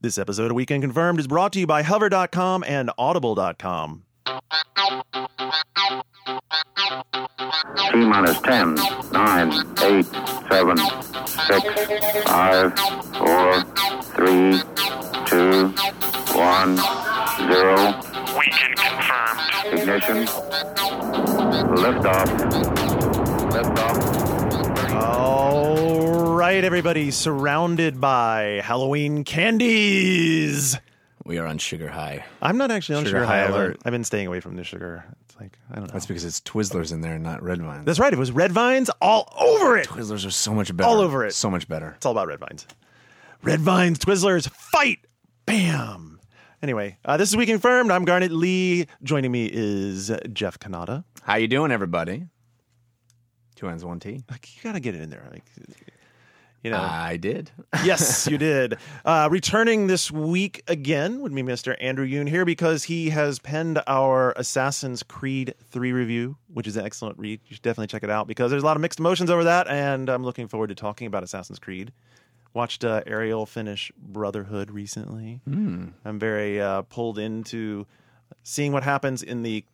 This episode of Weekend Confirmed is brought to you by Hover.com and Audible.com. T-minus 10, 9, 8, 7, 6, 5, 4, 3, 2, 1, 0. Weekend Confirmed. Ignition. Liftoff. All right, everybody, surrounded by Halloween candies. We are on sugar high. I'm not actually on Sugar sugar high high alert. alert. I've been staying away from the sugar. It's like, I don't know. That's because it's Twizzlers in there and not Red Vines. That's right. It was Red Vines all over it. Twizzlers are so much better. All over it. So much better. It's all about Red Vines. Red Vines, Twizzlers, fight! Bam! Anyway, this is Weekend Confirmed. I'm Garnet Lee. Joining me is Jeff Kanata. How you doing, everybody? 2 N's, 1 T. Like, you gotta get it in there. Like, you know. I did. Yes, you did. Returning this week again would be Mr. Andrew Yoon here because he has penned our Assassin's Creed 3 review, which is an excellent read. You should definitely check it out because there's a lot of mixed emotions over that, and I'm looking forward to talking about Assassin's Creed. Watched Ariel finish Brotherhood recently. I'm very pulled into seeing what happens in the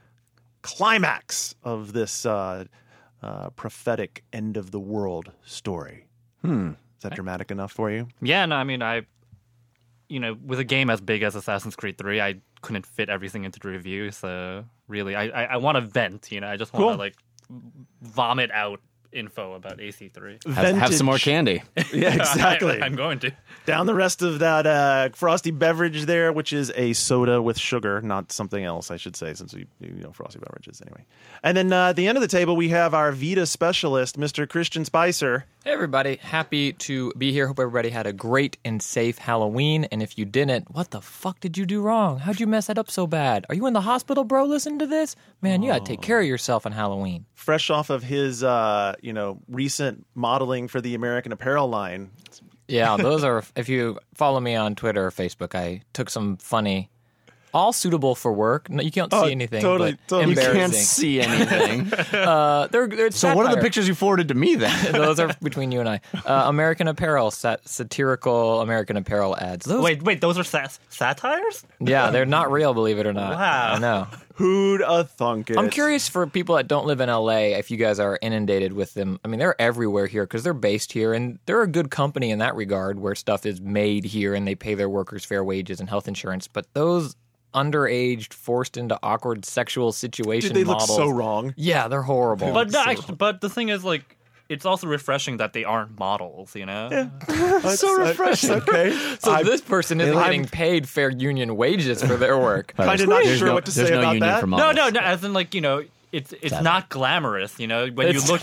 climax of this prophetic end of the world story. Is that dramatic enough for you? Yeah, no, I mean, with a game as big as Assassin's Creed 3, I couldn't fit everything into the review. So really, I want to vent, I just want to vomit out info about AC3. Have some more candy. Yeah, exactly. I'm going to. Down the rest of that frosty beverage there, which is a soda with sugar, not something else, I should say, since we frosty beverages anyway. And then at the end of the table, we have our Vita specialist, Mr. Christian Spicer. Hey everybody, happy to be here. Hope everybody had a great and safe Halloween. And if you didn't, what the fuck did you do wrong? How'd you mess that up so bad? Are you in the hospital, bro? Listen to this? Man, you gotta take care of yourself on Halloween. Fresh off of his, recent modeling for the American Apparel line. Yeah, those are, if you follow me on Twitter or Facebook, I took some funny, all suitable for work. No, you can't see anything. Totally. You Embarrassing. can't see anything. They're So what are the satire. pictures you forwarded to me then? Those are between you and I. American Apparel, satirical American Apparel ads. Those, Wait, those are satires? yeah, they're not real, believe it or not. Wow. I know. Who'd thunk it? I'm curious for people that don't live in LA if you guys are inundated with them. I mean, they're everywhere here because they're based here, and they're a good company in that regard where stuff is made here and they pay their workers fair wages and health insurance. But those underaged, forced into awkward sexual situation Dude, they models, look so wrong. Yeah, they're horrible. But but the thing is, it's also refreshing that they aren't models, Yeah. So refreshing. Okay. So this person isn't getting paid fair union wages for their work. Kind of not There's sure no- what to there's say no about union that. for No, models. no, as in it's not glamorous, when you look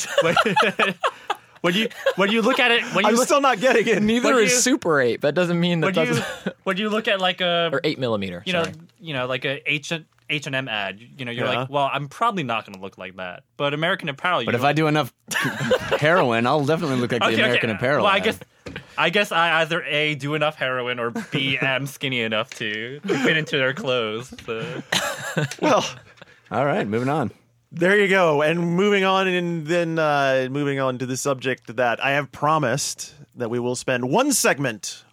when you look at it I'm still not getting it. Neither When is you- Super 8. That doesn't mean that doesn't... when you look at like a or 8 millimeter. sorry. like a H&M ad, you're Yeah. like, well, I'm probably not going to look like that. But American Apparel, But if I do enough heroin, I'll definitely look like the American Apparel. Well, ad. I guess I either A, do enough heroin, or B, am skinny enough to fit into their clothes. So. Well, All right, moving on. there you go. And moving on, and then moving on to the subject that I have promised that we will spend one segment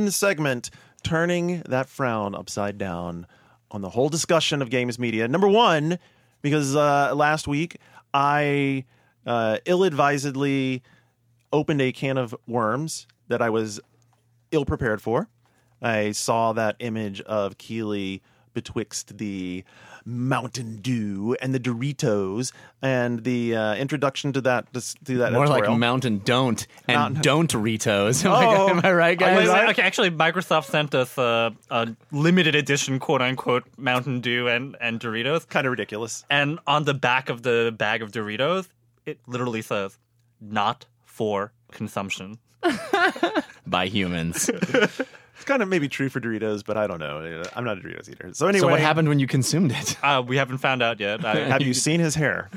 turning that frown upside down on the whole discussion of games media. Number one, because last week I ill-advisedly opened a can of worms that I was ill-prepared for. I saw that image of Keeley betwixt the Mountain Dew and the Doritos, and the introduction to that More editorial. like Mountain Don't and Mountain- Don't Ritos. Oh. Am I right, guys? Wait, okay, actually, Microsoft sent us a limited edition, quote-unquote, Mountain Dew and Doritos. Kind of ridiculous. And on the back of the bag of Doritos, it literally says, not for consumption. By humans. It's kind of maybe true for Doritos, but I don't know. I'm not a Doritos eater. So anyway, So what happened when you consumed it? We haven't found out yet. Have you seen his hair?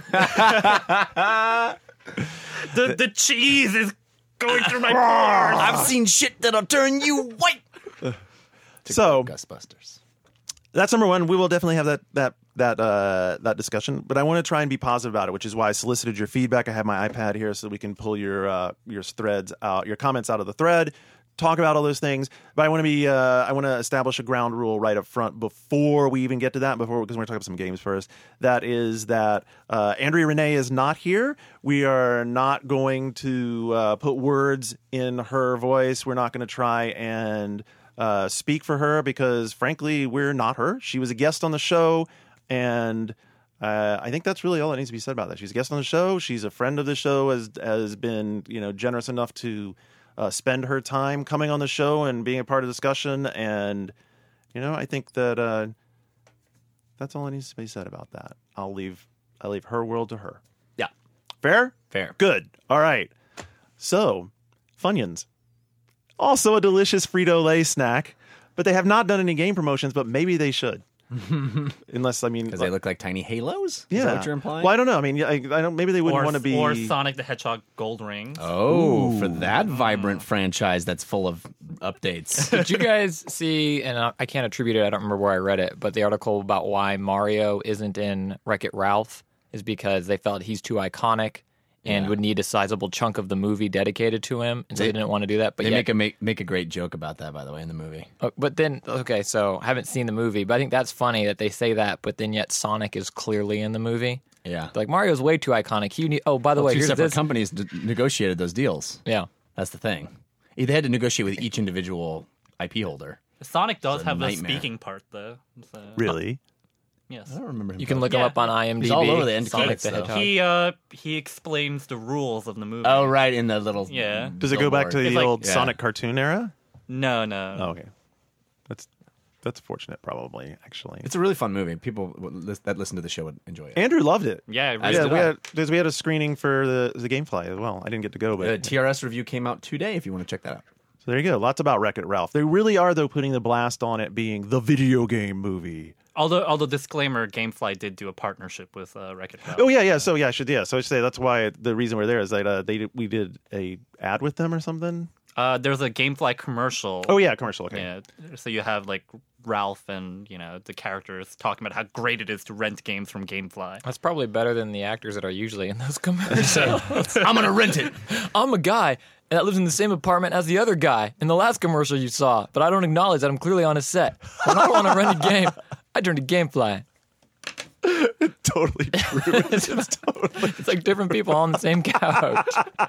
The cheese is going through my pores. I've seen shit that'll turn you white. So Ghostbusters. that's number one. We will definitely have that discussion, but I want to try and be positive about it, which is why I solicited your feedback. I have my iPad here so we can pull your threads out, your comments out of the thread. talk about all those things. But I want to establish a ground rule right up front before we even get to that. Because we're going to talk about some games first. That is that Andrea Renee is not here. We are not going to put words in her voice. We're not going to try and speak for her because, frankly, we're not her. She was a guest on the show, and I think that's really all that needs to be said about that. She's a guest on the show. She's a friend of the show. Has been generous enough to spend her time coming on the show and being a part of the discussion. And I think that that's all that needs to be said about that. I leave her world to her. Yeah. Fair? Fair. Good. All right. So, Funyuns. Also a delicious Frito-Lay snack, but they have not done any game promotions, but maybe they should. Unless, because they look like tiny halos? Yeah. Is that what you're implying? Well, I don't know. I mean, I don't. Maybe they wouldn't want to be. Or Sonic the Hedgehog Gold Rings. Oh, for that vibrant franchise that's full of updates. Did you guys see, and I can't attribute it, I don't remember where I read it, but the article about why Mario isn't in Wreck-It Ralph is because they felt he's too iconic and would need a sizable chunk of the movie dedicated to him, and so they didn't want to do that. But they make a great joke about that, by the way, in the movie. But then, okay, so I haven't seen the movie, but I think that's funny that they say that, but then yet Sonic is clearly in the movie. Yeah. Like, Mario's way too iconic. By the way, two here's separate this. companies negotiated those deals. Yeah. That's the thing. They had to negotiate with each individual IP holder. Sonic does have the nightmare. speaking part, though. So, Really? yes. I don't remember him. You can look him up on IMDb. He's all over the end Sonic credits, the though. Hedgehog. He explains the rules of the movie. Oh, right, in the little... Yeah. Does it go back to billboard. the It's like- old Yeah. Sonic cartoon era? No. Oh, okay. That's fortunate, probably. Actually, It's a really fun movie. People that listen to the show would enjoy it. Andrew loved it. Yeah, As Yeah, did we had a screening for the GameFly as well. I didn't get to go, but The TRS review came out today if you want to check that out. so there you go. Lots about Wreck-It Ralph. They really are, though, putting the blast on it being the video game movie. Although disclaimer, GameFly did do a partnership with Wreck-It Ralph. Oh yeah. So I should say that's why the reason we're there is that we did a ad with them or something. There's a GameFly commercial. Oh yeah, commercial. Okay. Yeah. So you have like Ralph and the characters talking about how great it is to rent games from GameFly. That's probably better than the actors that are usually in those commercials. I'm going to rent it. I'm a guy that lives in the same apartment as the other guy in the last commercial you saw, but I don't acknowledge that I'm clearly on a set. When I want to rent a game, I turn to GameFly. Totally true. It's like different people on the same couch.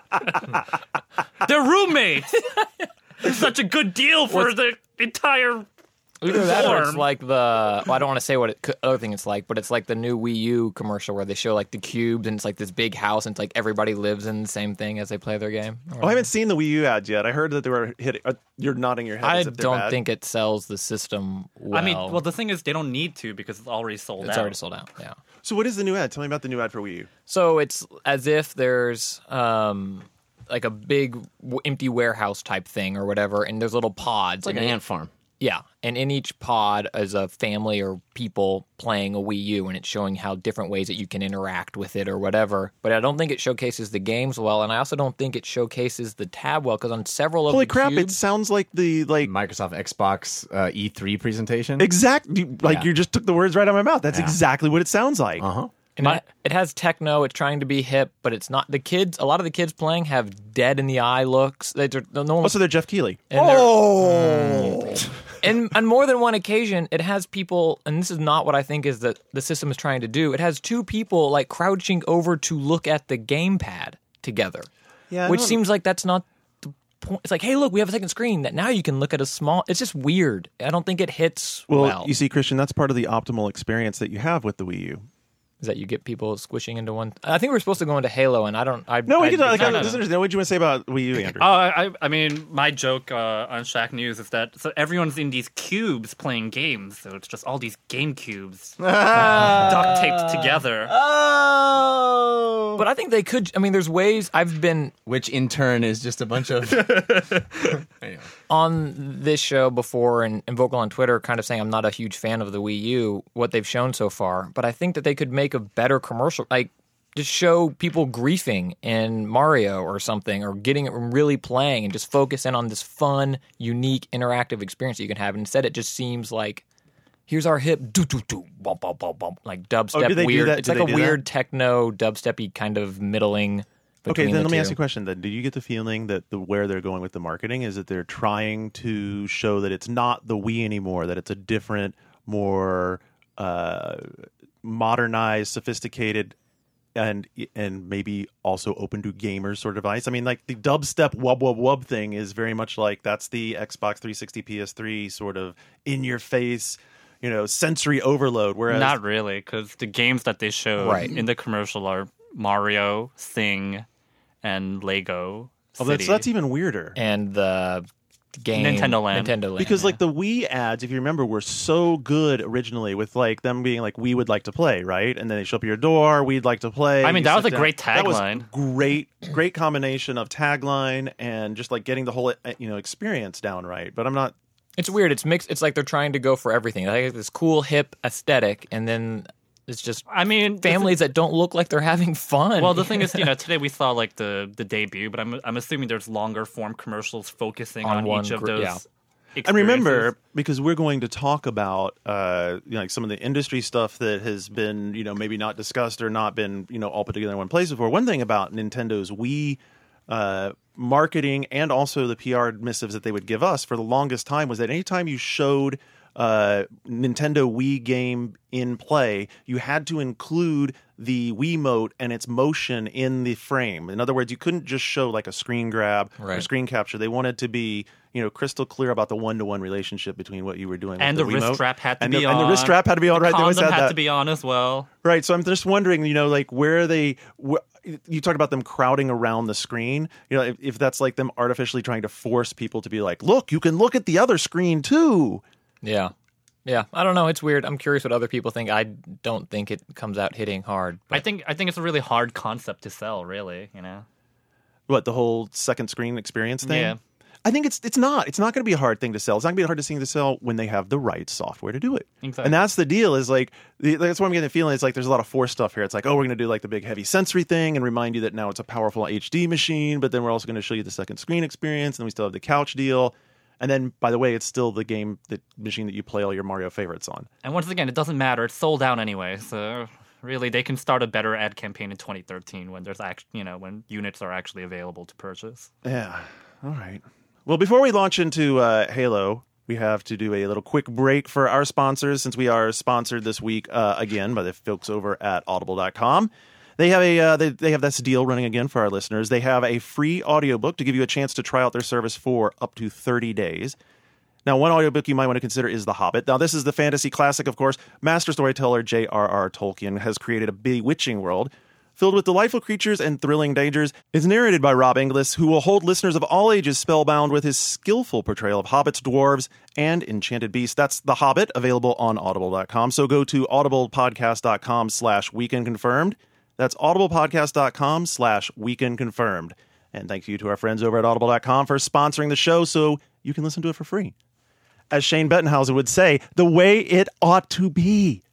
They're roommates. It's such a good deal for the entire. Either that or it's form. like I don't want to say what other thing it's like, but it's like the new Wii U commercial where they show like the cubes and it's like this big house and it's like everybody lives in the same thing as they play their game. Oh, I haven't seen the Wii U ads yet. I heard that they were hitting. You're nodding your head. I as if they're don't bad. think it sells the system well. I mean, well, the thing is, they don't need to because it's already sold out. it's already sold out, yeah. So what is the new ad? Tell me about the new ad for Wii U. So it's as if there's like a big empty warehouse type thing or whatever, and there's little pods. It's like an and ant farm. Yeah, and in each pod is a family or people playing a Wii U, and it's showing how different ways that you can interact with it or whatever. But I don't think it showcases the games well, and I also don't think it showcases the tab well, because on several of Holy the crap! It cubes, sounds like the Microsoft Xbox E3 presentation. exact Yeah. you just took the words right out of my mouth. That's exactly what it sounds like. Uh-huh. and it has techno. It's trying to be hip, but it's not. The kids, a lot of the kids playing have dead in the eye looks. No one Also, they're Jeff Keighley. And they're- Oh, And on more than one occasion, it has people, and this is not what I think is that the system is trying to do. It has two people like crouching over to look at the gamepad together, yeah. which seems like that's not the point. It's like, hey, look, we have a second screen that now you can look at a small. It's just weird. I don't think it hits well. You see, Christian, that's part of the optimal experience that you have with the Wii U. Is that you get people squishing into one. I think we're supposed to go into Halo, and I don't. No, we can. Like, no, I no. doesn't understand. What did you want to say about Wii U, Andrew? I mean, my joke on Shack News is that everyone's in these cubes playing games, so it's just all these game cubes duct taped together. Oh! But I think they could. I mean, there's ways. I've been Which in turn is just a bunch of... Anyway. on this show before and vocal on Twitter kind of saying I'm not a huge fan of the Wii U, what they've shown so far, but I think that they could make a better commercial, like just show people griefing in Mario or something, or getting it really playing and just focus in on this fun, unique, interactive experience that you can have. And instead it just seems like, here's our hip, do-do-do, bump, bump, bump, bump, like dubstep, did they do weird. that? It's Did like they a do weird techno, dubstepy kind of middling Okay, between then the let me two. ask you a question. Then, do you get the feeling that where they're going with the marketing is that they're trying to show that it's not the Wii anymore, that it's a different, more modernized, sophisticated, and maybe also open to gamers sort of device? I mean, like the dubstep wub wub wub thing is very much like that's the Xbox 360, PS3 sort of in your face, sensory overload. Whereas Not really, because the games that they show Right. in the commercial are Mario, Sing, and Lego oh, City. that's even weirder. And the game Nintendo Land. Because like the Wii ads, if you remember, were so good originally with like them being like, we would like to play, right? And then they show up at your door, we'd like to play. I mean, You that was sit a great That was tagline. great combination of tagline and just like getting the whole experience down right. But I'm not. It's weird. It's mixed. It's like they're trying to go for everything. Like this cool hip aesthetic, and then it's just I mean, families that don't look like they're having fun. Well, the thing is, today we saw like the debut, but I'm assuming there's longer form commercials focusing On on one each of gr- those. yeah. And remember, experiences. because we're going to talk about like some of the industry stuff that has been maybe not discussed or not been all put together in one place before. One thing about Nintendo's Wii marketing and also the PR missives that they would give us for the longest time was that anytime you showed Nintendo Wii game in play, you had to include the Wiimote and its motion in the frame. In other words, you couldn't just show like a screen grab or Right. screen capture. They wanted to be crystal clear about the one-to-one relationship between what you were doing And with the Wiimote. wrist strap had to and be the, on. and the wrist strap had to be on. Right, they always Condom had had that. to be on as well. Right, so I'm just wondering, like where are they? You talked about them crowding around the screen. If that's like them artificially trying to force people to be like, look, you can look at the other screen too. yeah. I don't know. It's weird. I'm curious what other people think. I don't think it comes out hitting hard. But I think it's a really hard concept to sell. Really, What, the whole second screen experience thing? Yeah. I think it's not. It's not going to be a hard thing to sell. It's not going to be a hard thing to sell when they have the right software to do it. Exactly. And that's the deal. Is like that's what I'm getting the feeling. It's like there's a lot of forced stuff here. It's like, oh, we're going to do like the big heavy sensory thing and remind you that now it's a powerful HD machine, but then we're also going to show you the second screen experience, and we still have the couch deal. And then, by the way, it's still the machine that you play all your Mario favorites on. And once again, it doesn't matter. It's sold out anyway. So really, they can start a better ad campaign in 2013 when there's when units are actually available to purchase. Yeah. All right. Well, before we launch into Halo, we have to do a little quick break for our sponsors, since we are sponsored this week again by the folks over at Audible.com. They have they have this deal running again for our listeners. They have a free audiobook to give you a chance to try out their service for up to 30 days. Now, one audiobook you might want to consider is The Hobbit. Now, this is the fantasy classic, of course. Master storyteller J.R.R. Tolkien has created a bewitching world filled with delightful creatures and thrilling dangers. It's narrated by Rob Inglis, who will hold listeners of all ages spellbound with his skillful portrayal of hobbits, dwarves, and enchanted beasts. That's The Hobbit, available on Audible.com. So go to audiblepodcast.com/weekendconfirmed. That's audiblepodcast.com/weekendconfirmed. And thank you to our friends over at audible.com for sponsoring the show so you can listen to it for free. As Shane Bettenhausen would say, the way it ought to be.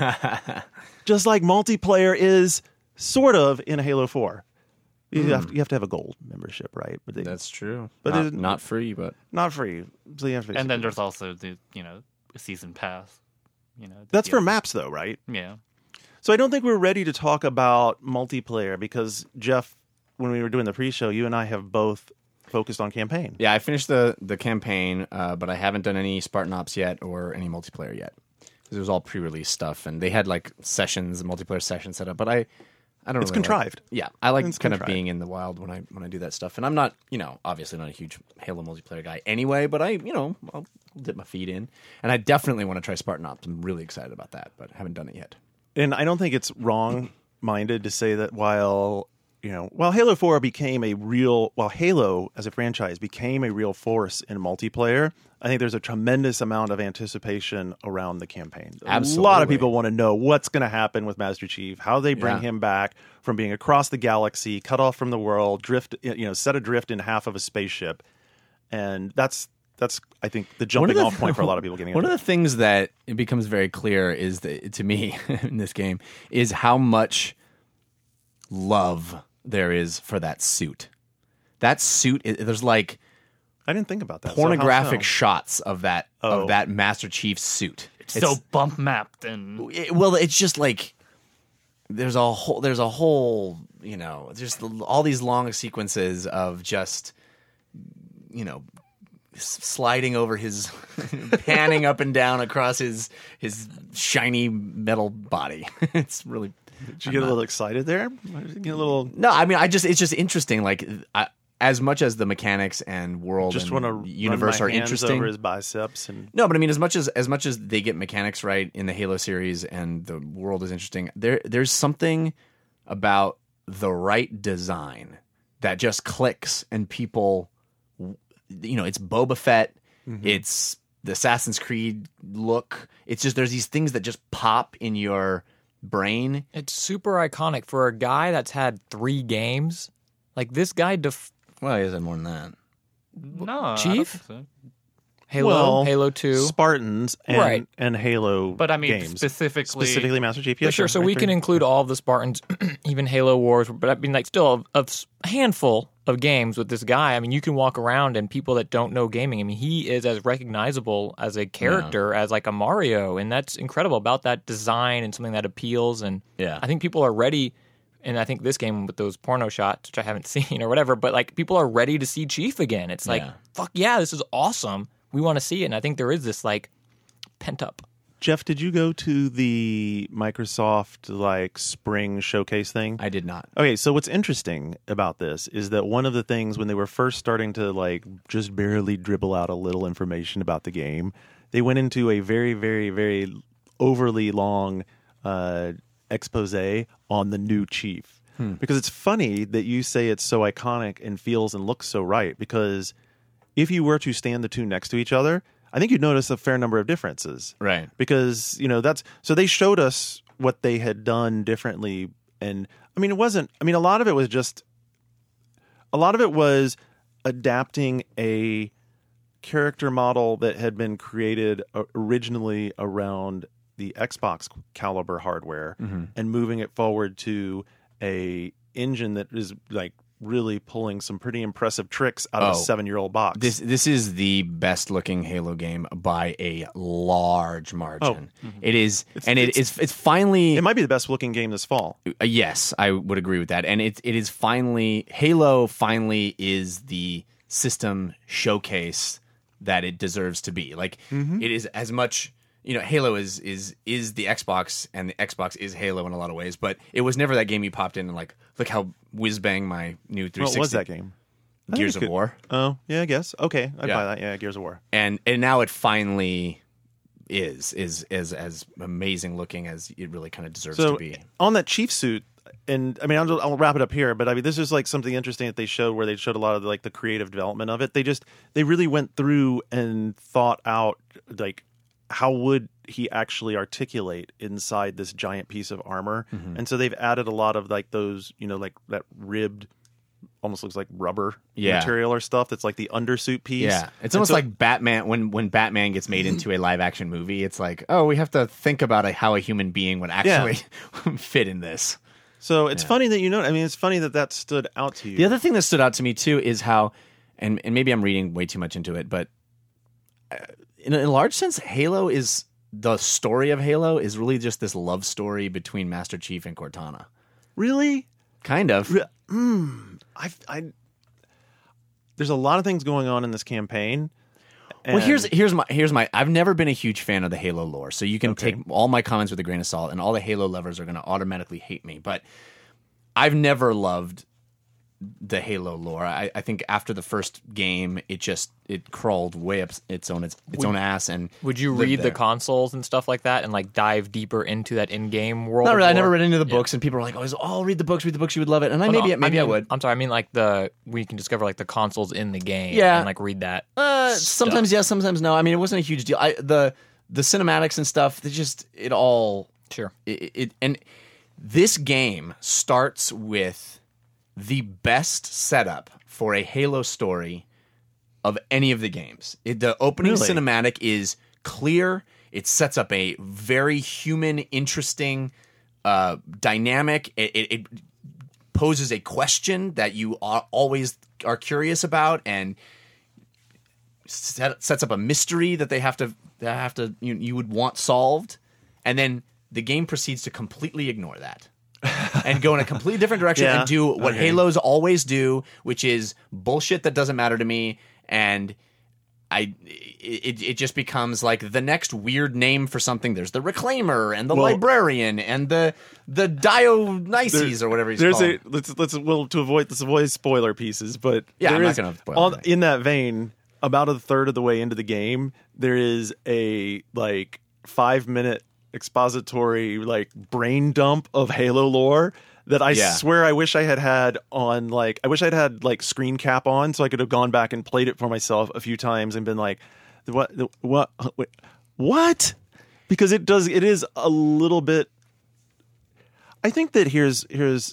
Just like multiplayer is sort of in Halo 4. You have to have a gold membership, right? But That's true. But But it- not free, but not free. So you have to And then there's also the season pass. that's for maps though, right? Yeah. So I don't think we're ready to talk about multiplayer because, Jeff, when we were doing the pre-show, you and I have both focused on campaign. yeah, I finished the campaign, but I haven't done any Spartan Ops yet or any multiplayer yet. Because it was all pre-release stuff, and they had like sessions, multiplayer sessions set up. But I don't. It's really contrived. Yeah, I like It's kind of contrived. being in the wild when I do that stuff. And I'm not, obviously not a huge Halo multiplayer guy anyway. But I'll dip my feet in, and I definitely want to try Spartan Ops. I'm really excited about that, but haven't done it yet. And I don't think it's wrong-minded to say that while Halo 4 while Halo as a franchise became a real force in multiplayer, I think there's a tremendous amount of anticipation around the campaign. A lot of Absolutely. people want to know what's going to happen with Master Chief, how they bring Yeah. him back from being across the galaxy, cut off from the world, set adrift in half of a spaceship. And that's I think the jumping off point for a lot of people getting One into of the things that it becomes very clear is that, to me in this game, is how much love there is for that suit. That suit, there's like I didn't think about that. So how pornographic so? shots of that Oh. Master Chief suit. So bump mapped and Well, it's just like there's a whole, just all these long sequences of just, sliding over his, panning up and down across his shiny metal body. It's really. Did you get a little excited there? Get a little. No, I mean, it's just interesting. Like, as much as the mechanics and world Just and want to universe are interesting, over his biceps and. No, but I mean, as much as they get mechanics right in the Halo series and the world is interesting, there's something about the right design that just clicks and people, it's Boba Fett, it's the Assassin's Creed look. It's just there's these things that just pop in your brain. It's super iconic for a guy that's had 3 games. Like this guy, Well, he has had more than that. No, Chief? I don't think so. Halo 2. Spartans and, Right. and Halo But I mean, games. specifically Master Chief. Yeah, Yeah, sure. So we can include all of the Spartans, even Halo Wars. But I mean, like, still a handful of games with this guy. I mean, you can walk around and people that don't know gaming. I mean, he is as recognizable as a character as like a Mario, and that's incredible about that design and something that appeals. And Yeah. I think people are ready. And I think this game with those porno shots, which I haven't seen or whatever, but like people are ready to see Chief again. It's like, fuck yeah, this is awesome. We want to see it. And I think there is this like pent up. Jeff, did you go to the Microsoft like spring showcase thing? I did not. Okay, so what's interesting about this is that one of the things when they were first starting to like just barely dribble out a little information about the game, they went into a very, very, very overly long expose on the new Chief. Because it's funny that you say it's so iconic and feels and looks so right, because if you were to stand the two next to each other, I think you'd notice a fair number of differences. Right. Because, so they showed us what they had done differently. And I mean, a lot of it was adapting a character model that had been created originally around the Xbox caliber hardware and moving it forward to a engine that is like really pulling some pretty impressive tricks out of a 7-year-old box. This is the best looking Halo game by a large margin. It is, it's finally. It might be the best looking game this fall. Yes, I would agree with that. And it is finally, Halo finally is the system showcase that it deserves to be. Like it is as much. Halo is the Xbox, and the Xbox is Halo in a lot of ways. But it was never that game you popped in and like, look how whiz bang my new 360. What was that game? Gears of War. Oh, yeah, I guess. Okay, I'd buy that. Yeah, Gears of War. And now it finally is as amazing looking as it really kind of deserves to be. On that Chief suit, and I mean, I'll wrap it up here, but I mean, this is like something interesting that they showed, where they showed a lot of like the creative development of it. They really went through and thought out like, how would he actually articulate inside this giant piece of armor? And so they've added a lot of like those, like that ribbed, almost looks like rubber material or stuff that's like the undersuit piece. Yeah, it's almost like Batman. When Batman gets made into a live action movie, it's like, oh, we have to think about how a human being would actually fit in this. So it's funny that it's funny that stood out to you. The other thing that stood out to me too is how, and maybe I'm reading way too much into it, but in a large sense, the story of Halo is really just this love story between Master Chief and Cortana. Really? Kind of. There's a lot of things going on in this campaign. Well, here's my. I've never been a huge fan of the Halo lore, so you can take all my comments with a grain of salt, and all the Halo lovers are going to automatically hate me. But I've never loved the Halo lore. I think after the first game, it crawled way up its own ass. And would you read the consoles and stuff like that and like dive deeper into that in-game world? Not really. I never read into the books, and people are like, "Oh, read the books. You would love it." And I would. I'm sorry. I mean, like we can discover like the consoles in the game. Yeah. And like read that. Sometimes yes, sometimes no. I mean, it wasn't a huge deal. The cinematics and stuff. It all sure. And this game starts with the best setup for a Halo story of any of the games. The opening cinematic is clear. It sets up a very human, interesting dynamic. It poses a question that you always are curious about, and sets up a mystery that they have to you would want solved, and then the game proceeds to completely ignore that. and go in a completely different direction Yeah. and do what Okay. Halos always do, which is bullshit that doesn't matter to me, and it just becomes like the next weird name for something. There's the Reclaimer and the Librarian and the Dionysus or whatever he's called. To avoid spoiler pieces, but Yeah, there I'm not is- gonna spoil anything. in that vein, about a third of the way into the game, there is a like 5-minute expository like brain dump of Halo lore that I swear I wish I had on like I wish I'd had like screen cap on so I could have gone back and played it for myself a few times and been like what because it is a little bit. I think that here's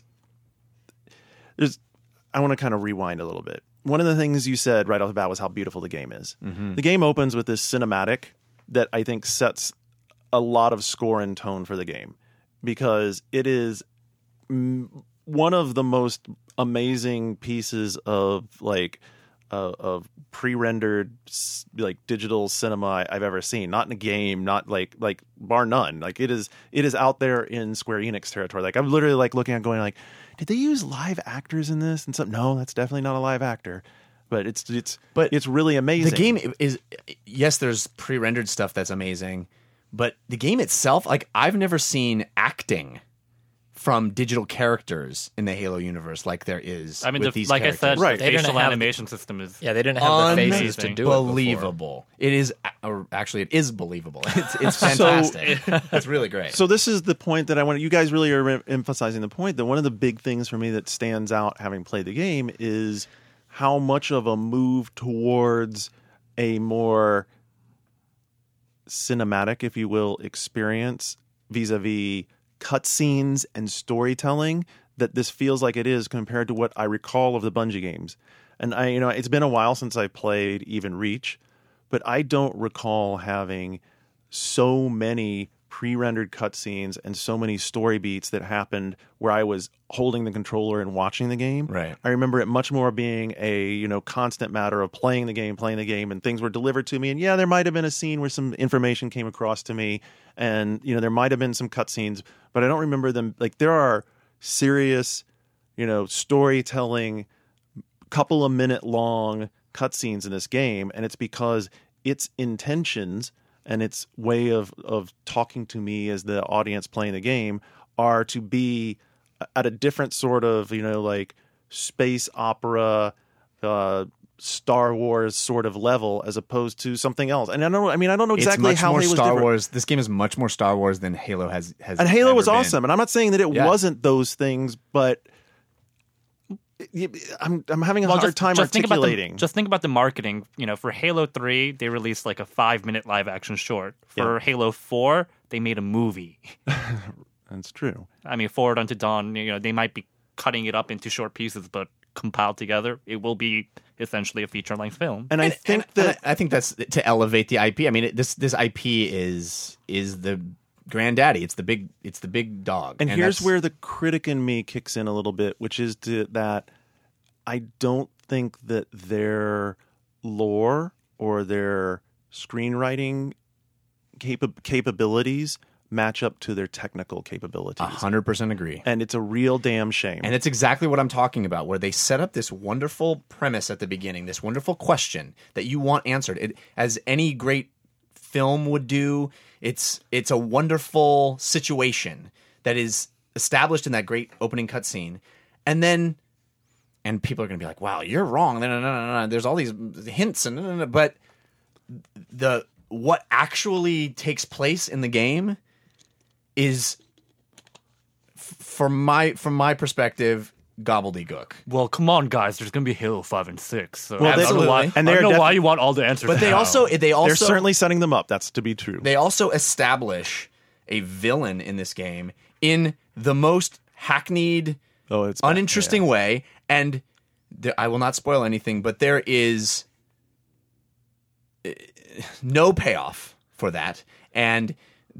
I want to kind of rewind a little bit. One of the things you said right off the bat was how beautiful the game is. The game opens with this cinematic that I think sets a lot of score and tone for the game because it is one of the most amazing pieces of like of pre-rendered like digital cinema I've ever seen. Not in a game, not like bar none. Like it is out there in Square Enix territory. Like I'm literally like looking at going like, did they use live actors in this? And something? No, that's definitely not a live actor. But it's really amazing. The game is yes, there's pre-rendered stuff that's amazing, but the game itself, like I've never seen acting from digital characters in the Halo universe like there is. I mean, with these like characters. I said, Right. the They didn't facial have- animation system is Yeah, they didn't have the faces to do it before. Unbelievable. It is, or actually, it is believable. It's fantastic. It's really great. So this is the point that I want. You guys really are emphasizing the point that one of the big things for me that stands out, having played the game, is how much of a move towards a more cinematic, if you will, experience vis-a-vis cutscenes and storytelling that this feels like it is compared to what I recall of the Bungie games. And it's been a while since I played even Reach, but I don't recall having so many pre-rendered cutscenes and so many story beats that happened where I was holding the controller and watching the game. Right. I remember it much more being a constant matter of playing the game, and things were delivered to me. And yeah, there might have been a scene where some information came across to me, and there might have been some cutscenes, but I don't remember them. Like there are serious, storytelling, couple of minute long cutscenes in this game, and it's because its intentions and its way of talking to me as the audience playing the game are to be at a different sort of like space opera, Star Wars sort of level as opposed to something else. And I don't know exactly it's much how more Halo's Star different. Wars. This game is much more Star Wars than Halo has. And Halo was ever been. awesome. And I'm not saying that it wasn't those things, but I'm having a hard time articulating. Just think about the marketing. For Halo 3, they released like a 5-minute live action short. For Halo 4, they made a movie. That's true. I mean, Forward Unto Dawn, they might be cutting it up into short pieces, but compiled together, it will be essentially a feature-length film. And I think that I think that's to elevate the IP. I mean, this IP is the granddaddy. It's the big dog. And here's that's- where the critic in me kicks in a little bit, which is that I don't think that their lore or their screenwriting capabilities match up to their technical capabilities. 100% agree. And it's a real damn shame. And it's exactly what I'm talking about, where they set up this wonderful premise at the beginning, this wonderful question that you want answered. As any great film would do, it's a wonderful situation that is established in that great opening cutscene, and people are going to be like, "Wow, you're wrong." No. There's all these hints, but what actually takes place in the game is, from my perspective, gobbledygook. Well, come on, guys. There's going to be Halo 5 and 6. So Well, I don't know why, absolutely. And I don't they're know why you want all the answers But they now. also They're certainly setting them up. That's to be true. They also establish a villain in this game in the most hackneyed, it's bad. uninteresting way. And I will not spoil anything, but there is no payoff for that. And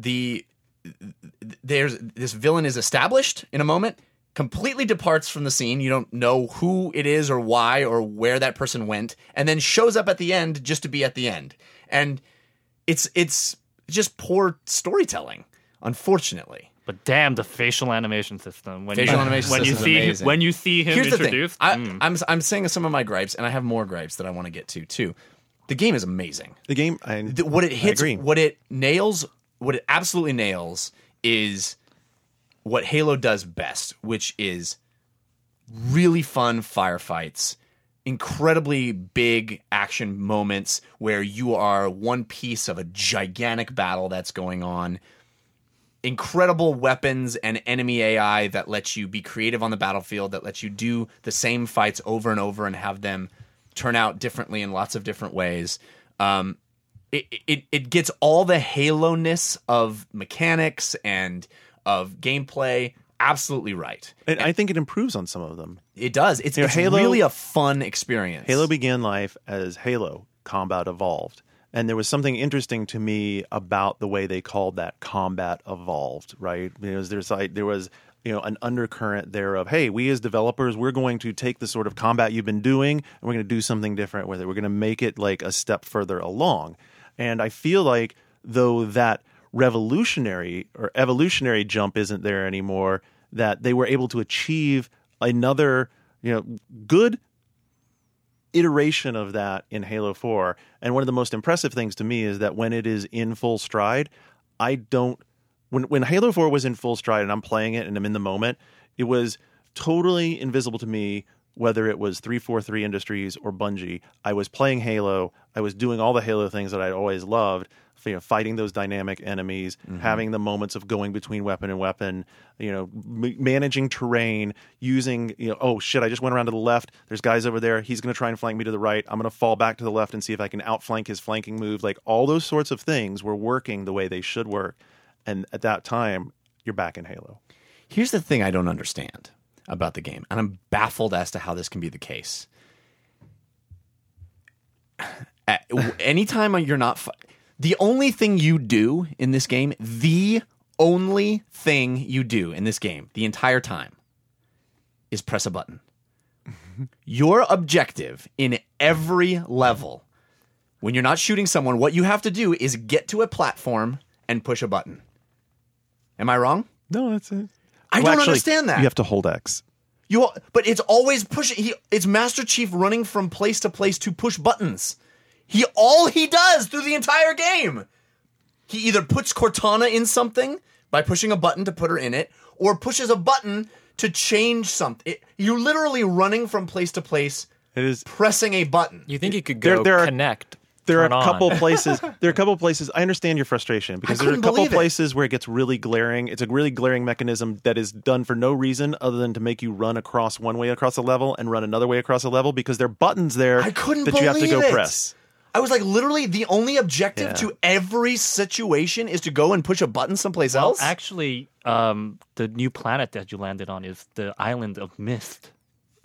there's this villain is established in a moment, completely departs from the scene. You don't know who it is or why or where that person went, and then shows up at the end just to be at the end. And it's just poor storytelling, unfortunately. But damn, the facial animation system. When Facial you, animation when you system is see amazing. when you see him Here's introduced. the thing. I'm saying some of my gripes, and I have more gripes that I want to get to too. The game is amazing. The game, What it hits, agree. what it nails, what it absolutely nails is what Halo does best, which is really fun firefights, incredibly big action moments where you are one piece of a gigantic battle that's going on. Incredible weapons and enemy AI that lets you be creative on the battlefield, that lets you do the same fights over and over and have them turn out differently in lots of different ways. It gets all the Halo-ness of mechanics and of gameplay absolutely right. and I think it improves on some of them. It does. It's Halo- really a fun experience. Halo began life as Halo. Combat evolved. And there was something interesting to me about the way they called that combat evolved, right? Because there was an undercurrent there of, hey, we as developers, we're going to take the sort of combat you've been doing and we're going to do something different with it. We're going to make it like a step further along. And I feel like though that revolutionary or evolutionary jump isn't there anymore, that they were able to achieve another, good iteration of that in Halo 4. And one of the most impressive things to me is that when it is in full stride, when Halo 4 was in full stride and I'm playing it and I'm in the moment, it was totally invisible to me whether it was 343 Industries or Bungie. I was playing Halo. I was doing all the Halo things that I'd always loved, fighting those dynamic enemies, having the moments of going between weapon and weapon, managing terrain, using, oh shit, I just went around to the left. There's guys over there. He's going to try and flank me to the right. I'm going to fall back to the left and see if I can outflank his flanking move. Like all those sorts of things were working the way they should work. And at that time, you're back in Halo. Here's the thing I don't understand about the game, and I'm baffled as to how this can be the case. Anytime you're not... The only thing you do in this game, the entire time, is press a button. Your objective in every level, when you're not shooting someone, what you have to do is get to a platform and push a button. Am I wrong? No, that's it. I don't understand that. You have to hold X. But it's always pushing. It's Master Chief running from place to place to push buttons. All he does through the entire game. He either puts Cortana in something by pushing a button to put her in it, or pushes a button to change something. You're literally running from place to place, It is. pressing a button. You think you could go There are- connect? There are turn a couple on. places. I understand your frustration because there are a couldn't couple believe it. places where it gets really glaring. It's a really glaring mechanism that is done for no reason other than to make you run across one way across a level and run another way across a level because there are buttons there I couldn't that you have to believe go it. press. I was like, literally, the only objective Yeah. to every situation is to go and push a button someplace else? Actually, the new planet that you landed on is the island of Mist.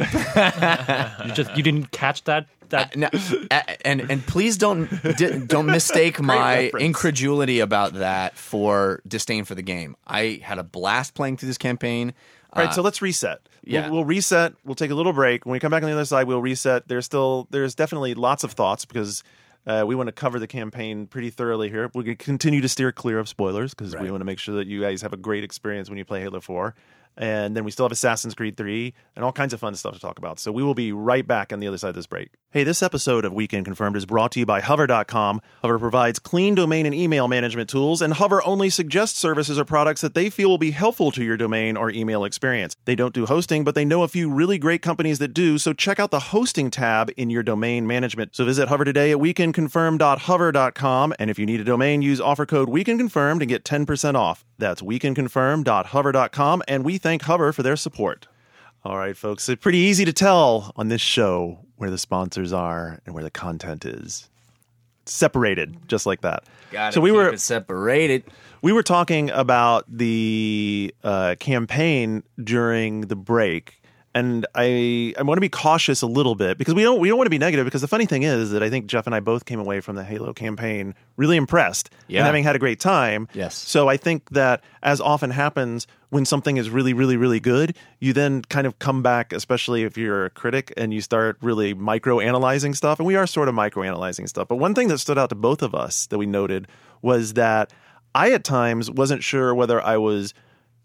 you didn't catch that. And please don't mistake my reference. incredulity about that for disdain for the game. I had a blast playing through this campaign. All right, so let's reset. yeah. We'll reset. We'll take a little break. When we come back on the other side, we'll reset. There's definitely lots of thoughts because we want to cover the campaign pretty thoroughly here. We're going to continue to steer clear of spoilers because we want to make sure that you guys have a great experience when you play Halo 4. And then we still have Assassin's Creed 3 and all kinds of fun stuff to talk about. So we will be right back on the other side of this break. Hey, this episode of Weekend Confirmed is brought to you by Hover.com. Hover provides clean domain and email management tools, and Hover only suggests services or products that they feel will be helpful to your domain or email experience. They don't do hosting, but they know a few really great companies that do, so check out the hosting tab in your domain management. So visit Hover today at weekendconfirmed.hover.com, and if you need a domain, use offer code WeekendConfirmed and get 10% off. That's weekendconfirmed.hover.com, and we thank Hover for their support. All right, folks, it's pretty easy to tell on this show where the sponsors are and where the content is. Separated, just like that. So we were separated. We were talking about the campaign during the break, and I want to be cautious a little bit because we don't want to be negative. Because the funny thing is that I think Jeff and I both came away from the Halo campaign really impressed and having had a great time. Yes. So I think that, as often happens when something is really, really, really good, you then kind of come back, especially if you're a critic, and you start really micro-analyzing stuff. And we are sort of micro-analyzing stuff. But one thing that stood out to both of us that we noted was that I at times wasn't sure whether I was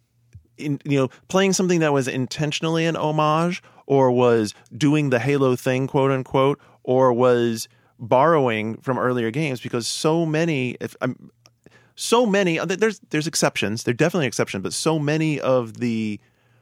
playing something that was intentionally an homage, or was doing the Halo thing, quote unquote, or was borrowing from earlier games, because so many, there's exceptions, there are definitely exceptions, but so many of the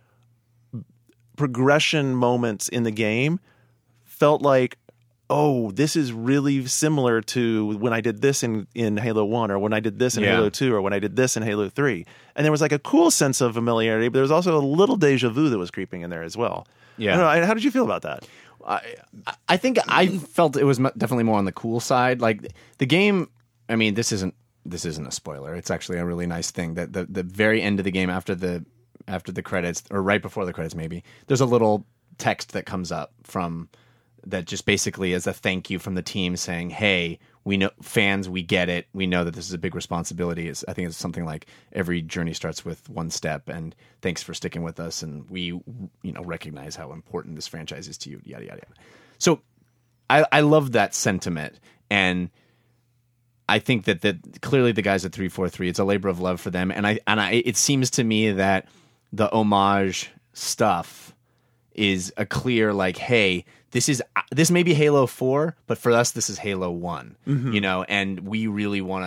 progression moments in the game felt like, oh, this is really similar to when I did this in Halo 1, or when I did this in Halo 2, or when I did this in Halo 3. And there was like a cool sense of familiarity, but there was also a little deja vu that was creeping in there as well. Yeah. I don't know, how did you feel about that? I think I felt it was definitely more on the cool side. Like the game, I mean, this isn't a spoiler. It's actually a really nice thing that the very end of the game, after the credits, or right before the credits maybe, there's a little text that comes up that just basically is a thank you from the team saying, hey, we know, fans, we get it. We know that this is a big responsibility. I think it's something like every journey starts with one step, and thanks for sticking with us, and we recognize how important this franchise is to you, yada, yada, yada. So I love that sentiment, and I think that clearly the guys at 343, it's a labor of love for them, and it seems to me that the homage stuff is a clear, like, hey, this may be Halo 4, but for us this is Halo 1. Mm-hmm. And we really want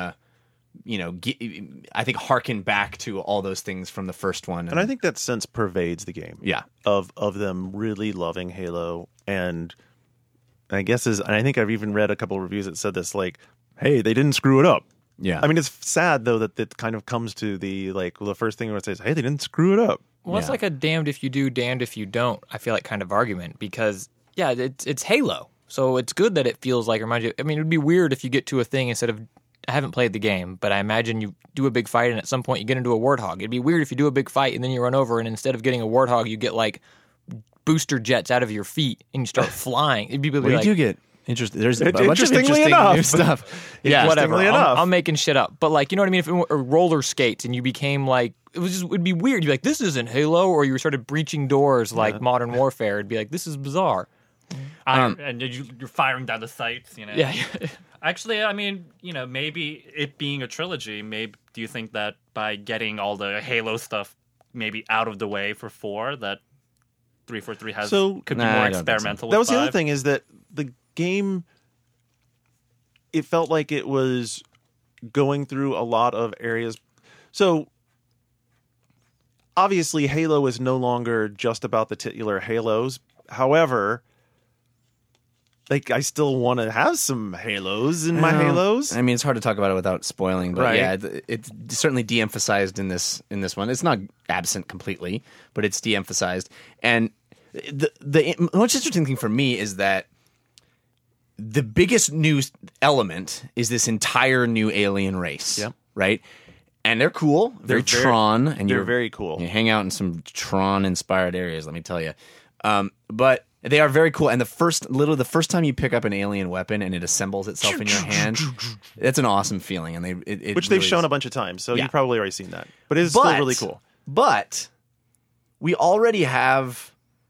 to I think harken back to all those things from the first one, and I think that sense pervades the game. Yeah, of them really loving Halo, and I guess and I think I've even read a couple of reviews that said this, like, hey, they didn't screw it up. Yeah, I mean, it's sad though that it kind of comes to the first thing where it says, hey, they didn't screw it up. Well, it's like a damned if you do, damned if you don't, I feel like, kind of argument, because yeah, it's Halo, so it's good that it feels like, reminds you. I mean, it would be weird if you get to a thing instead of, I haven't played the game, but I imagine you do a big fight and at some point you get into a warthog. It'd be weird if you do a big fight and then you run over and instead of getting a warthog, you get like booster jets out of your feet and you start flying. It'd be like, you do get interesting. There's a bunch of interesting new stuff. Yeah, whatever. I'm making shit up, but like, you know what I mean? If it were roller skates and you became like, it'd be weird. You'd be like, this isn't Halo, or you started breaching doors like Modern Warfare. It'd be like, this is bizarre. And you're firing down the sights, Yeah. Actually, I mean, maybe it being a trilogy, do you think that by getting all the Halo stuff maybe out of the way for 4, that 343 could be more experimental with That was 5? the other thing, is that the game, it felt like it was going through a lot of areas. So obviously Halo is no longer just about the titular Halos. However, like, I still want to have some Halos in my Halos. I mean, it's hard to talk about it without spoiling, but right. Yeah, it's certainly de-emphasized in this one. It's not absent completely, but it's de-emphasized. And the most interesting thing for me is that the biggest new element is this entire new alien race. Yeah. Right? And they're cool. They're Tron. And they're very cool. You hang out in some Tron-inspired areas, let me tell you. But they are very cool. And the first time you pick up an alien weapon and it assembles itself in your hand, it's an awesome feeling. And which they've shown a bunch of times, so you've probably already seen that. But it's still really cool. But we already have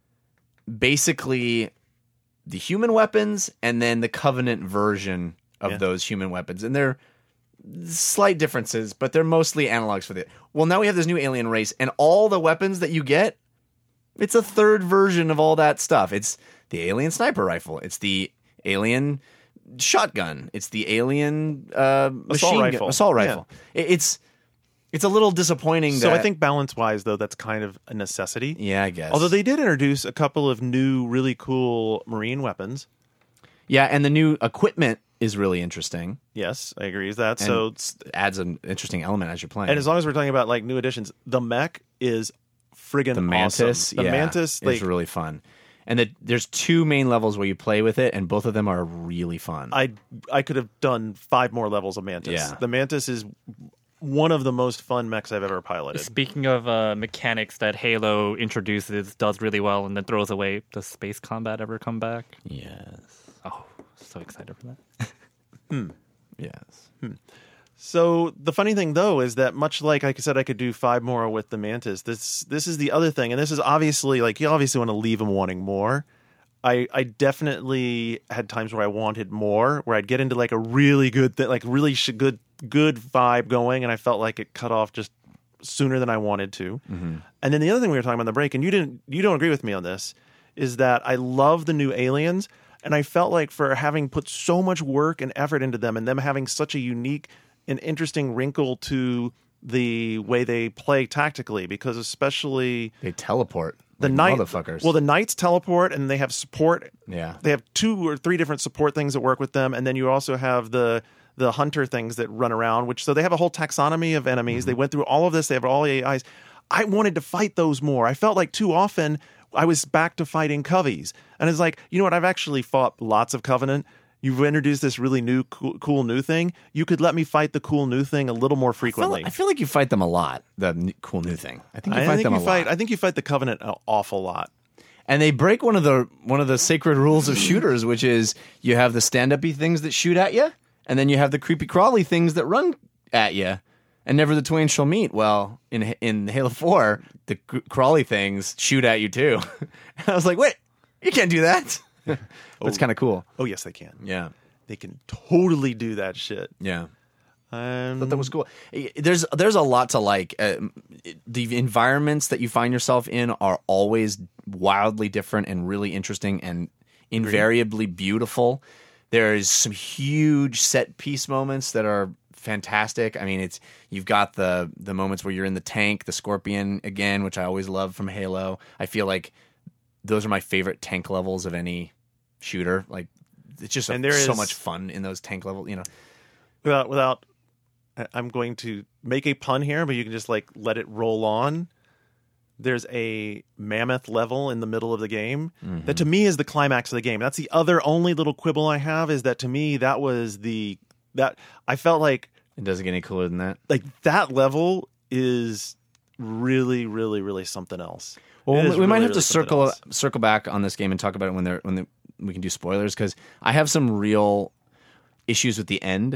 basically the human weapons and then the Covenant version of those human weapons. And they're slight differences, but they're mostly analogs for it. Well, now we have this new alien race, and all the weapons that you get, it's a third version of all that stuff. It's the alien sniper rifle. It's the alien shotgun. It's the alien assault rifle. Yeah. It's a little disappointing. So I think balance-wise, though, that's kind of a necessity. Yeah, I guess. Although they did introduce a couple of new, really cool marine weapons. Yeah, and the new equipment is really interesting. Yes, I agree with that. And so it adds an interesting element as you're playing. And as long as we're talking about like new additions, the mech is friggin' the Mantis, awesome. The Mantis is really fun. And there's 2 main levels where you play with it, and both of them are really fun. I could have done 5 more levels of Mantis. Yeah. The Mantis is one of the most fun mechs I've ever piloted. Speaking of mechanics that Halo introduces, does really well, and then throws away, does space combat ever come back? Yes. Oh, so excited for that. Yes. So the funny thing, though, is that much like I said, I could do 5 more with the Mantis. This is the other thing, and this is obviously, like, you obviously want to leave them wanting more. I definitely had times where I wanted more, where I'd get into like a really good, good vibe going, and I felt like it cut off just sooner than I wanted to. And then the other thing we were talking about in the break, and you don't agree with me on this, is that I love the new Aliens, and I felt like for having put so much work and effort into them, and them having such a unique and interesting wrinkle to the way they play tactically, because especially They teleport. the like knight motherfuckers. Well, the knights teleport, and they have support. Yeah. They have 2 or 3 different support things that work with them, and then you also have the hunter things that run around. So they have a whole taxonomy of enemies. They went through all of this. They have all the AIs. I wanted to fight those more. I felt like too often I was back to fighting Coveys, and it's like, you know what? I've actually fought lots of Covenant. You've introduced this really new, cool new thing. You could let me fight the cool new thing a little more frequently. I feel like you fight them a lot. Cool new thing. I think you fight them a lot. I think you fight the Covenant an awful lot. And they break one of the sacred rules of shooters, which is you have the stand-up-y things that shoot at you, and then you have the creepy crawly things that run at you, and never the twain shall meet. Well, in Halo 4, the crawly things shoot at you too. And I was like, wait, you can't do that. But it's kind of cool. Oh, yes, they can. Yeah. They can totally do that shit. Yeah. I thought that was cool. There's a lot to like. The environments that you find yourself in are always wildly different and really interesting and invariably beautiful. There's some huge set piece moments that are fantastic. I mean, you've got the moments where you're in the tank, the Scorpion again, which I always love from Halo. I feel like those are my favorite tank levels of any shooter. Like, it's just so much fun in those tank levels. You know, without I'm going to make a pun here, but you can just like let it roll on. There's a mammoth level in the middle of the game that to me is the climax of the game. That's the only little quibble I have, is that to me that was that I felt like it doesn't get any cooler than that. Like, that level is really, really, really something else. Well, we might have to circle back on this game and talk about it when we can do spoilers, because I have some real issues with the end,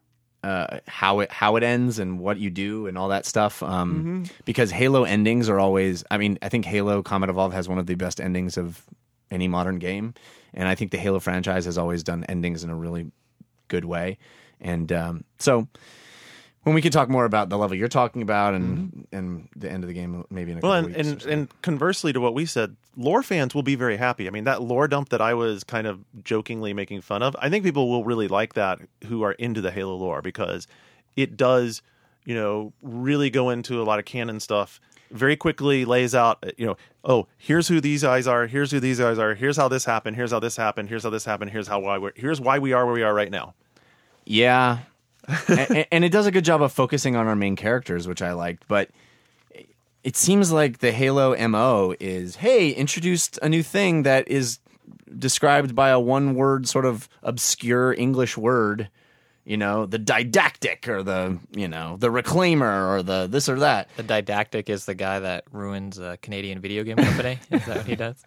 how it ends and what you do and all that stuff. Because Halo endings are always, I mean, I think Halo Combat Evolved has one of the best endings of any modern game, and I think the Halo franchise has always done endings in a really good way. And so when we can talk more about the level you're talking about and the end of the game, maybe in a couple weeks. And conversely to what we said, lore fans will be very happy. I mean, that lore dump that I was kind of jokingly making fun of, I think people will really like that who are into the Halo lore, because it does, you know, really go into a lot of canon stuff. Very quickly lays out, you know, oh, here's who these guys are, here's who these guys are, here's how this happened, here's how this happened, here's how this happened, here's why we are where we are right now. Yeah. and it does a good job of focusing on our main characters, which I liked. But it seems like the Halo MO is, hey, introduced a new thing that is described by a one-word sort of obscure English word, you know, the didactic or the, you know, the reclaimer or the this or that. The didactic is the guy that ruins a Canadian video game company. Is that what he does?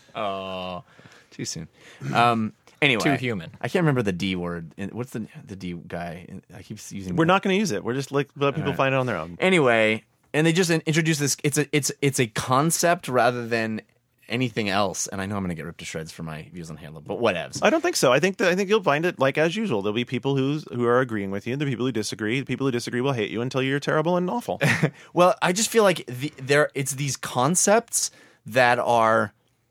Oh, too soon. Anyway, too human. I can't remember the D word. What's the D guy? I keep using. We're not going to use it. We're just let people find it on their own. Anyway, and they just introduce this. It's a concept rather than anything else. And I know I'm going to get ripped to shreds for my views on Halo, but whatevs. I don't think so. I think you'll find it like as usual. There'll be people who are agreeing with you. The people who disagree. The people who disagree will hate you until you're terrible and awful. Well, I just feel like it's these concepts that are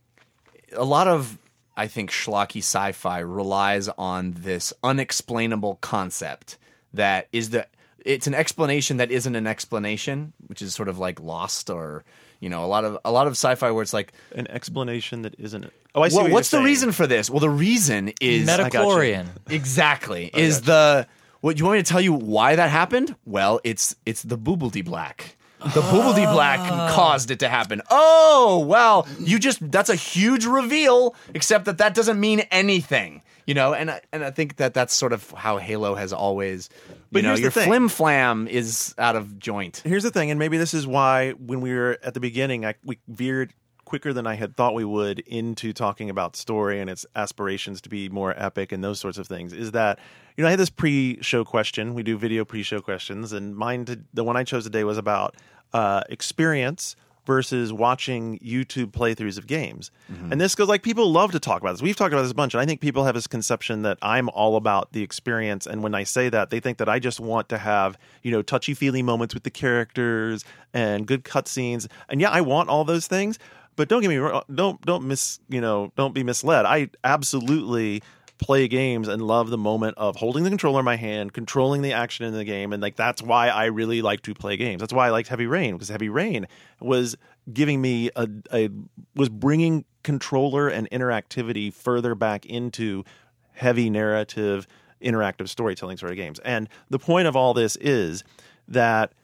a lot of. I think schlocky sci-fi relies on this unexplainable concept that is it's an explanation that isn't an explanation, which is sort of like Lost, or, you know, a lot of sci-fi where it's like an explanation that isn't. Oh, I see. Well, what's the reason for this? Well, the reason is Metachlorian. Exactly. What you want me to tell you why that happened? Well, it's the Boobledy Black. The Boobledy Black caused it to happen. Oh, well, that's a huge reveal, except that doesn't mean anything, you know? And I think that's sort of how Halo has always, your flim-flam is out of joint. Here's the thing, and maybe this is why when we were at the beginning, we veered quicker than I had thought we would into talking about story and its aspirations to be more epic and those sorts of things, is that, I had this pre-show question. We do video pre-show questions, and the one I chose today was about experience versus watching YouTube playthroughs of games. And this goes like people love to talk about this. We've talked about this a bunch, and I think people have this conception that I'm all about the experience. And when I say that, they think that I just want to have, touchy-feely moments with the characters and good cutscenes. And yeah, I want all those things, but don't get me wrong, don't be misled. I absolutely play games and love the moment of holding the controller in my hand, controlling the action in the game, and like that's why I really like to play games. That's why I liked Heavy Rain, because Heavy Rain was giving me was bringing controller and interactivity further back into heavy narrative, interactive storytelling sort of games. And the point of all this is that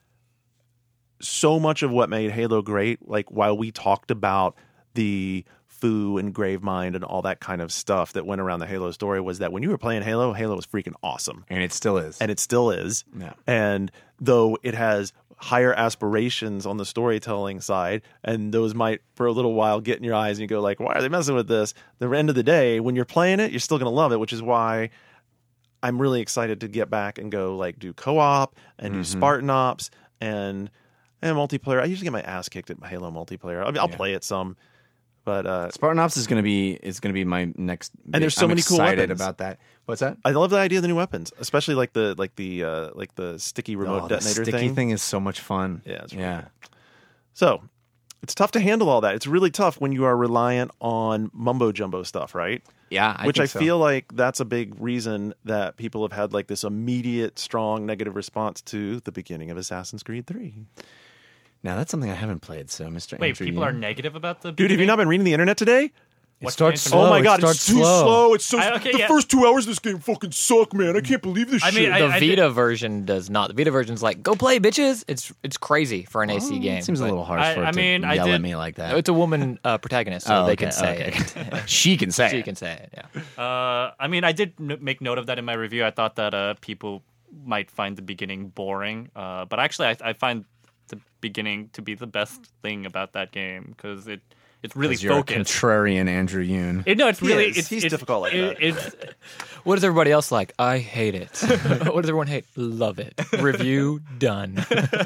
so much of what made Halo great, like while we talked about the Fu and Gravemind and all that kind of stuff that went around the Halo story, was that when you were playing Halo, Halo was freaking awesome. And it still is. Yeah. Yeah. And though it has higher aspirations on the storytelling side, and those might for a little while get in your eyes and you go like, why are they messing with this? The end of the day, when you're playing it, you're still going to love it, which is why I'm really excited to get back and go like do co-op and do Spartan Ops and multiplayer. I usually get my ass kicked at Halo multiplayer. I mean, I'll play it some. But Spartan Ops is going to be my next. And there's so many cool excited weapons about that. What's that? I love the idea of the new weapons, especially like the sticky remote detonator the sticky thing is so much fun. Yeah, it's really yeah. So it's tough to handle all that. It's really tough when you are reliant on mumbo jumbo stuff, right? Yeah, Which I think so. feel like that's a big reason that people have had like this immediate, strong negative response to the beginning of Assassin's Creed 3. Now that's something I haven't played. So, Mr. Wait, Andrew, people are negative about the Dude, have you not been reading the internet today? What's starts the slow. Oh my it god, it's starts too slow. slow. It's so Okay, the yeah. first 2 hours of this game fucking suck, man. I can't believe this I mean, shit. I The Vita version does not. The Vita version's like, go play, bitches. It's crazy for an AC game. It seems a but little harsh for it to yell at me like that. It's a woman protagonist, so Oh, they okay, can say okay. it. She can say She it. can say it. Yeah. I mean, I did make note of that in my review. I thought that people might find the beginning boring, but actually, I find the beginning to be the best thing about that game because it's really You're a focused. contrarian Andrew Yoon. It's really is. He's it's difficult like that. It's What does everybody else like? I hate it. What does everyone hate? Love it. Review done.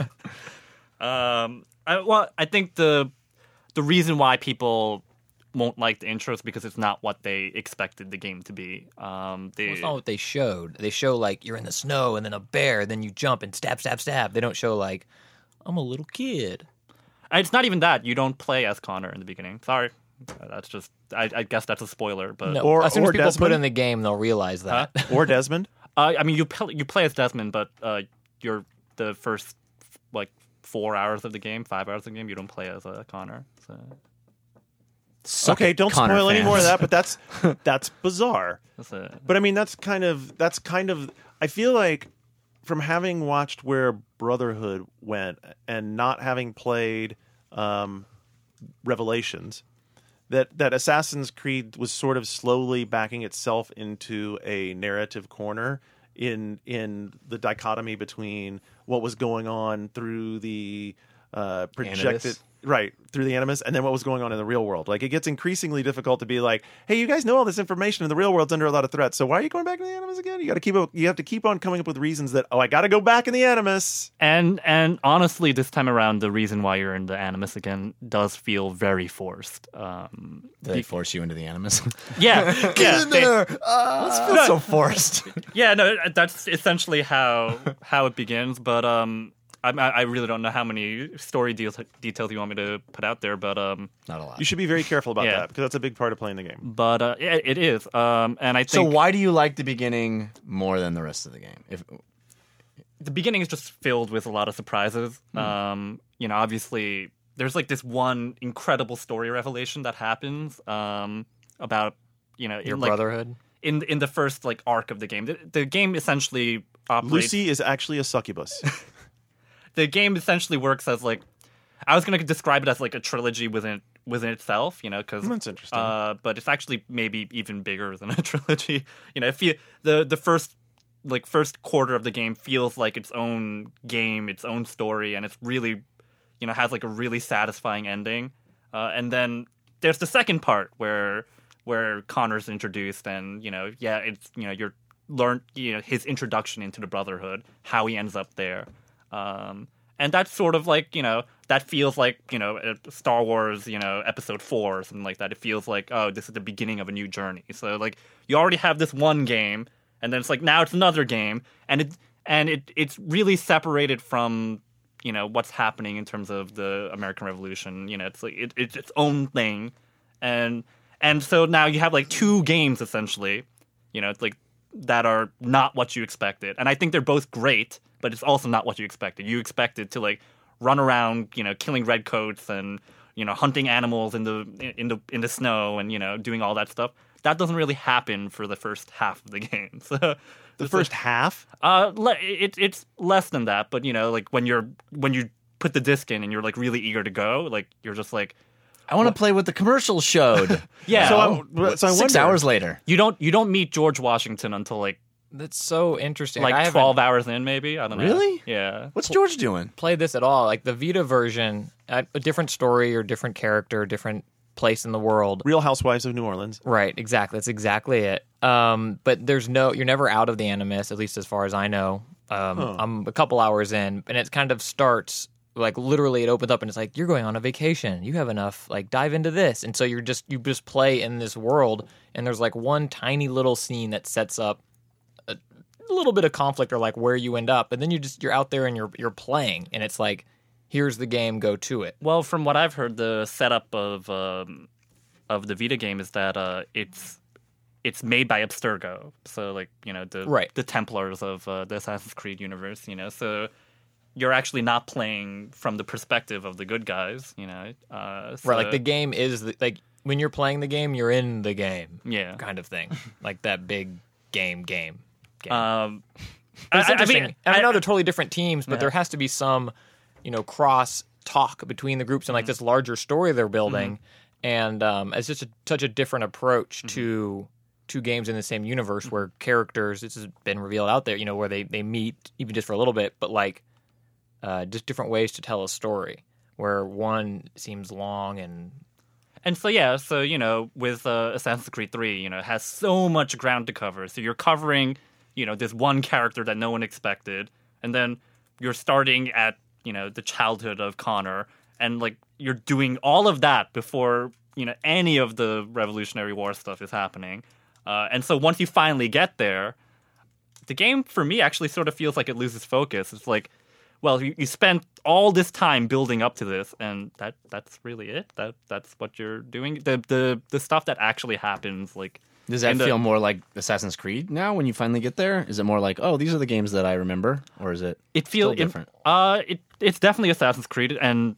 I think the reason why people won't like the intro is because it's not what they expected the game to be. It's not what they showed. They show like you're in the snow and then a bear, then you jump and stab, stab, stab. They don't show like I'm a little kid. It's not even that. You don't play as Connor in the beginning. Sorry. That's just, I guess that's a spoiler. But No, Or- as soon as or people Desmond. put in the game, they'll realize that. Or Desmond. I mean, you play as Desmond, but you're the first, 4 hours of the game, 5 hours of the game, you don't play as Connor. So. Okay, don't Connor spoil any more of fans. that, but that's bizarre. That's it. But I mean, that's kind of. I feel like from having watched where Brotherhood went and not having played Revelations, that Assassin's Creed was sort of slowly backing itself into a narrative corner in the dichotomy between what was going on through the projected. Animus? Right, through the Animus, and then what was going on in the real world. Like, it gets increasingly difficult to be like, hey, you guys know all this information, and the real world's under a lot of threat, so why are you going back to the Animus again? You have to keep on coming up with reasons that, I got to go back in the Animus. And honestly, this time around, the reason why you're in the Animus again does feel very forced. They force you into the Animus. Yeah, yeah, This feels so forced. yeah. No, that's essentially how it begins. But I really don't know how many story details you want me to put out there. But Not a lot. You should be very careful about Yeah. that, because that's a big part of playing the game. But it is. And I think So why do you like the beginning more than the rest of the game? the beginning is just filled with a lot of surprises. Obviously, there's like this one incredible story revelation that happens about Your brotherhood. in the first arc of the game. The game essentially operates. Lucy is actually a succubus. The game essentially works as I was going to describe it as a trilogy within itself, because That's interesting. but it's actually maybe even bigger than a trilogy. If the first quarter of the game feels like its own game, its own story, and it's really has a really satisfying ending. And then there's the second part where Connor's introduced, and it's you're learn his introduction into the Brotherhood, how he ends up there. And that's sort of like, that feels like, Star Wars, episode 4 or something like that. It feels like, oh, this is the beginning of a new journey. So like you already have this one game, and then it's like now it's another game, and it's really separated from, what's happening in terms of the American Revolution. It's like it's its own thing. And so now you have like 2 games essentially, it's like that are not what you expected. And I think they're both great, but it's also not what you expected. You expected to like run around, killing redcoats and hunting animals in the snow and doing all that stuff. That doesn't really happen for the first half of the game. So the first half? It's less than that, but like when you put the disc in and you're like really eager to go, like you're just like, I want to play what the commercials showed. Yeah. So I 6 wonder, hours later. You don't meet George Washington until like That's so interesting. like 12 hours in, maybe. I don't know. Really? Yeah. What's George doing? Played this at all. Like the Vita version, a different story or different character, different place in the world. Real Housewives of New Orleans. Right, exactly. That's exactly it. But you're never out of the Animus, at least as far as I know. I'm a couple hours in, and it kind of starts like literally it opens up and it's like, you're going on a vacation. You have enough, like dive into this. And so you just play in this world, and there's like one tiny little scene that sets up a little bit of conflict or like where you end up. And then you're out there and you're playing, and it's like, here's the game, go to it. Well, from what I've heard, the setup of the Vita game is that it's made by Abstergo, so like the Templars of the Assassin's Creed universe, so you're actually not playing from the perspective of the good guys, Right, like the game is like when you're playing the game, you're in the game, kind of thing, like that big game. It's interesting. I know they're totally different teams, but there has to be some, cross talk between the groups and like this larger story they're building, and it's just such a different approach to two games in the same universe where characters, this has been revealed out there, where they meet even just for a little bit, but like just different ways to tell a story, where one seems long and so with Assassin's Creed 3, it has so much ground to cover. So you're covering, this one character that no one expected, and then you're starting at, the childhood of Connor, and like you're doing all of that before, any of the Revolutionary War stuff is happening. And so once you finally get there, the game for me actually sort of feels like it loses focus. It's like, well, you spent all this time building up to this, and that's really it. That's what you're doing. The stuff that actually happens, like, does that feel more like Assassin's Creed now when you finally get there? Is it more like, oh, these are the games that I remember, or is it still different? It's definitely Assassin's Creed, and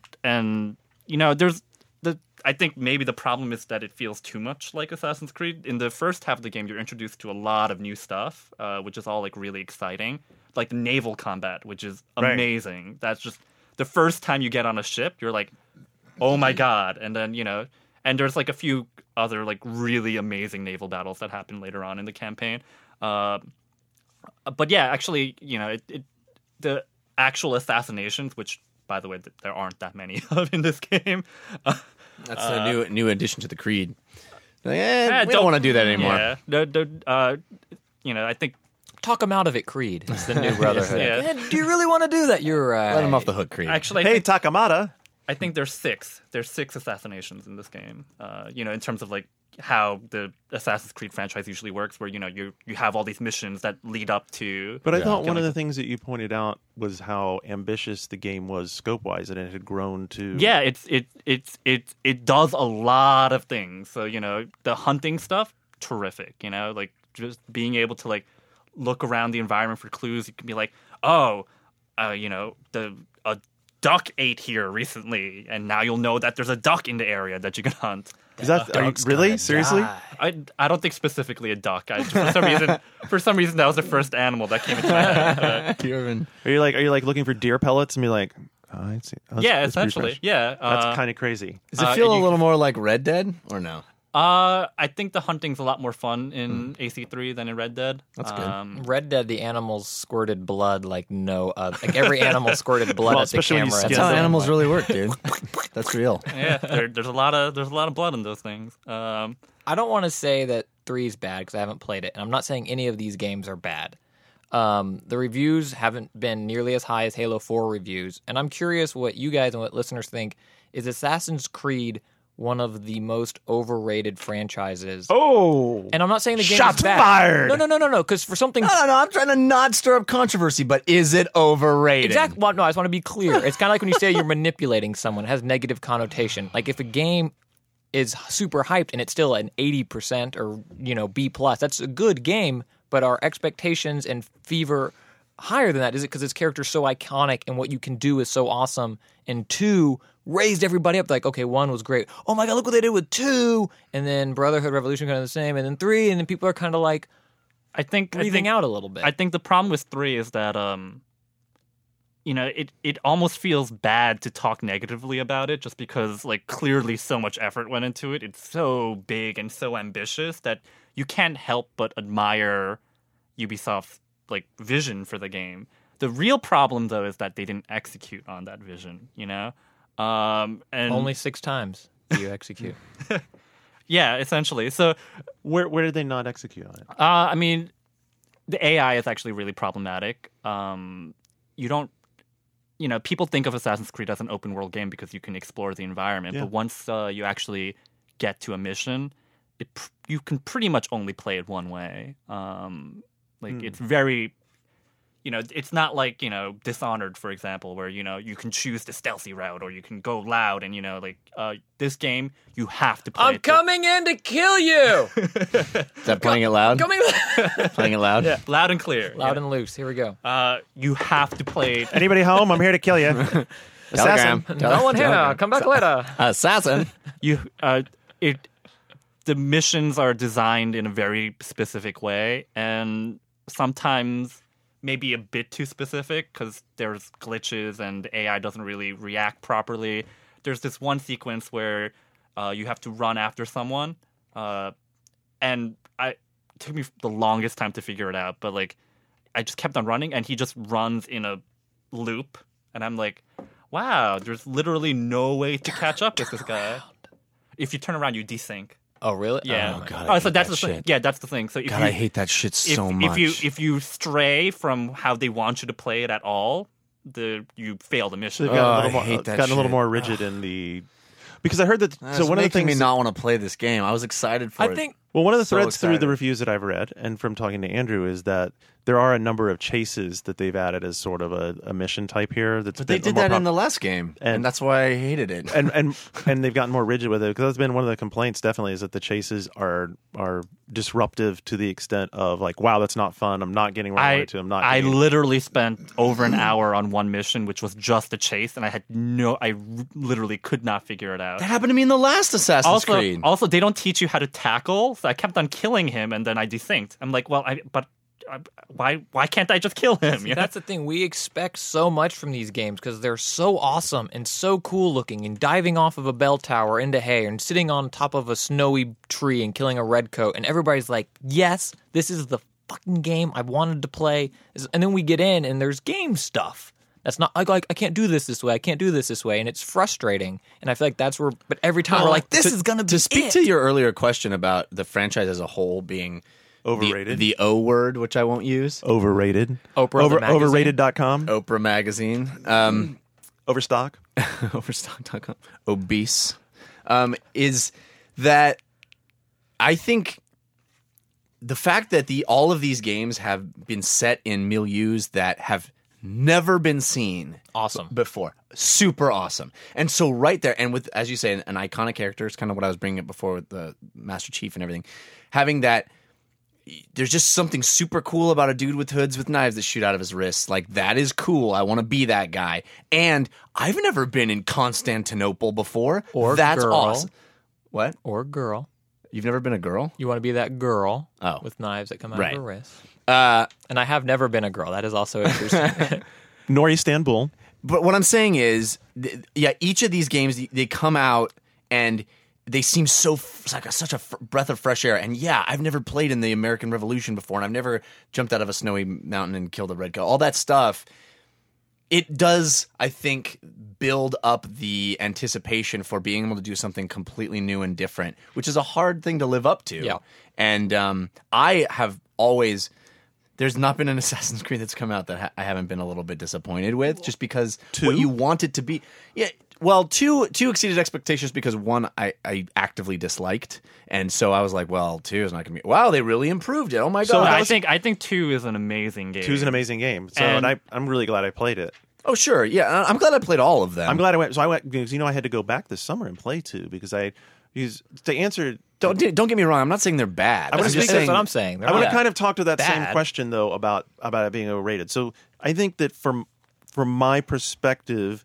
there's I think maybe the problem is that it feels too much like Assassin's Creed. In the first half of the game, you're introduced to a lot of new stuff, which is all like really exciting. Like the naval combat, which is amazing. Right. That's just the first time you get on a ship, you're like, oh my God. And then, and there's like a few other like really amazing naval battles that happen later on in the campaign. But yeah, actually, the actual assassinations, which by the way, there aren't that many of in this game. That's a new addition to the Creed. Like, we don't want to do that anymore. Yeah. I think talk them out of it, Creed. It's the new Brotherhood. Yeah. Do you really want to do that? You're right. Let him off the hook, Creed. Actually, Takamata. I think there's 6. There's 6 assassinations in this game. In terms of like how the Assassin's Creed franchise usually works, where you have all these missions that lead up to. But I thought one of the things that you pointed out was how ambitious the game was scope wise, and it had grown to. Yeah, it does a lot of things. So the hunting stuff, terrific. Like just being able to like look around the environment for clues. You can be like, oh, a duck ate here recently, and now you'll know that there's a duck in the area that you can hunt. Is that really seriously? I don't think specifically a duck. For some reason that was the first animal that came into my head. Are you like looking for deer pellets and be like, oh, I see. Oh, that's essentially, yeah. That's kind of crazy. Does it feel a little more like Red Dead or no? I think the hunting's a lot more fun in AC3 than in Red Dead. That's good. Red Dead, the animals squirted blood like no other. Like every animal squirted blood at the camera. That's how animals really work, dude. That's real. Yeah, there's a lot of blood in those things. I don't want to say that 3's bad because I haven't played it, and I'm not saying any of these games are bad. The reviews haven't been nearly as high as Halo 4 reviews, and I'm curious what you guys and what listeners think. Is Assassin's Creed one of the most overrated franchises? Oh, And I'm not saying the game shots is bad. fired. No. Because for something No, I'm trying to not stir up controversy, but is it overrated? exactly, well, no, I just want to be clear. It's kind of like when you say you're manipulating someone; it has negative connotation. Like if a game is super hyped and it's still an 80% or B+, that's a good game. But our expectations and fever higher than that? Is it because its character's so iconic and what you can do is so awesome? And 2 raised everybody up. Like, okay, 1 was great. Oh my God, look what they did with 2. And then Brotherhood, Revolution kind of the same. And then 3. And then people are kind of like breathing out a little bit. I think the problem with 3 is that it almost feels bad to talk negatively about it just because like clearly so much effort went into it. It's so big and so ambitious that you can't help but admire Ubisoft's like vision for the game. The real problem though is that they didn't execute on that vision, and only 6 times do you execute. yeah, essentially. So where did they not execute on it? I mean, the AI is actually really problematic. You don't people think of Assassin's Creed as an open world game because you can explore the environment. Yeah. But once you actually get to a mission, you can pretty much only play it one way. It's very, it's not like, Dishonored, for example, where, you can choose the stealthy route or you can go loud and, this game, you have to play I'm it. coming in to kill you! Is that playing it loud? Playing it loud? Yeah, loud and clear. Loud and loose. Here we go. You have to play it. Anybody home? I'm here to kill you. Assassin. No one here. Come back later. Assassin. The missions are designed in a very specific way, and sometimes maybe a bit too specific because there's glitches and the AI doesn't really react properly. There's this one sequence where you have to run after someone, and it took me the longest time to figure it out, but like I just kept on running, and he just runs in a loop, and I'm like, wow, there's literally no way to catch up with this guy. If you turn around, you desync. Oh, really? Yeah. Oh, God, I hate so that's that the thing. shit. Yeah, that's the thing. So if God, you, I hate that shit so much. If you stray from how they want you to play it at all, you fail the mission. They've gotten a I little more, hate that gotten a little shit. more rigid in the because I heard that. That's So one of the making things me not want to play this game. I was excited for it. I think Well, one of the So threads through the excited. reviews that I've read and from talking to Andrew is that there are a number of chases that they've added as sort of a mission type here. That's But they did that in the last game, and that's why I hated it. and they've gotten more rigid with it because that's been one of the complaints. Definitely is that the chases are disruptive to the extent of like, wow, that's not fun. I'm not getting where I wanted to. I'm not. I getting- literally spent over an hour on one mission, which was just a chase, and I literally could not figure it out. That happened to me in the last Assassin's Creed. Also, they don't teach you how to tackle, so I kept on killing him, and then I desynced. I'm like, why can't I just kill him? See, that's the thing. We expect so much from these games because they're so awesome and so cool looking and diving off of a bell tower into hay and sitting on top of a snowy tree and killing a redcoat. And everybody's like, yes, this is the fucking game I wanted to play. And then we get in and there's game stuff. That's not like I can't do this way. I can't do this way. And it's frustrating. And I feel like that's where, but every time we're like, this is going to be To speak it. to your earlier question about the franchise as a whole being Overrated. the O word, which I won't use, Overrated. Oprah, the magazine. Overrated.com. Oprah magazine, Overstock. overstock.com, obese, is that I think the fact that all of these games have been set in milieus that have never been seen Awesome. before, super awesome. And so right there, and with, as you say, an iconic character is kind of what I was bringing up before with the Master Chief and everything, having that. There's just something super cool about a dude with hoods with knives that shoot out of his wrists. Like, that is cool. I want to be that guy. And I've never been in Constantinople before. Or That's girl. awesome. What? Or girl. You've never been a girl? You want to be that girl Oh. with knives that come out Right. of her wrists. Uh, And I have never been a girl. That is also interesting. Nor Istanbul. but what I'm saying is, each of these games, they come out and they seem so like such a breath of fresh air. And yeah, I've never played in the American Revolution before, and I've never jumped out of a snowy mountain and killed a redcoat. All that stuff, it does, I think, build up the anticipation for being able to do something completely new and different, which is a hard thing to live up to. Yeah. And I have always there's not been an Assassin's Creed that's come out that I haven't been a little bit disappointed with, just because 2? what you want it to be. Yeah, well, two exceeded expectations because 1 I actively disliked, and so I was like, well, 2 is not going to be. Wow, they really improved it. Oh my So god! I think 2 is an amazing game. 2 is an amazing game. So, and I'm really glad I played it. Oh sure, yeah, I'm glad I played all of them. I'm glad I went. So I went because I had to go back this summer and play 2 because to answer. Don't get me wrong. I'm not saying they're bad. I I'm was just That's saying what I'm saying. I want to kind of talk to that same bad. question though about it being overrated. So I think that from my perspective,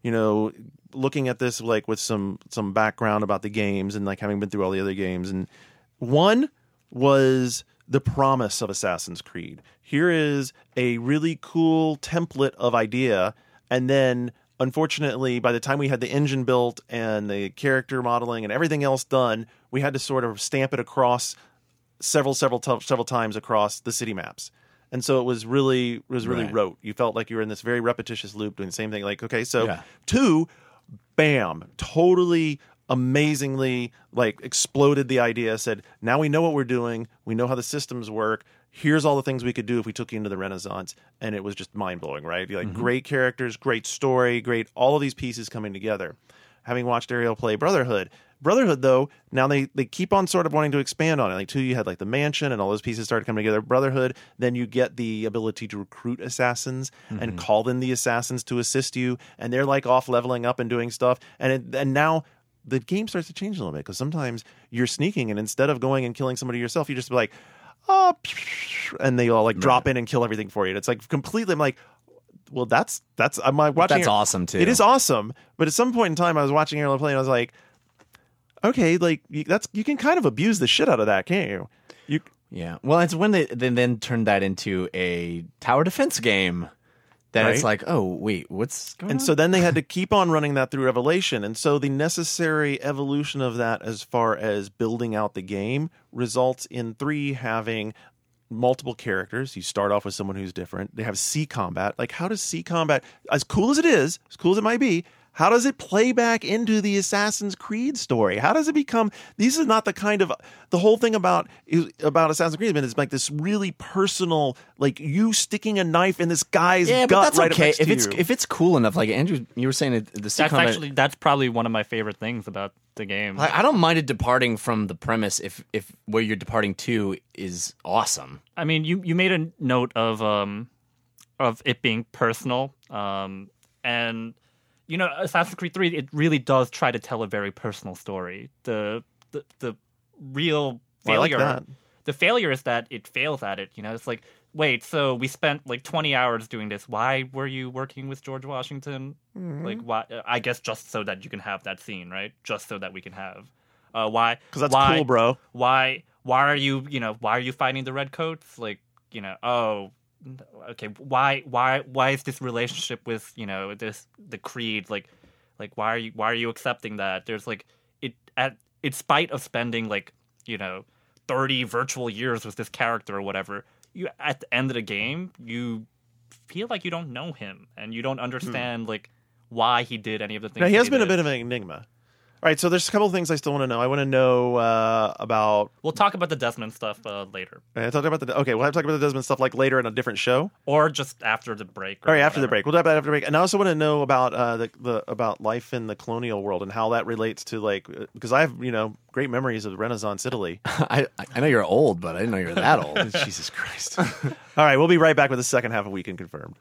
looking at this like with some background about the games and like having been through all the other games, and one was the promise of Assassin's Creed. Here is a really cool template of idea, and then unfortunately, by the time we had the engine built and the character modeling and everything else done, we had to sort of stamp it across several times across the city maps. And so it was really Right. rote. You felt like you were in this very repetitious loop doing the same thing. Like, okay, so Yeah. 2, bam, totally amazingly like exploded the idea, said, now we know what we're doing. We know how the systems work. Here's all the things we could do if we took you into the Renaissance. And it was just mind-blowing, right? Like great characters, great story, great all of these pieces coming together. Having watched Ariel play Brotherhood, though, now they keep on sort of wanting to expand on it. Like 2, you had like the mansion and all those pieces started coming together. Brotherhood, then you get the ability to recruit assassins and call in the assassins to assist you, and they're like off leveling up and doing stuff. And now the game starts to change a little bit because sometimes you're sneaking, and instead of going and killing somebody yourself, you just be like, oh, and they all like drop in and kill everything for you. And it's like completely. I'm like, well, that's I'm like watching. That's awesome too. It is awesome, but at some point in time, I was watching Ariel play, and I was like, okay, like you can kind of abuse the shit out of that, can't you? Yeah. Well, it's when they then turned that into a tower defense game that it's Right. like, oh wait, what's going And on? so then they had to keep on running that through Revelation. And so the necessary evolution of that as far as building out the game results in 3 having multiple characters. You start off with someone who's different. They have sea combat. Like, how does sea combat, as cool as it is, as cool as it might be, how does it play back into the Assassin's Creed story? How does it become? These is not the kind of the whole thing about Assassin's Creed is like this really personal, like you sticking a knife in this guy's yeah, but gut that's right okay next to if it's cool enough. Like Andrew, you were saying the sea combat. That's probably one of my favorite things about the game. I don't mind it departing from the premise if where you're departing to is awesome. I mean, you made a note of it being personal, and Assassin's Creed 3, it really does try to tell a very personal story. The real Well, I like failure, that. the failure is that it fails at it. It's like, wait, so we spent like 20 hours doing this. Why were you working with George Washington? Like, why? I guess just so that you can have that scene, right? Just so that we can have. Why? Because that's why, cool, bro. Why are you why are you fighting the redcoats? Like, oh, okay, why is this relationship with the Creed like why are you accepting that? There's like in spite of spending like 30 virtual years with this character or whatever, you at the end of the game you feel like you don't know him and you don't understand like why he did any of the things. Now, he that has been a did. bit of an enigma. All right, so there's a couple of things I still want to know. I want to know about. We'll talk about the Desmond stuff later, I talked about okay, we'll have to talk about the Desmond stuff like later in a different show. or just after the break. All right, after the break. We'll talk about it after the break. And I also want to know about about life in the colonial world and how that relates to like because I have great memories of Renaissance Italy. I know you're old, but I didn't know you were that old. Jesus Christ! All right, we'll be right back with the second half of Weekend Confirmed.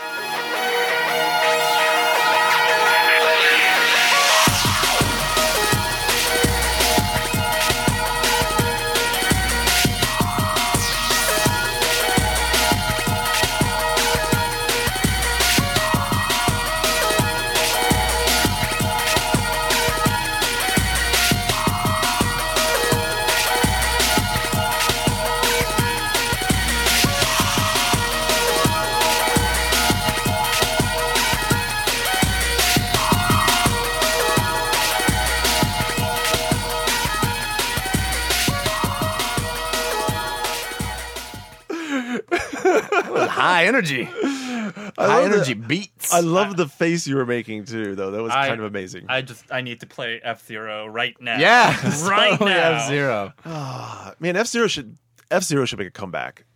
High energy. High energy beats. I love the face you were making too, though. That was kind of amazing. I need to play F-Zero right now. Yeah, right now. F-Zero. Man, F-Zero should make a comeback.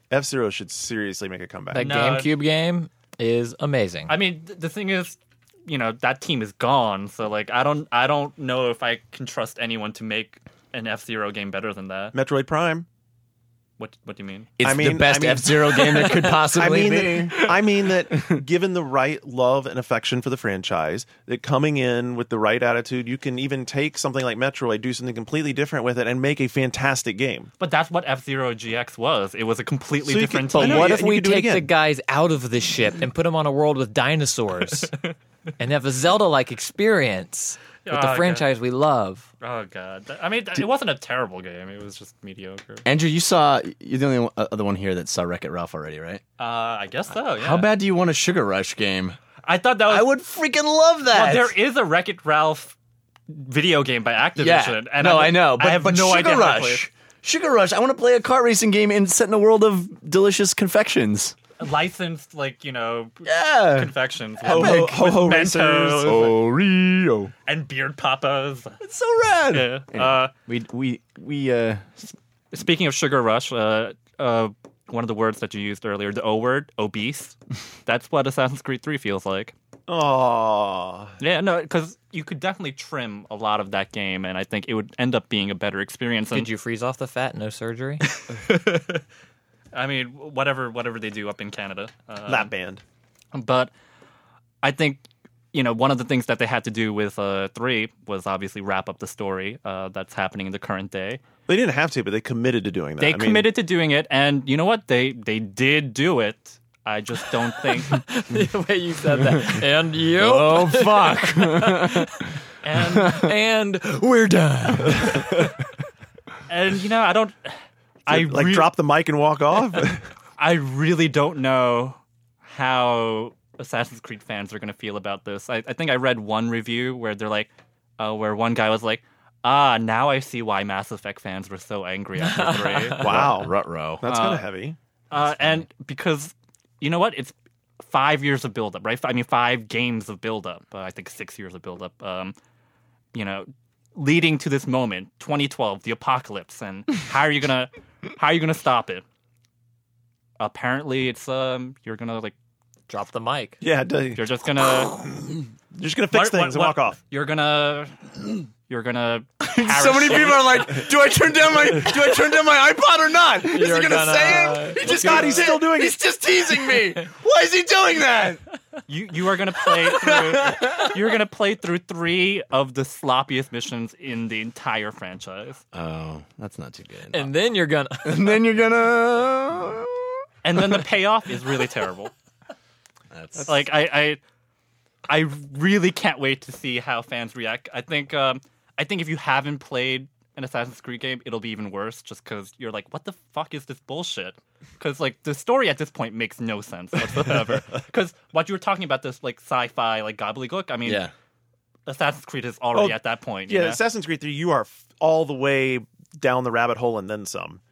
F-Zero should seriously make a comeback. That No. GameCube game is amazing. I mean, the thing is, that team is gone. So like, I don't know if I can trust anyone to make an F-Zero game better than that. Metroid Prime. What do you mean? It's the best mean- F-Zero game that could possibly be. I mean that given the right love and affection for the franchise, that coming in with the right attitude, you can even take something like Metroid, do something completely different with it, and make a fantastic game. But that's what F-Zero GX was. It was a completely So you different could- but team. I know, what yeah, if and you we could do it take the again. guys out of the ship and put them on a world with dinosaurs and have a Zelda-like experience with Oh, the God. franchise we love? Oh god. I mean, it wasn't a terrible game. It was just mediocre. Andrew, you're the only other one here that saw Wreck-It Ralph already, right? I guess so. Yeah. How bad do you want a Sugar Rush game? I thought that was. I would freaking love that. Well, there is a Wreck-It Ralph video game by Activision. Yeah, And no, I know, but I have no Sugar idea how to play Rush. Sugar Rush. I want to play a kart racing game and set in a world of delicious confections. it. Licensed, Yeah. confections. Ho ho with racers. Mentos Oreo. and beard papas. It's so rad. Yeah. We Speaking of Sugar Rush, one of the words that you used earlier, the O word, obese. That's what Assassin's Creed 3 feels like. Aww. Yeah, no, because you could definitely trim a lot of that game, and I think it would end up being a better experience. Did you freeze off the fat? No surgery? I mean, whatever they do up in Canada. That band. But I think, one of the things that they had to do with 3 was obviously wrap up the story that's happening in the current day. They didn't have to, but they committed to doing that. They committed to doing it, and you know what? They did do it. I just don't think. The way you said that. And you. Oh fuck. And we're done. I don't. I drop the mic and walk off. I really don't know how Assassin's Creed fans are going to feel about this. I think I read one review where they're like, where one guy was like, now I see why Mass Effect fans were so angry after 3. Wow. Ruh-roh. That's kind of heavy. And because, you know what? It's 5 years of buildup, right? I mean, 5 games of buildup. I think 6 years of buildup. Leading to this moment, 2012, the apocalypse, and how are you gonna stop it? Apparently, it's you're gonna Drop the mic. Yeah, you're just gonna fix things and walk off. You're gonna So many people are like, do I turn down my iPod or not? Is he You're gonna say gonna- it? He just got. He's still doing it. He's just teasing me. Why is he doing that? You are gonna play through. You're gonna play through 3 of the sloppiest missions in the entire franchise, Oh, that's not too good. And then you're gonna. And then you're gonna. and then the payoff is really terrible. That's Like I really can't wait to see how fans react. I think if you haven't played an Assassin's Creed game, it'll be even worse. Just because you're like, what the fuck is this bullshit? Because the story at this point makes no sense whatsoever. Because what you were talking about, this sci-fi gobbledygook. I mean, yeah. Assassin's Creed is already Oh, at that point. Yeah, Assassin's Creed 3, you are all the way down the rabbit hole and then some.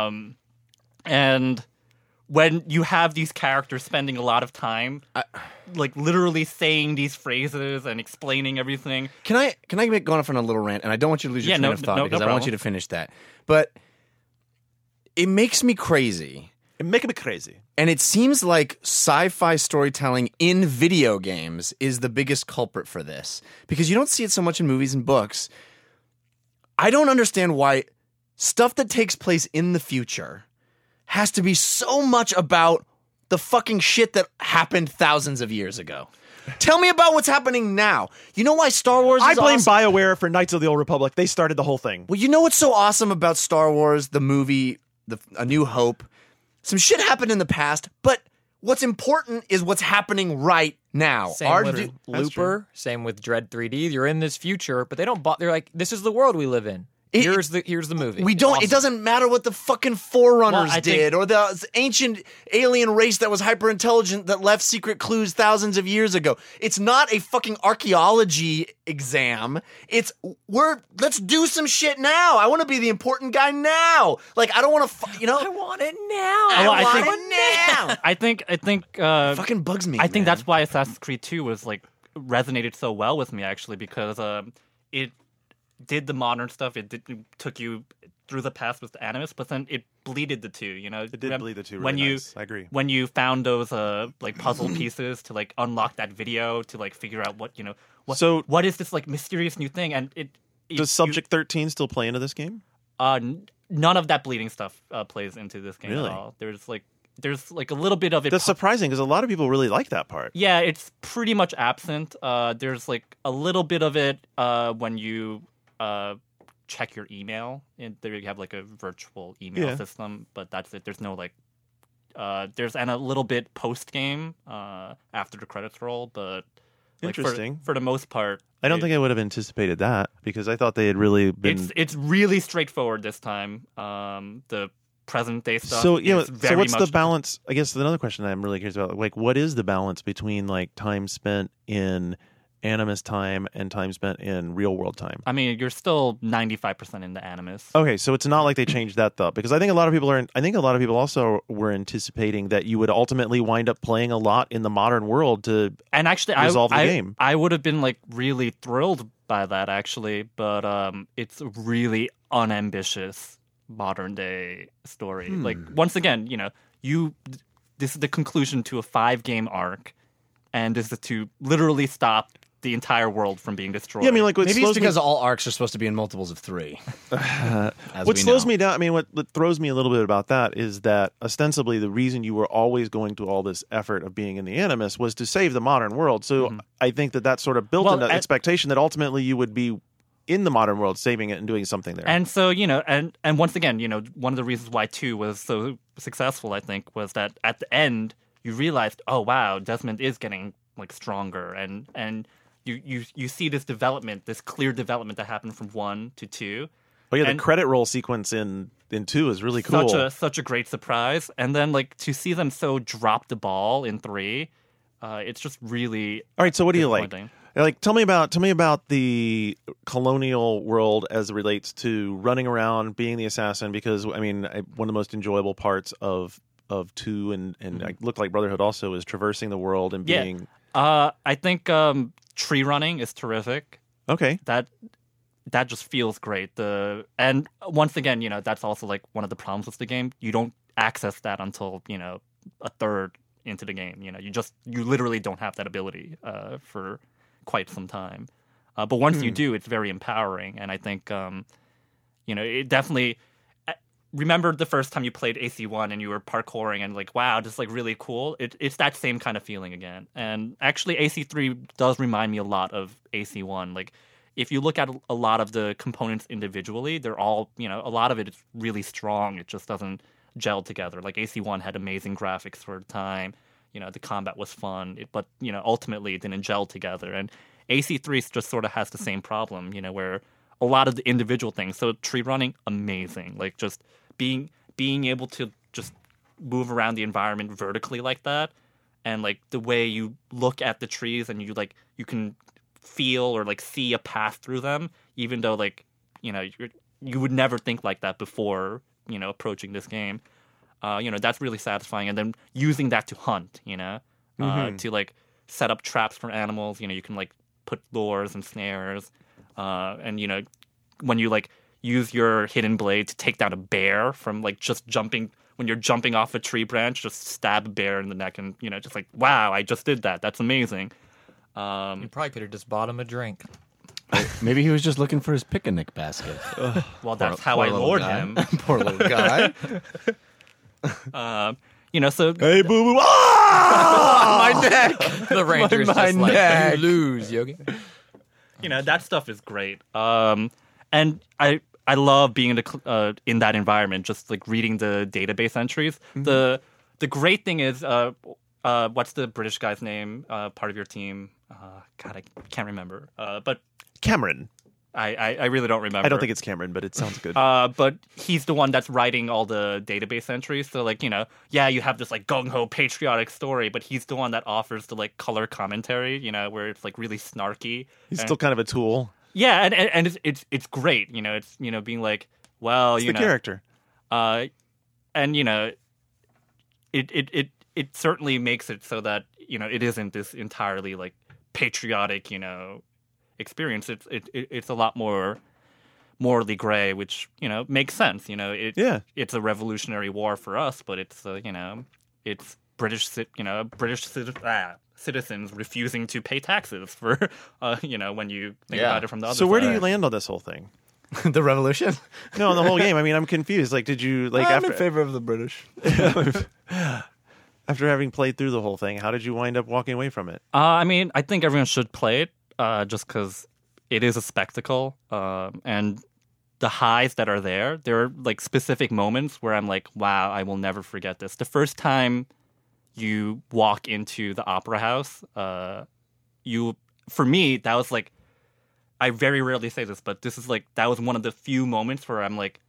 And when you have these characters spending a lot of time, literally saying these phrases and explaining everything. Can I go off on a little rant? And I don't want you to lose your Yeah, train no- of thought no- because no I want problem. you to finish that. But it makes me crazy. It make me crazy. And it seems like sci-fi storytelling in video games is the biggest culprit for this. Because you don't see it so much in movies and books. I don't understand why stuff that takes place in the future has to be so much about the fucking shit that happened thousands of years ago. Tell me about what's happening now. You know why Star Wars is I blame awesome? BioWare for Knights of the Old Republic. They started the whole thing. Well, you know what's so awesome about Star Wars, the movie, A New Hope? Some shit happened in the past, but what's important is what's happening right now. Same with Looper. Same with Dread 3D. You're in this future, but they don't. They're like, this is the world we live in. Here's the movie. We don't. Awesome. It doesn't matter what the fucking Forerunners Well, I did, think- or the ancient alien race that was hyper intelligent that left secret clues thousands of years ago. It's not a fucking archaeology exam. It's let's do some shit now. I want to be the important guy now. Like I don't want to. I want it now. Well, I think- want it now. I think It fucking bugs me. I think man. that's why Assassin's Creed 2 was resonated so well with me actually, because it did the modern stuff. It took you through the past with the Animus, but then it bleeded the two. You know, It did bleed the two. when Really you nice. I agree. when you found those like puzzle pieces to like unlock that video to like figure out what what is this like mysterious new thing, and Does Subject 13 still play into this game? None of that bleeding stuff plays into this game Really? at all. There's like a little bit of it. That's surprising because a lot of people really like that part. Yeah, it's pretty much absent. There's like a little bit of it when you check your email. And there you have like a virtual email system, but that's it. There's no like. There's a little bit post game after the credits roll, but like, Interesting. For the most part, I don't think I would have anticipated that because I thought they had really been. It's really straightforward this time. The present day stuff. So is very so what's much the balance? I guess another question I'm really curious about, like, what is the balance between like time spent in Animus time and time spent in real world time? I mean, you're still 95% in the Animus. Okay, so it's not like they changed that though, because I think a lot of people are. I think a lot of people also were anticipating that you would ultimately wind up playing a lot in the modern world to And actually, resolve the game. I would have been like really thrilled by that actually, but it's a really unambitious modern day story. Like once again, this is the conclusion to a 5-game arc, and this is to literally stop the entire world from being destroyed. Yeah, I mean, like what Maybe slows it's because all arcs are supposed to be in multiples of 3. what slows me down, I mean, what throws me a little bit about that is that ostensibly the reason you were always going to all this effort of being in the Animus was to save the modern world. So I think that sort of built into expectation that ultimately you would be in the modern world, saving it and doing something there. And so, and once again, one of the reasons why 2 was so successful, I think, was that at the end you realized, oh wow, Desmond is getting like stronger, and you see this development, this clear development that happened from 1 to 2. Oh yeah, the credit roll sequence in 2 is really cool. Such a great surprise, and then like to see them so drop the ball in 3, it's just really. All right, so what do you like? Like, tell me about the colonial world as it relates to running around, being the assassin. Because I mean, one of the most enjoyable parts of 2 and it looked like Brotherhood also is traversing the world and being. I think tree running is terrific. Okay, that just feels great. And once again, that's also like one of the problems with the game. You don't access that until a third into the game. You literally don't have that ability for quite some time. But once you do, it's very empowering. And I think, it definitely. Remember the first time you played AC1 and you were parkouring and like, wow, this is like really cool. It's that same kind of feeling again. And actually, AC3 does remind me a lot of AC1. Like, if you look at a lot of the components individually, they're all, a lot of it is really strong. It just doesn't gel together. Like AC1 had amazing graphics for the time. The combat was fun, but ultimately it didn't gel together. And AC3 just sort of has the same problem, where a lot of the individual things. So tree running, amazing. Like just being able to just move around the environment vertically like that, and like the way you look at the trees and you can feel or like see a path through them, even though like you would never think like that before approaching this game. That's really satisfying. And then using that to hunt, to like set up traps for animals. You can like put lures and snares, and when you like use your hidden blade to take down a bear from like just jumping. When you're jumping off a tree branch, just stab a bear in the neck, and just like, wow, I just did that. That's amazing. You probably could have just bought him a drink. Maybe he was just looking for his picnic basket. Well, that's how I lured him. Poor little guy. So hey, boo boo! Ah! My neck. The Ranger's My just like, neck. you lose, Yogi. that stuff is great. And I love being in that environment, just like reading the database entries. The great thing is, what's the British guy's name? Part of your team? God, I can't remember. But Cameron. I really don't remember. I don't think it's Cameron, but it sounds good. But he's the one that's writing all the database entries. So like, you have this like gung-ho patriotic story, but he's the one that offers the like color commentary, where it's like really snarky. He's still kind of a tool. Yeah, and it's great. It's being like, well, It's the character. And it certainly makes it so that it isn't this entirely like patriotic experience. It's a lot more morally gray, which makes sense. It's a revolutionary war for us, but it's it's British citizens refusing to pay taxes for when you think about it from the other side. So where do you land on this whole thing? The revolution? No, on the whole game. I mean, I'm confused. Like, did you I'm in favor of the British. After having played through the whole thing, how did you wind up walking away from it? I mean, I think everyone should play it just because it is a spectacle. And the highs that are there are like specific moments where I'm like, wow, I will never forget this. The first time you walk into the opera house, for me, that was like, I very rarely say this, but this is like, that was one of the few moments where I'm like,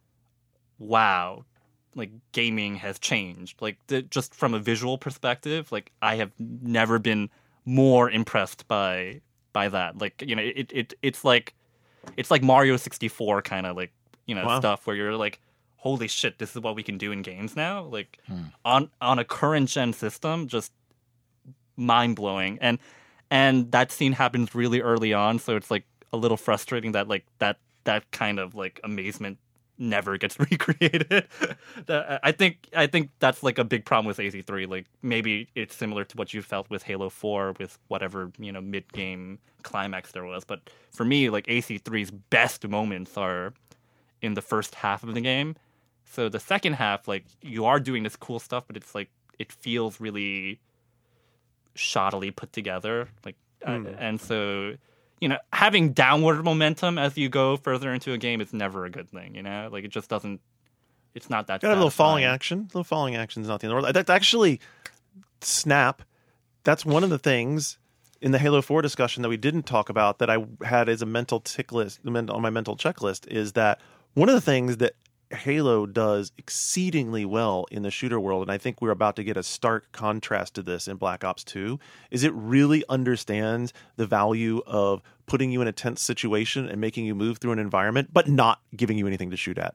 wow, like gaming has changed. Like just from a visual perspective, like I have never been more impressed by that. Like, it's like Mario 64 kind of like, Wow. stuff where you're like, holy shit, this is what we can do in games now. Like on a current gen system, just mind blowing. And that scene happens really early on. So it's like a little frustrating that like that kind of like amazement never gets recreated. I think that's like a big problem with AC3. Like maybe it's similar to what you felt with Halo 4 with whatever, mid-game climax there was. But for me, like AC3's best moments are in the first half of the game. So the second half, like you are doing this cool stuff, but it's like it feels really shoddily put together. Like and so having downward momentum as you go further into a game is never a good thing, Like it just doesn't. It's not that. Got a little falling action. A little falling action is not the end of the world. That's actually Snap. That's one of the things in the Halo 4 discussion that we didn't talk about that I had as a mental tick list on my mental checklist is that one of the things that Halo does exceedingly well in the shooter world, and I think we're about to get a stark contrast to this in Black Ops 2, is it really understands the value of putting you in a tense situation and making you move through an environment, but not giving you anything to shoot at.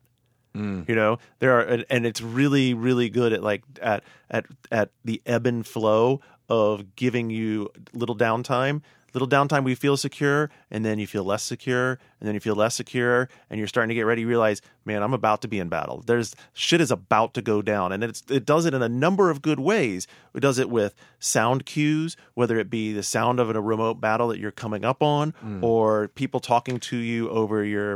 There are, and it's really, really good at like at the ebb and flow of giving you little downtime. Little downtime, we feel secure, and then you feel less secure, and then you feel less secure, and you're starting to get ready. You realize, man, I'm about to be in battle. Shit is about to go down, and it does it in a number of good ways. It does it with sound cues, whether it be the sound of a remote battle that you're coming up on, or people talking to you over your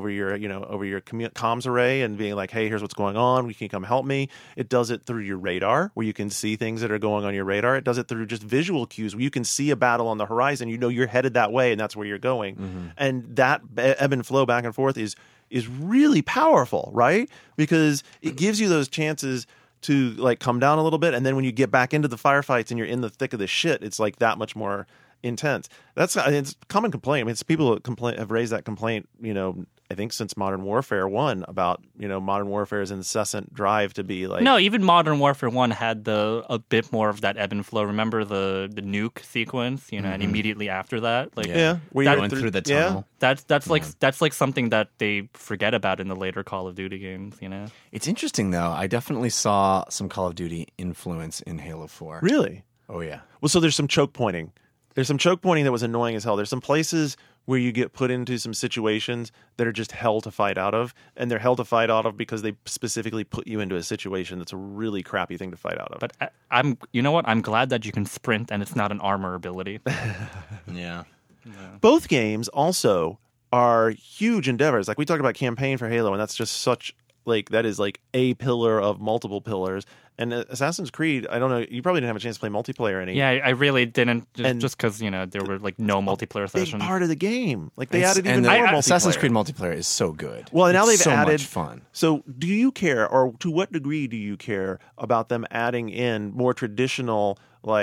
comms array and being like, "Hey, here's what's going on. You can come help me." It does it through your radar, where you can see things that are going on your radar. It does it through just visual cues, where you can see a battle on the horizon. You're headed that way, and that's where you're going. And that ebb and flow back and forth is really powerful, right? Because it gives you those chances to like come down a little bit, and then when you get back into the firefights and you're in the thick of the shit, it's like that much more intense. It's a common complaint. I mean, it's people that have raised that complaint, I think since Modern Warfare 1 about, Modern Warfare's incessant drive to be like... No, even Modern Warfare 1 had a bit more of that ebb and flow. Remember the nuke sequence, and immediately after that? Like, Going through the tunnel. That's like something that they forget about in the later Call of Duty games, It's interesting, though. I definitely saw some Call of Duty influence in Halo 4. Really? Oh, yeah. Well, so there's some choke pointing. There's some choke pointing that was annoying as hell. There's some places where you get put into some situations that are just hell to fight out of, and they're hell to fight out of because they specifically put you into a situation that's a really crappy thing to fight out of. But I'm glad that you can sprint and it's not an armor ability. Yeah. Both games also are huge endeavors. Like we talked about campaign for Halo, and that's just such that is like a pillar of multiple pillars. And Assassin's Creed, I don't know, you probably didn't have a chance to play multiplayer any. Yeah, I really didn't, just because, there were like no multiplayer big sessions. Part of the game. Like they added even more multiplayer. Assassin's Creed multiplayer is so good. Well, and now they've so added much fun. So do you care, or to what degree do you care about them adding in more traditional,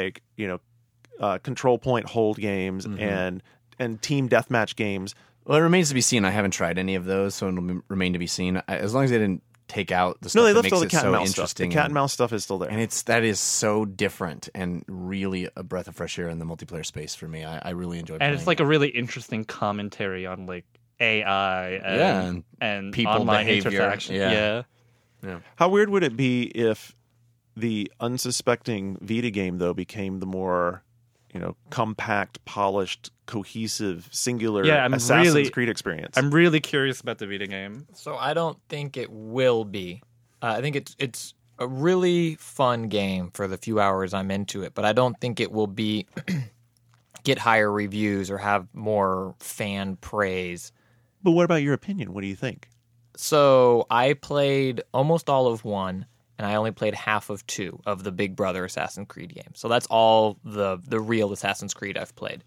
control point hold games and team deathmatch games? Well, it remains to be seen. I haven't tried any of those, so it'll remain to be seen. As long as they didn't take out the stuff they that left makes all the it cat so and mouse interesting. stuff. The cat and mouse stuff is still there. And that is so different and really a breath of fresh air in the multiplayer space for me. I really enjoy playing And it's like a really interesting commentary on like AI and people online behavior. interaction. Yeah. How weird would it be if the unsuspecting Vita game, though, became the more compact, polished, cohesive, singular Yeah, I'm Assassin's really- Creed experience. I'm really curious about the Vita game. So I don't think it will be. I think it's a really fun game for the few hours I'm into it, but I don't think it will be get higher reviews or have more fan praise. But what about your opinion? What do you think? So I played almost all of 1, and I only played half of 2 of the Big Brother Assassin's Creed games. So that's all the real Assassin's Creed I've played.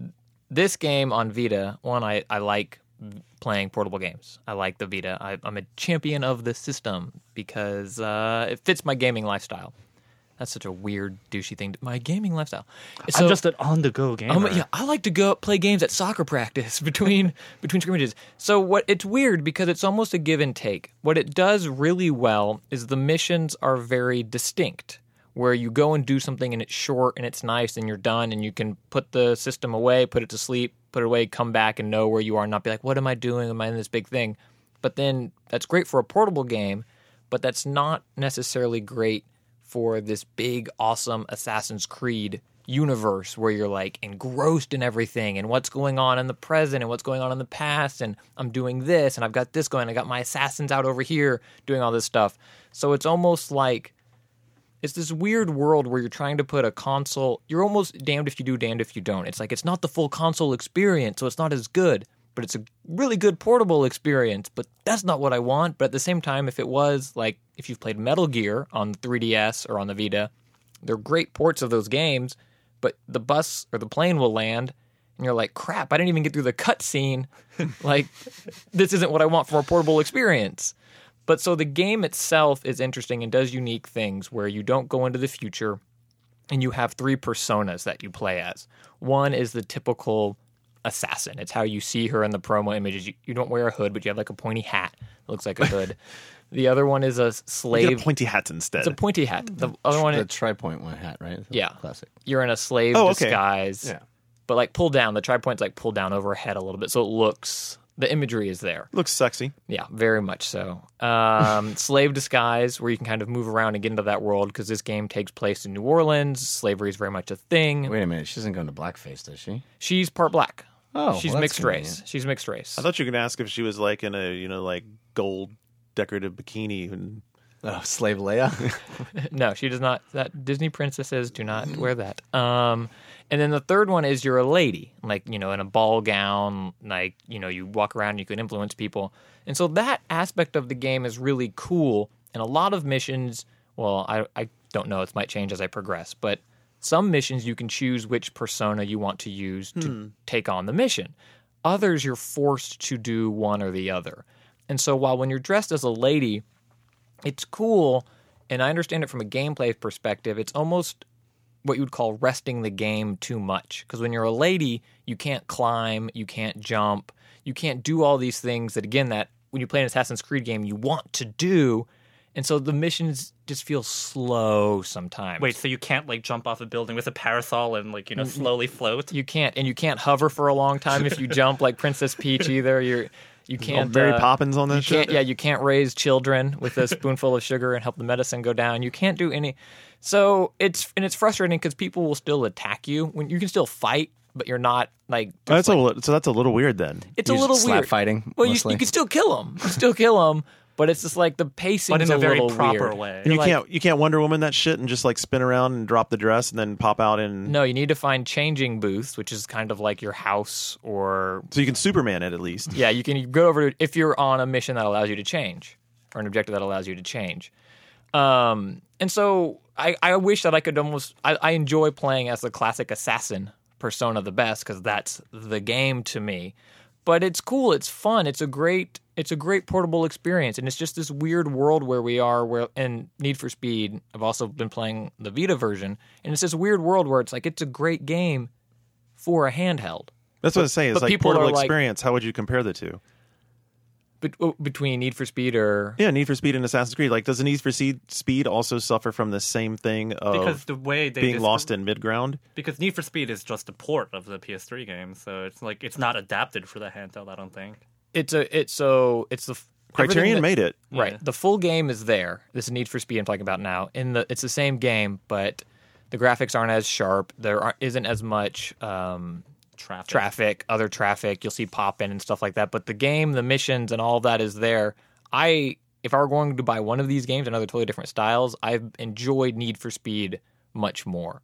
This game on Vita, I like playing portable games. I like the Vita. I'm a champion of the system because it fits my gaming lifestyle. That's such a weird, douchey thing. My gaming lifestyle. I'm just an on-the-go gamer. Yeah, I like to go play games at soccer practice between scrimmages. So it's weird because it's almost a give and take. What it does really well is the missions are very distinct, where you go and do something and it's short and it's nice and you're done and you can put the system away, put it to sleep, put it away, come back and know where you are and not be like, what am I doing? Am I in this big thing? But then that's great for a portable game, but that's not necessarily great for this big, awesome Assassin's Creed universe where you're like engrossed in everything and what's going on in the present and what's going on in the past and I'm doing this and I've got this going. I got my assassins out over here doing all this stuff. So it's almost like it's this weird world where you're trying to put a console. You're almost damned if you do, damned if you don't. It's like it's not the full console experience, so it's not as good. But it's a really good portable experience. But that's not what I want. But at the same time, if it was like if you've played Metal Gear on the 3DS or on the Vita, they're great ports of those games. But the bus or the plane will land, and you're like, crap! I didn't even get through the cutscene. Like, this isn't what I want for a portable experience. But so the game itself is interesting and does unique things where you don't go into the future, and you have 3 personas that you play as. One is the typical assassin. It's how you see her in the promo images. You don't wear a hood, but you have like a pointy hat that looks like a hood. The other one is a slave. You get a pointy hat instead. It's a pointy hat. The other one, the tri-point one hat, right? Yeah. Classic. You're in a slave disguise. Yeah. But like pulled down. The tri-point's like pulled down overhead a little bit, so it looks. The imagery is there. Looks sexy. Yeah, very much so. Slave disguise, where you can kind of move around and get into that world because this game takes place in New Orleans. Slavery is very much a thing. Wait a minute. She doesn't go into blackface, does she? She's part black. Oh, she's well, that's mixed race. convenient. She's mixed race. I thought you were going to ask if she was like in a, like gold decorative bikini. And Oh, Slave Leia? No, she does not. That Disney princesses do not wear that. And then the third one is you're a lady, like, in a ball gown, like, you walk around and you can influence people. And so that aspect of the game is really cool. And a lot of missions, well, I don't know, it might change as I progress, but some missions you can choose which persona you want to use to take on the mission. Others you're forced to do one or the other. And so while when you're dressed as a lady, it's cool, and I understand it from a gameplay perspective, it's almost what you would call resting the game too much. Because when you're a lady, you can't climb, you can't jump, you can't do all these things that, again, that when you play an Assassin's Creed game, you want to do. And so the missions just feel slow sometimes. Wait, so you can't like jump off a building with a parasol and like slowly float? You can't, and you can't hover for a long time if you jump like Princess Peach either. You can't. Mary Poppins on that shit? Yeah, you can't raise children with a spoonful of sugar and help the medicine go down. You can't do any. So it's frustrating because people will still attack you when you can still fight, but you're not like. That's a little weird then. It's You a little just slap weird. fighting, Well, you mostly. can still kill them. You still kill them, but it's just like the pacing But in a very little proper weird. way. You're You can't Wonder Woman that shit and just like spin around and drop the dress and then pop out in. No, you need to find changing booths, which is kind of like your house or So you can Superman it at least. yeah, you can go over to if you're on a mission that allows you to change or an objective that allows you to change. And so I wish that I could almost I enjoy playing as the classic assassin persona the best because that's the game to me. But it's cool, it's fun, it's a great portable experience, and it's just this weird world where we are. Where in Need for Speed, I've also been playing the Vita version, and it's this weird world where it's like it's a great game for a handheld. That's what I say. It's but like people portable are like- experience. How would you compare the two? Between Need for Speed or Yeah, Need for Speed and Assassin's Creed. Like, does the Need for Speed also suffer from the same thing of Because the way they being lost in midground? Because Need for Speed is just a port of the PS3 game, so it's like it's not adapted for the handheld. I don't think. it's the Criterion everything that- made it. Right. Yeah. The full game is there. This is Need for Speed I'm talking about now. It's the same game, but The graphics aren't as sharp. Isn't as much other traffic. You'll see pop in and stuff like that. But the game, the missions, and all of that is there. If I were going to buy one of these games, another totally different styles, I've enjoyed Need for Speed much more.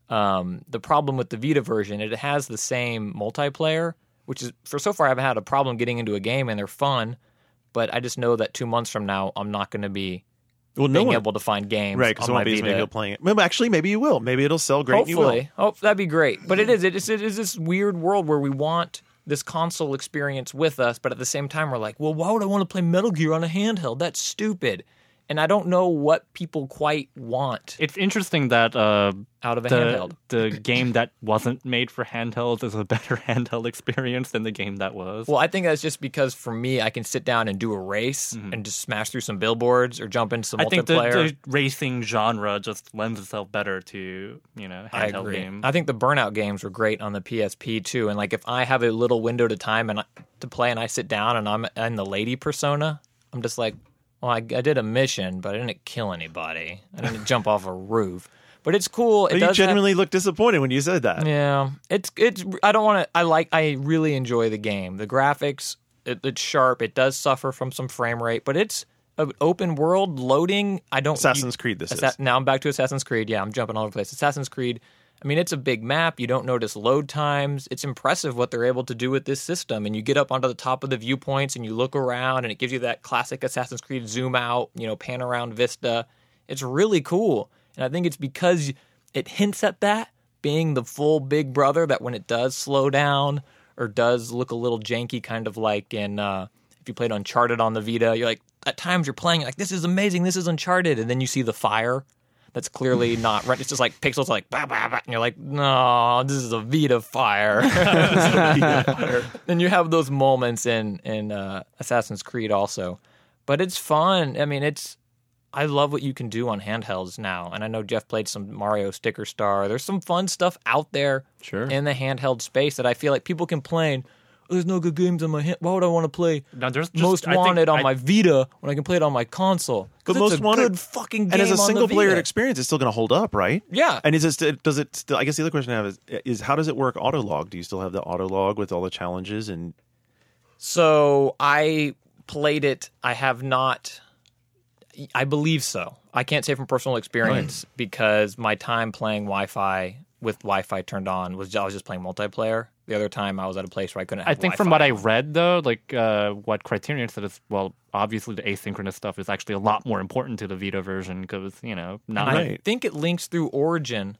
The problem with the Vita version, it has the same multiplayer, which is, for so far I haven't had a problem getting into a game, and they're fun. But I just know that 2 months from now, I'm not going to be able to find games because on my Vita. Vita. Playing it. Well, actually, maybe you will. Maybe it'll sell great. Hopefully. And you will. Oh, that'd be great. But it is this weird world where we want this console experience with us, but at the same time, we're like, well, why would I want to play Metal Gear on a handheld? That's stupid. And I don't know what people quite want. It's interesting that out of a handheld. The game that wasn't made for handhelds is a better handheld experience than the game that was. Well, I think that's just because for me, I can sit down and do a race and just smash through some billboards or jump into some multiplayer. I think the racing genre just lends itself better to handheld games. I think the Burnout games were great on the PSP too. And like if I have a little window to time to play, and I sit down and I'm in the lady persona, I'm just like, well, I did a mission, but I didn't kill anybody. I didn't jump off a roof. But it's cool. You genuinely look disappointed when you said that. Yeah, it's. I don't want to. I really enjoy the game. The graphics, it's sharp. It does suffer from some frame rate, but it's an open world loading. Assassin's Creed. Is now I'm back to Assassin's Creed. Yeah, I'm jumping all over the place. Assassin's Creed. I mean, it's a big map. You don't notice load times. It's impressive what they're able to do with this system. And you get up onto the top of the viewpoints and you look around, and it gives you that classic Assassin's Creed zoom out, pan around vista. It's really cool. And I think it's because it hints at that, being the full big brother, that when it does slow down or does look a little janky, kind of like in if you played Uncharted on the Vita, you're like, at times you're playing like, this is amazing, this is Uncharted. And then you see the fire. That's clearly not right. It's just like pixels, like bah, bah, bah, and you're like, no, this is a Vita fire. And you have those moments in Assassin's Creed also, but it's fun. I mean, I love what you can do on handhelds now, and I know Jeff played some Mario Sticker Star. There's some fun stuff out there in the handheld space that I feel like people complain, there's no good games on my hand. Why would I want to play Most Wanted on my Vita when I can play it on my console? But Most Wanted, good fucking game, and as a single player Vita. Experience, it's still going to hold up, right? Yeah. And does it still? I guess the other question I have is how does it work auto log? Do you still have the auto log with all the challenges? And so I played it. I have not. I believe so. I can't say from personal experience because my time playing Wi-Fi with Wi-Fi turned on I was just playing multiplayer. The other time I was at a place where I couldn't have I think Wi-Fi. From what I read, though, like what Criterion said is, well, obviously the asynchronous stuff is actually a lot more important to the Vita version because, not... I think it links through Origin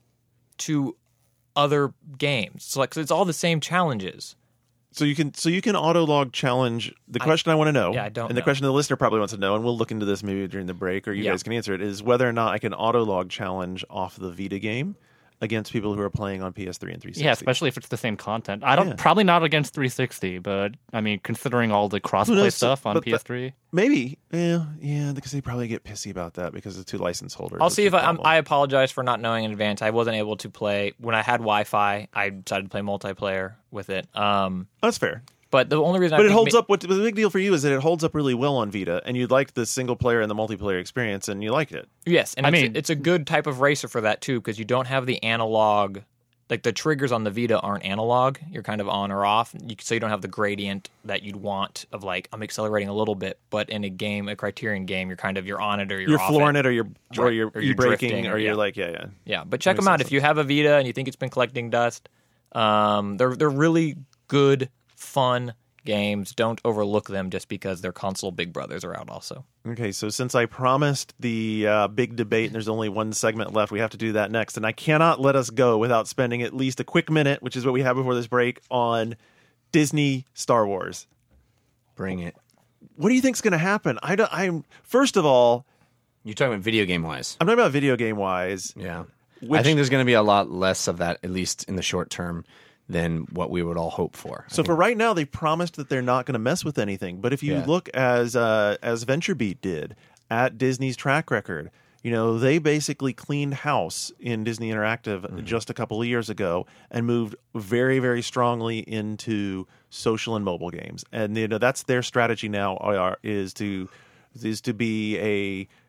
to other games. So it's all the same challenges. So you can auto log challenge. The question I want to know, I don't and know. the question the listener probably wants to know, and we'll look into this maybe during the break, or you guys can answer it, is whether or not I can auto log challenge off the Vita game against people who are playing on PS3 and 360. Yeah, especially if it's the same content. Probably not against 360, but I mean, considering all the crossplay stuff on PS3. Maybe. Yeah, because they probably get pissy about that because the two license holders. I'll see if I apologize for not knowing in advance. I wasn't able to play. When I had Wi-Fi, I decided to play multiplayer with it. That's fair. But the only reason it holds up. The big deal for you is that it holds up really well on Vita, and you like the single player and the multiplayer experience, and you like it. Yes, and it's a good type of racer for that too, because you don't have the analog. Like the triggers on the Vita aren't analog; you're kind of on or off, so you don't have the gradient that you'd want of like I'm accelerating a little bit. But in a Criterion game, you're on it or you're off flooring it, or you're you're braking, drifting, or you're like yeah. But check them out if you have a Vita and you think it's been collecting dust. They're really good, fun games. Don't overlook them just because their console big brothers are out also. Okay, so since I promised the big debate and there's only one segment left, we have to do that next. And I cannot let us go without spending at least a quick minute, which is what we have before this break, on Disney Star Wars. Bring it. What do you think's going to happen? I'm first of all... You're talking about video game-wise. I'm talking about video game-wise. Yeah. I think there's going to be a lot less of that, at least in the short term, than what we would all hope for. So for right now, they promised that they're not going to mess with anything. But if you look as VentureBeat did at Disney's track record, they basically cleaned house in Disney Interactive just a couple of years ago and moved very, very strongly into social and mobile games. And that's their strategy now is to be a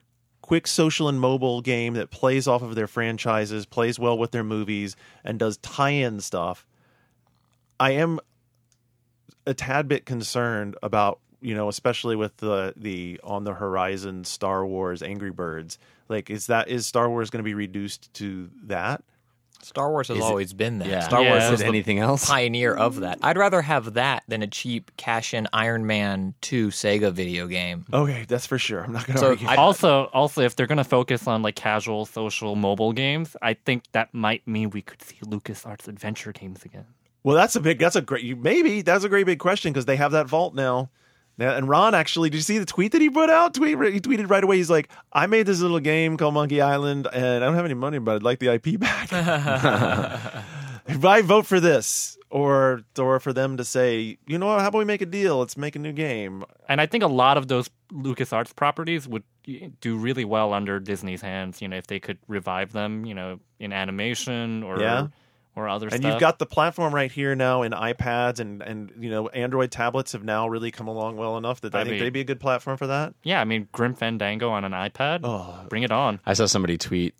quick social and mobile game that plays off of their franchises, plays well with their movies, and does tie-in stuff, I am a tad bit concerned about, especially with the on the horizon Star Wars Angry Birds. Like, is Star Wars going to be reduced to that? Star Wars has always been that. Yeah. Star Wars Is was it the anything else? pioneer of that. I'd rather have that than a cheap cash-in Iron Man 2 Sega video game. Okay, that's for sure. I'm not going to So argue. Also, if they're going to focus on like casual, social, mobile games, I think that might mean we could see LucasArts adventure games again. Well, that's a great big question because they have that vault now. And Ron, actually, did you see the tweet that he put out? He tweeted right away. He's like, I made this little game called Monkey Island, and I don't have any money, but I'd like the IP back. If I vote for this, or for them to say, you know what, how about we make a deal? Let's make a new game. And I think a lot of those LucasArts properties would do really well under Disney's hands, if they could revive them, in animation or other stuff. And you've got the platform right here now in iPads and Android tablets have now really come along well enough that I think they'd be a good platform for that. Yeah, I mean, Grim Fandango on an iPad, bring it on. I saw somebody tweet,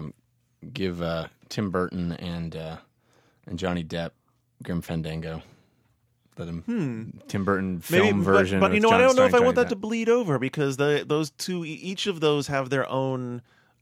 give Tim Burton and Johnny Depp Grim Fandango. Let him Tim Burton film version. But with I don't know if I Johnny want that Depp. to bleed over because those two, each of those have their own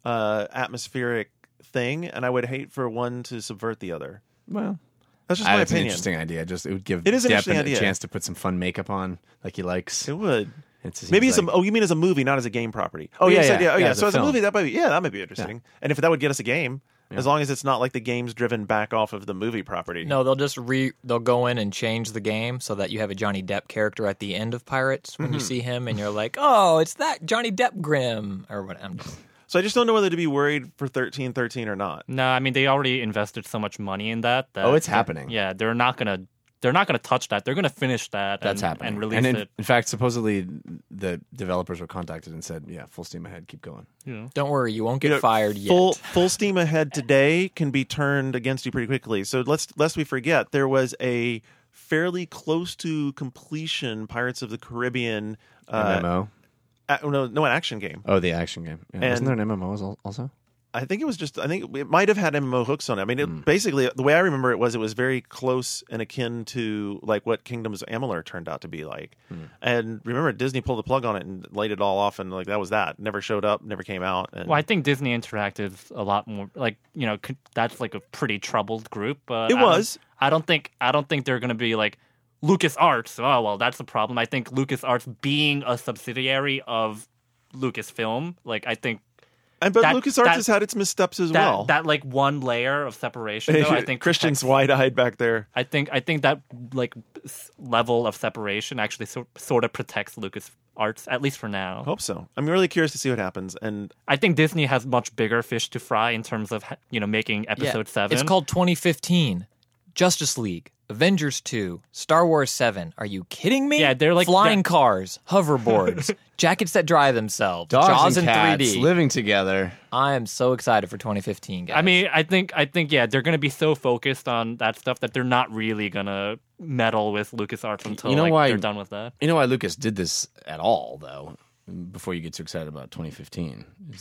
atmospheric thing, and I would hate for one to subvert the other. Well, that's just my that's opinion. an interesting idea. It would give It is an Depp interesting idea. a chance to put some fun makeup on, like he likes. It would. Maybe it's you mean as a movie, not as a game property? Oh, You yeah, said, yeah. Yeah, So as as a a film. movie, that might be interesting. And if that would get us a game, as long as it's not like the game's driven back off of the movie property. No, they'll just they'll go in and change the game so that you have a Johnny Depp character at the end of Pirates when you see him, and you're like, oh, it's that Johnny Depp Grim or what. So I just don't know whether to be worried for 1313 or not. No, I mean, they already invested so much money in that. It's happening. Yeah, they're not gonna touch that. They're gonna finish that. That's happening. And release and it. In fact, supposedly the developers were contacted and said, "Yeah, full steam ahead, keep going." Don't worry, you won't get fired yet. Full steam ahead today can be turned against you pretty quickly. So lest we forget, there was a fairly close to completion Pirates of the Caribbean MMO. No, an action game. Oh, the action game. Yeah. Wasn't there an MMO also? I think it might have had MMO hooks on it. I mean, basically, the way I remember it was very close and akin to like what Kingdoms of Amalur turned out to be like. And remember, Disney pulled the plug on it and laid it all off, and like that was that. Never showed up, never came out. And Well, I think Disney Interactive's a lot more like that's like a pretty troubled group. But It was. I don't think they're gonna be like LucasArts. Oh well, that's the problem. I think LucasArts being a subsidiary of Lucasfilm, like I think. But LucasArts has had its missteps as well. That like one layer of separation, though, I think Christian's wide-eyed back there. I think that like level of separation actually sort of protects LucasArts, at least for now. Hope so. I'm really curious to see what happens. And I think Disney has much bigger fish to fry in terms of making Episode 7. It's called 2015. Justice League, Avengers 2, Star Wars 7. Are you kidding me? Yeah, they're like flying cars, hoverboards, jackets that dry themselves, Dogs Jaws and in cats 3D. living together. I am so excited for 2015, guys. I mean, I think yeah, they're going to be so focused on that stuff that they're not really going to meddle with LucasArts until they're done with that. You know why Lucas did this at all, though? Before you get too excited about 2015,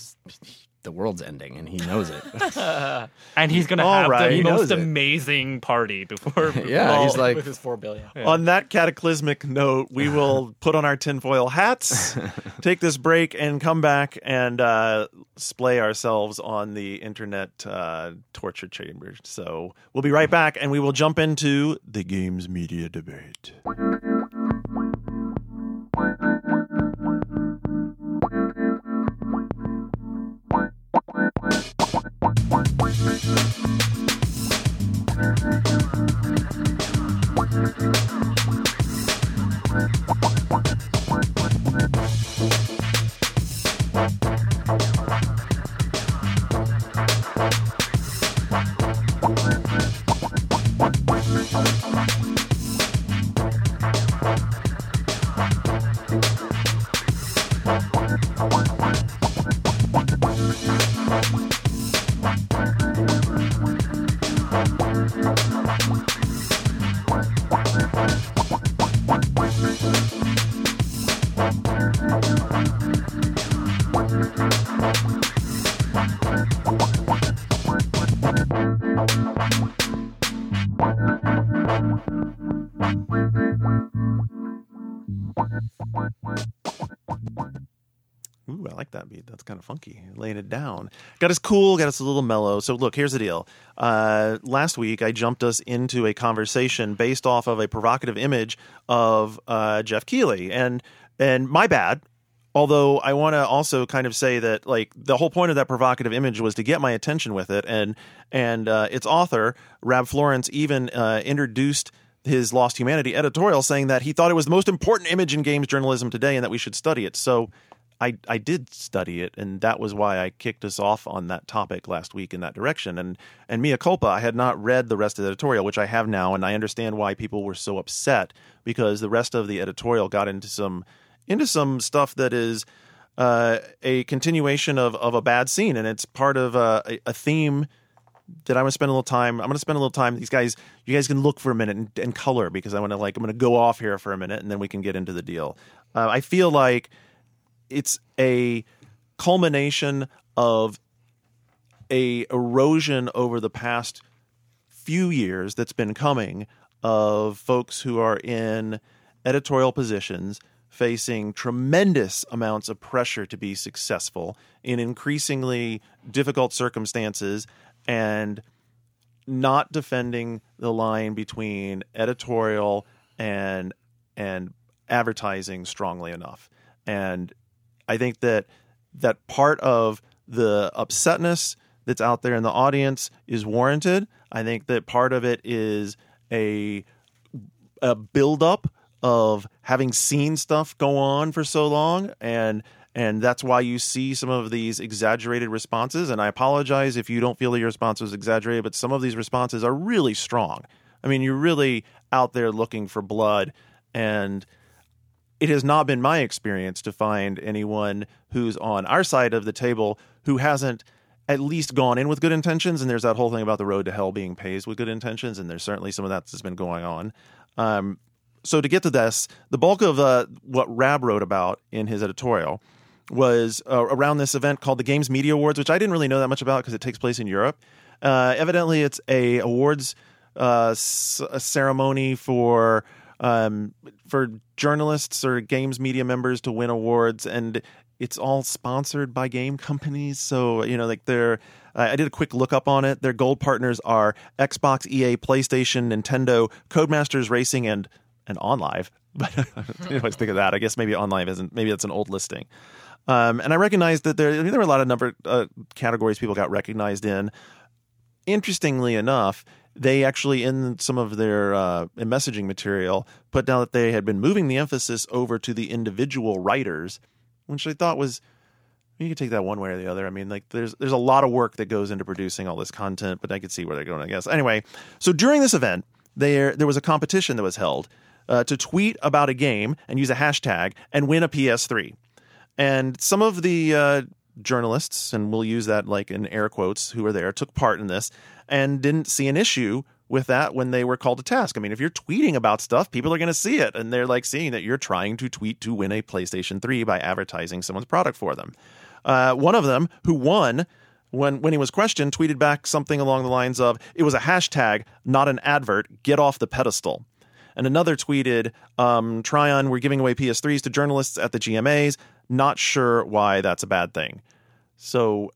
the world's ending, and he knows it. And he's going to All have right. the He most knows it. amazing party before. Yeah, he's like, with his $4 billion. on that cataclysmic note, we will put on our tinfoil hats, take this break, and come back and splay ourselves on the internet torture chamber. So we'll be right back, and we will jump into the games media debate. kind of funky, laying it down. Got us cool, got us a little mellow. So look, here's the deal. Last week, I jumped us into a conversation based off of a provocative image of Jeff Keighley. And my bad. Although I want to also kind of say that, like, the whole point of that provocative image was to get my attention with it. And its author, Rab Florence, even introduced his Lost Humanity editorial saying that he thought it was the most important image in games journalism today and that we should study it. So I did study it, and that was why I kicked us off on that topic last week in that direction. And mea culpa, I had not read the rest of the editorial, which I have now, and I understand why people were so upset, because the rest of the editorial got into some stuff that is a continuation of a bad scene, and it's part of a theme that I'm going to spend a little time. You guys can look for a minute and color, because I'm going to go off here for a minute, and then we can get into the deal. I feel like it's a culmination of a erosion over the past few years that's been coming of folks who are in editorial positions facing tremendous amounts of pressure to be successful in increasingly difficult circumstances, and not defending the line between editorial and advertising strongly enough. And I think that part of the upsetness that's out there in the audience is warranted. I think that part of it is a buildup of having seen stuff go on for so long, and that's why you see some of these exaggerated responses. And I apologize if you don't feel that your response was exaggerated, but some of these responses are really strong. I mean, you're really out there looking for blood, and it has not been my experience to find anyone who's on our side of the table who hasn't at least gone in with good intentions. And there's that whole thing about the road to hell being paved with good intentions, and there's certainly some of that that's been going on. So to get to this, the bulk of what Rab wrote about in his editorial was around this event called the Games Media Awards, which I didn't really know that much about because it takes place in Europe. Evidently, it's a awards a ceremony for journalists or games media members to win awards, and it's all sponsored by game companies. So, I did a quick look up on it. Their gold partners are Xbox, EA, PlayStation, Nintendo, Codemasters Racing, and OnLive. But I always think of that. I guess maybe OnLive isn't. Maybe that's an old listing. And I recognized that there were a lot of categories people got recognized in. Interestingly enough, they actually, in some of their messaging material, put down that they had been moving the emphasis over to the individual writers, which I thought was, you could take that one way or the other. I mean, like, there's a lot of work that goes into producing all this content, but I could see where they're going, I guess. Anyway, so during this event, there was a competition that was held to tweet about a game and use a hashtag and win a PS3. And some of the journalists, and we'll use that like in air quotes, who were there, took part in this and didn't see an issue with that when they were called to task. I mean, if you're tweeting about stuff, people are going to see it, and they're like seeing that you're trying to tweet to win a PlayStation 3 by advertising someone's product for them. One of them, who won, when he was questioned, tweeted back something along the lines of, "It was a hashtag, not an advert. Get off the pedestal." And another tweeted, "Tryon, we're giving away PS3s to journalists at the GMAs. Not sure why that's a bad thing." So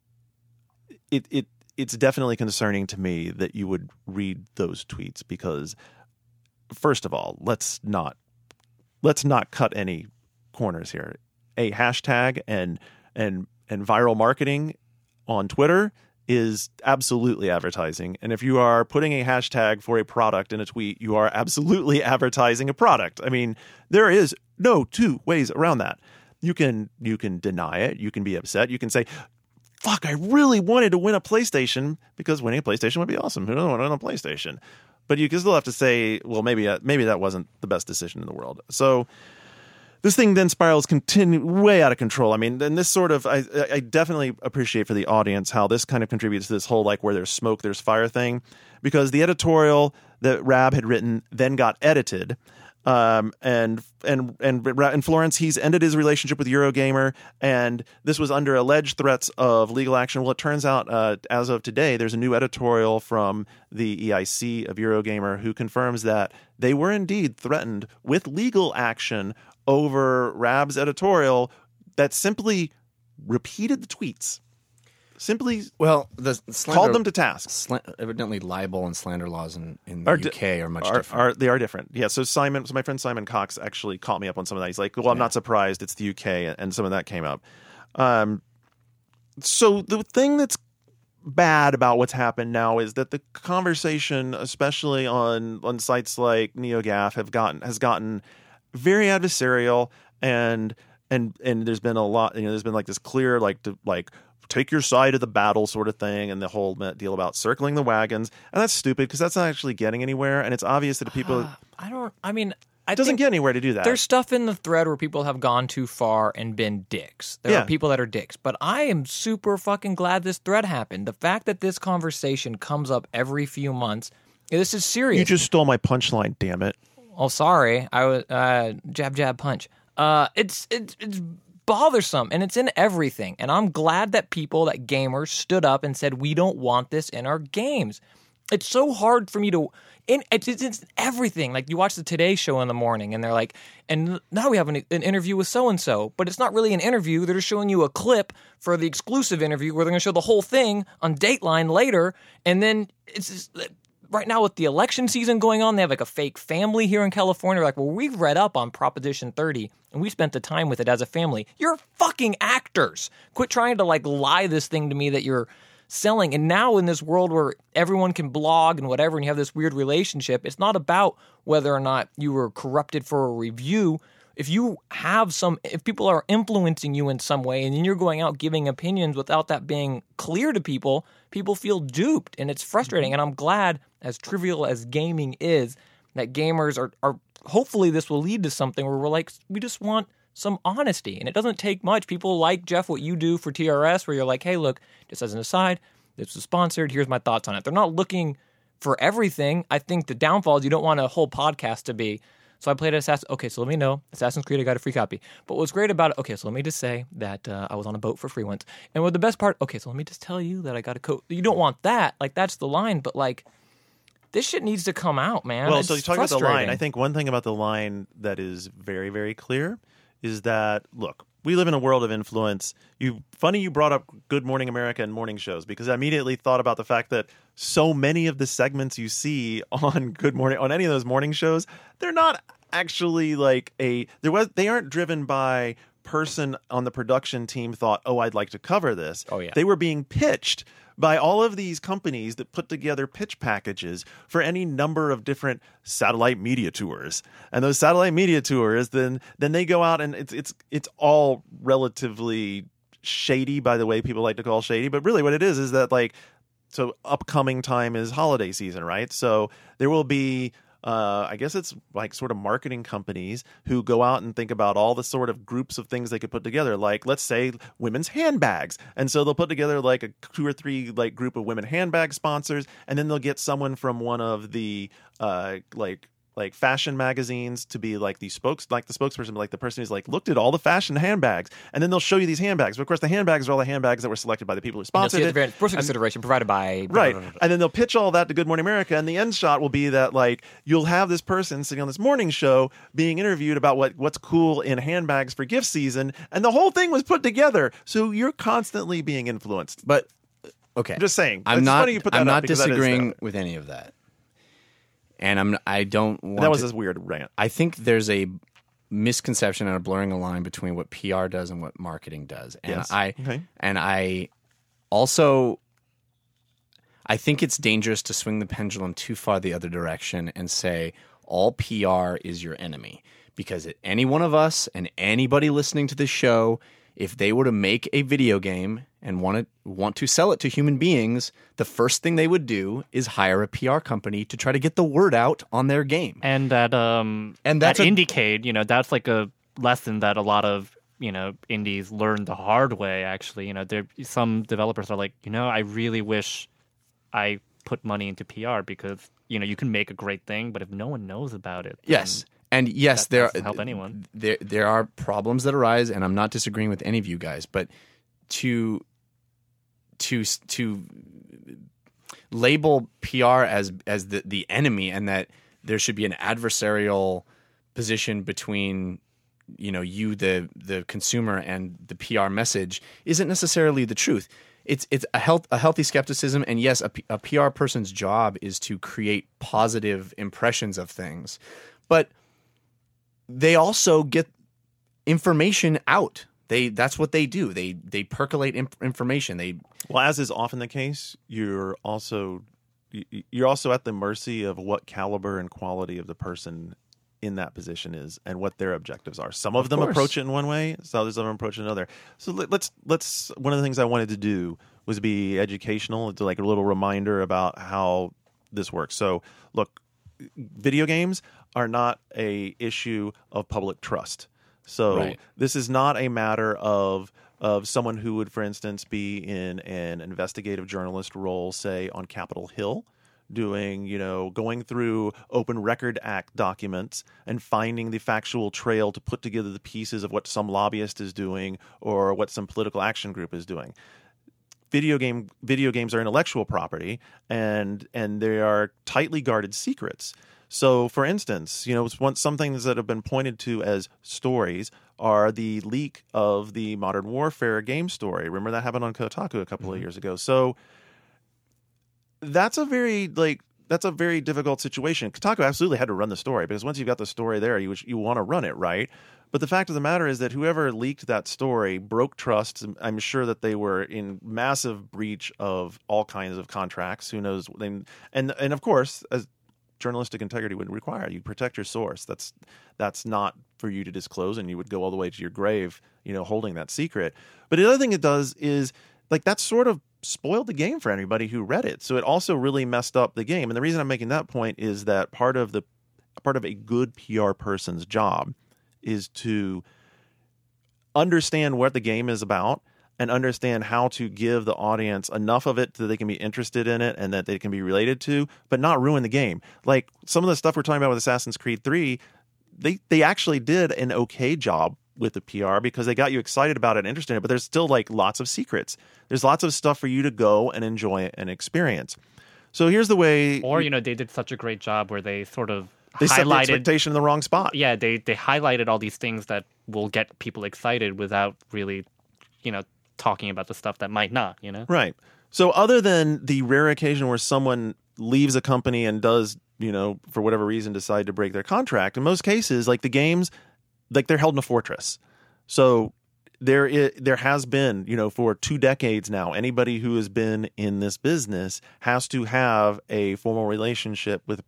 it's definitely concerning to me that you would read those tweets, because first of all, let's not cut any corners here. A hashtag and viral marketing on Twitter is absolutely advertising. And if you are putting a hashtag for a product in a tweet, you are absolutely advertising a product. I mean, there is no two ways around that. You can deny it. You can be upset. You can say, "Fuck, I really wanted to win a PlayStation," because winning a PlayStation would be awesome. Who doesn't want to win a PlayStation? But you can still have to say, well, maybe that wasn't the best decision in the world. So this thing then spirals way out of control. I mean, and this sort of, I definitely appreciate for the audience how this kind of contributes to this whole, like, where there's smoke, there's fire thing, because the editorial that Rab had written then got edited. And Florence, he's ended his relationship with Eurogamer, and this was under alleged threats of legal action. Well, it turns out, as of today, there's a new editorial from the EIC of Eurogamer who confirms that they were indeed threatened with legal action over Rab's editorial that simply repeated the tweets. Simply Well, the slander, called them to task. Evidently, libel and slander laws in the UK are much different. They are different. Yeah. So my friend Simon Cox actually caught me up on some of that. He's like, "Well, I'm not surprised. It's the UK," and some of that came up. So the thing that's bad about what's happened now is that the conversation, especially on sites like NeoGAF, has gotten very adversarial, and there's been a lot. There's been like this clear take your side of the battle sort of thing, and the whole deal about circling the wagons, and that's stupid because that's not actually getting anywhere, and it's obvious that people. It doesn't get anywhere to do that. There's stuff in the thread where people have gone too far and been dicks. There are people that are dicks. But I am super fucking glad this thread happened. The fact that this conversation comes up every few months, this is serious. You just stole my punchline, damn it. Oh, sorry. I was jab, jab, punch. It's bothersome, and it's in everything. And I'm glad that gamers stood up and said, we don't want this in our games. It's so hard for me to... It's everything. Like, you watch the Today Show in the morning, and they're like, and now we have an interview with so-and-so. But it's not really an interview. They're just showing you a clip for the exclusive interview where they're going to show the whole thing on Dateline later. And then it's just... Right now with the election season going on, they have like a fake family here in California. They're like, well, we've read up on Proposition 30, and we spent the time with it as a family. You're fucking actors. Quit trying to like lie this thing to me that you're selling. And now in this world where everyone can blog and whatever, and you have this weird relationship, it's not about whether or not you were corrupted for a review. If people are influencing you in some way, and then you're going out giving opinions without that being clear to people, people feel duped, and it's frustrating. And I'm glad, as trivial as gaming is, that gamers are hopefully this will lead to something where we're like, we just want some honesty. And it doesn't take much. People like, Jeff, what you do for TRS, where you're like, hey, look, just as an aside, this was sponsored. Here's my thoughts on it. They're not looking for everything. I think the downfall is you don't want a whole podcast to be, so I played Assassin's... Okay, so let me know. Assassin's Creed, I got a free copy. But what's great about it... Okay, so let me just say that I was on a boat for free once. And what the best part... Okay, so let me just tell you that I got a coat. You don't want that. Like, that's the line. But, like, this shit needs to come out, man. Well, it's so you talk about the frustrating. line. I think one thing about the line that is very, very clear is that, look, we live in a world of influence. Funny you brought up Good Morning America and morning shows, because I immediately thought about the fact that so many of the segments you see on Good Morning, on any of those morning shows, they're not actually they aren't driven by person on the production team thought, oh, I'd like to cover this. Oh, yeah. They were being pitched by all of these companies that put together pitch packages for any number of different satellite media tours. And those satellite media tours, then they go out, and it's all relatively shady, by the way people like to call shady. But really what it is that so upcoming time is holiday season, right? So there will be I guess it's like sort of marketing companies who go out and think about all the sort of groups of things they could put together. Like, let's say women's handbags. And so they'll put together like a 2 or 3 group of women handbag sponsors. And then they'll get someone from one of the fashion magazines to be the spokesperson, like the person who's looked at all the fashion handbags, and then they'll show you these handbags. But of course, the handbags are all the handbags that were selected by the people who sponsored it. Personal consideration provided by right, and then they'll pitch all that to Good Morning America, and the end shot will be that you'll have this person sitting on this morning show being interviewed about what's cool in handbags for gift season, and the whole thing was put together. So you're constantly being influenced. But okay, I'm just saying, I'm not disagreeing with any of that. And I don't want that was this weird rant. I think there's a misconception and a blurring a line between what PR does and what marketing does. And yes. I think it's dangerous to swing the pendulum too far the other direction and say all PR is your enemy. Because any one of us and anybody listening to this show, if they were to make a video game and want to sell it to human beings, the first thing they would do is hire a PR company to try to get the word out on their game. And that's IndieCade, that's like a lesson that a lot of indies learned the hard way. Actually, some developers are like, I really wish I put money into PR because you can make a great thing, but if no one knows about it, yes. And yes, there doesn't help anyone. There are problems that arise, and I'm not disagreeing with any of you guys, but to label PR as the enemy and that there should be an adversarial position between you the consumer and the PR message isn't necessarily the truth. It's a healthy skepticism, and yes, a PR person's job is to create positive impressions of things, but they also get information out. That's what they do. They percolate information. Well, as is often the case, you're also at the mercy of what caliber and quality of the person in that position is and what their objectives are. Some of them approach it in one way, others of them approach it another. So let's one of the things I wanted to do was be educational, to like a little reminder about how this works. So look, video games are not a issue of public trust. So This is not a matter of someone who would, for instance, be in an investigative journalist role, say on Capitol Hill, going through Open Record Act documents and finding the factual trail to put together the pieces of what some lobbyist is doing or what some political action group is doing. Video games are intellectual property, and they are tightly guarded secrets. So, for instance, some things that have been pointed to as stories are the leak of the Modern Warfare game story. Remember that happened on Kotaku a couple of years ago. So that's a very difficult situation. Kotaku absolutely had to run the story because once you've got the story there, you want to run it, right? But the fact of the matter is that whoever leaked that story broke trust. I'm sure that they were in massive breach of all kinds of contracts. Who knows? And of course, as journalistic integrity would require, you protect your source. That's not for you to disclose, and you would go all the way to your grave, holding that secret. But the other thing it does is that sort of spoiled the game for anybody who read it. So it also really messed up the game. And the reason I'm making that point is that part of a good PR person's job is to understand what the game is about and understand how to give the audience enough of it so they can be interested in it and that they can be related to, but not ruin the game. Like some of the stuff we're talking about with Assassin's Creed 3, they actually did an okay job with the PR because they got you excited about it and interested in it, but there's still lots of secrets. There's lots of stuff for you to go and enjoy and experience. So here's the way... Or, they did such a great job where they sort of They set the expectation in the wrong spot. Yeah, they highlighted all these things that will get people excited without really, talking about the stuff that might not, Right. So other than the rare occasion where someone leaves a company and does, for whatever reason, decide to break their contract, in most cases, the games, they're held in a fortress. So there has been, for 2 decades now, anybody who has been in this business has to have a formal relationship with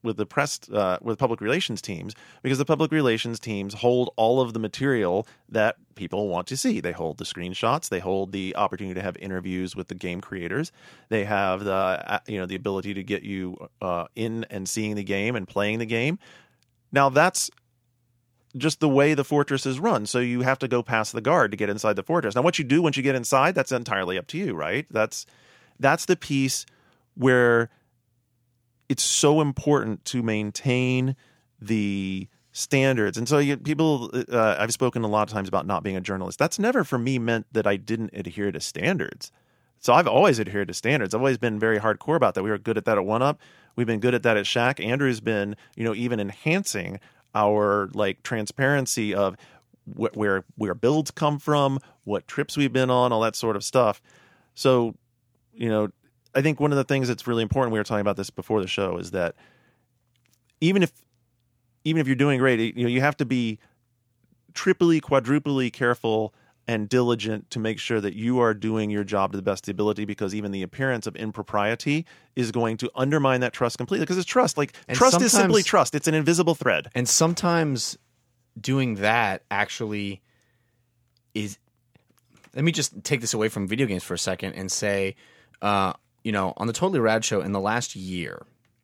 public relations teams, because the public relations teams hold all of the material that people want to see. They hold the screenshots, they hold the opportunity to have interviews with the game creators, they have the ability to get you in and seeing the game and playing the game. Now that's just the way the fortress is run. So you have to go past the guard to get inside the fortress. Now, what you do once you get inside, that's entirely up to you, right? That's the piece where it's so important to maintain the standards. And so I've spoken a lot of times about not being a journalist. That's never for me meant that I didn't adhere to standards. So I've always adhered to standards. I've always been very hardcore about that. We were good at that at 1UP. We've been good at that at Shack. Andrew's been, even enhancing our transparency of where builds come from, what trips we've been on, all that sort of stuff. So, I think one of the things that's really important, we were talking about this before the show, is that even if you're doing great, you have to be triply, quadruply careful and diligent to make sure that you are doing your job to the best of the ability, because even the appearance of impropriety is going to undermine that trust completely. Because it's trust. Trust is simply trust. It's an invisible thread. And sometimes doing that actually is... Let me just take this away from video games for a second and say, on the Totally Rad show in the last year,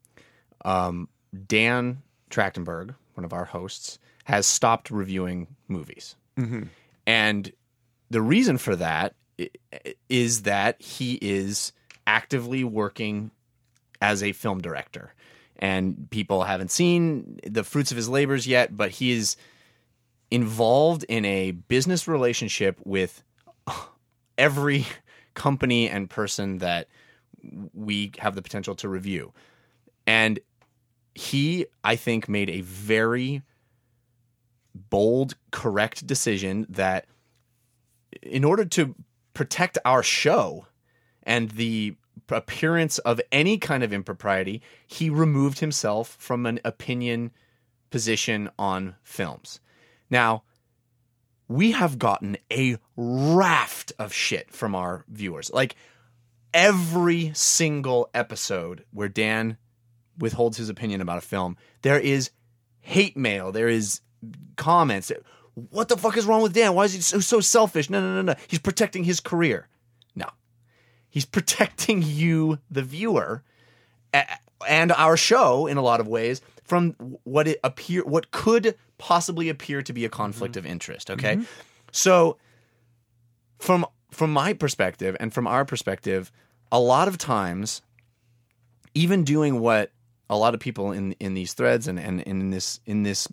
Dan Trachtenberg, one of our hosts, has stopped reviewing movies. Mm-hmm. And the reason for that is that he is actively working as a film director. And people haven't seen the fruits of his labors yet, but he is involved in a business relationship with every company and person that we have the potential to review. And he, I think, made a very bold, correct decision that in order to protect our show and the appearance of any kind of impropriety, he removed himself from an opinion position on films. Now, we have gotten a raft of shit from our viewers. Like, every single episode where Dan withholds his opinion about a film, there is hate mail, there is comments. What the fuck is wrong with Dan? Why is he so selfish? No. He's protecting his career. No. He's protecting you, the viewer, and our show in a lot of ways from what could possibly appear to be a conflict of interest, okay? So from my perspective and from our perspective, a lot of times, even doing what a lot of people in these threads and in this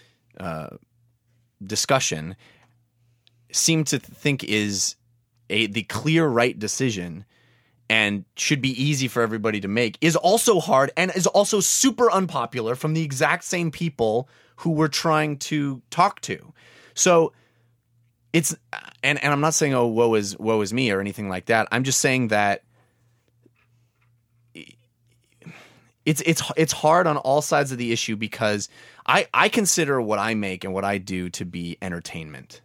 discussion seem to think is the clear right decision and should be easy for everybody to make, is also hard and is also super unpopular from the exact same people who we're trying to talk to. So it's and I'm not saying, oh, woe is me or anything like that. I'm just saying that it's hard on all sides of the issue because I consider what I make and what I do to be entertainment,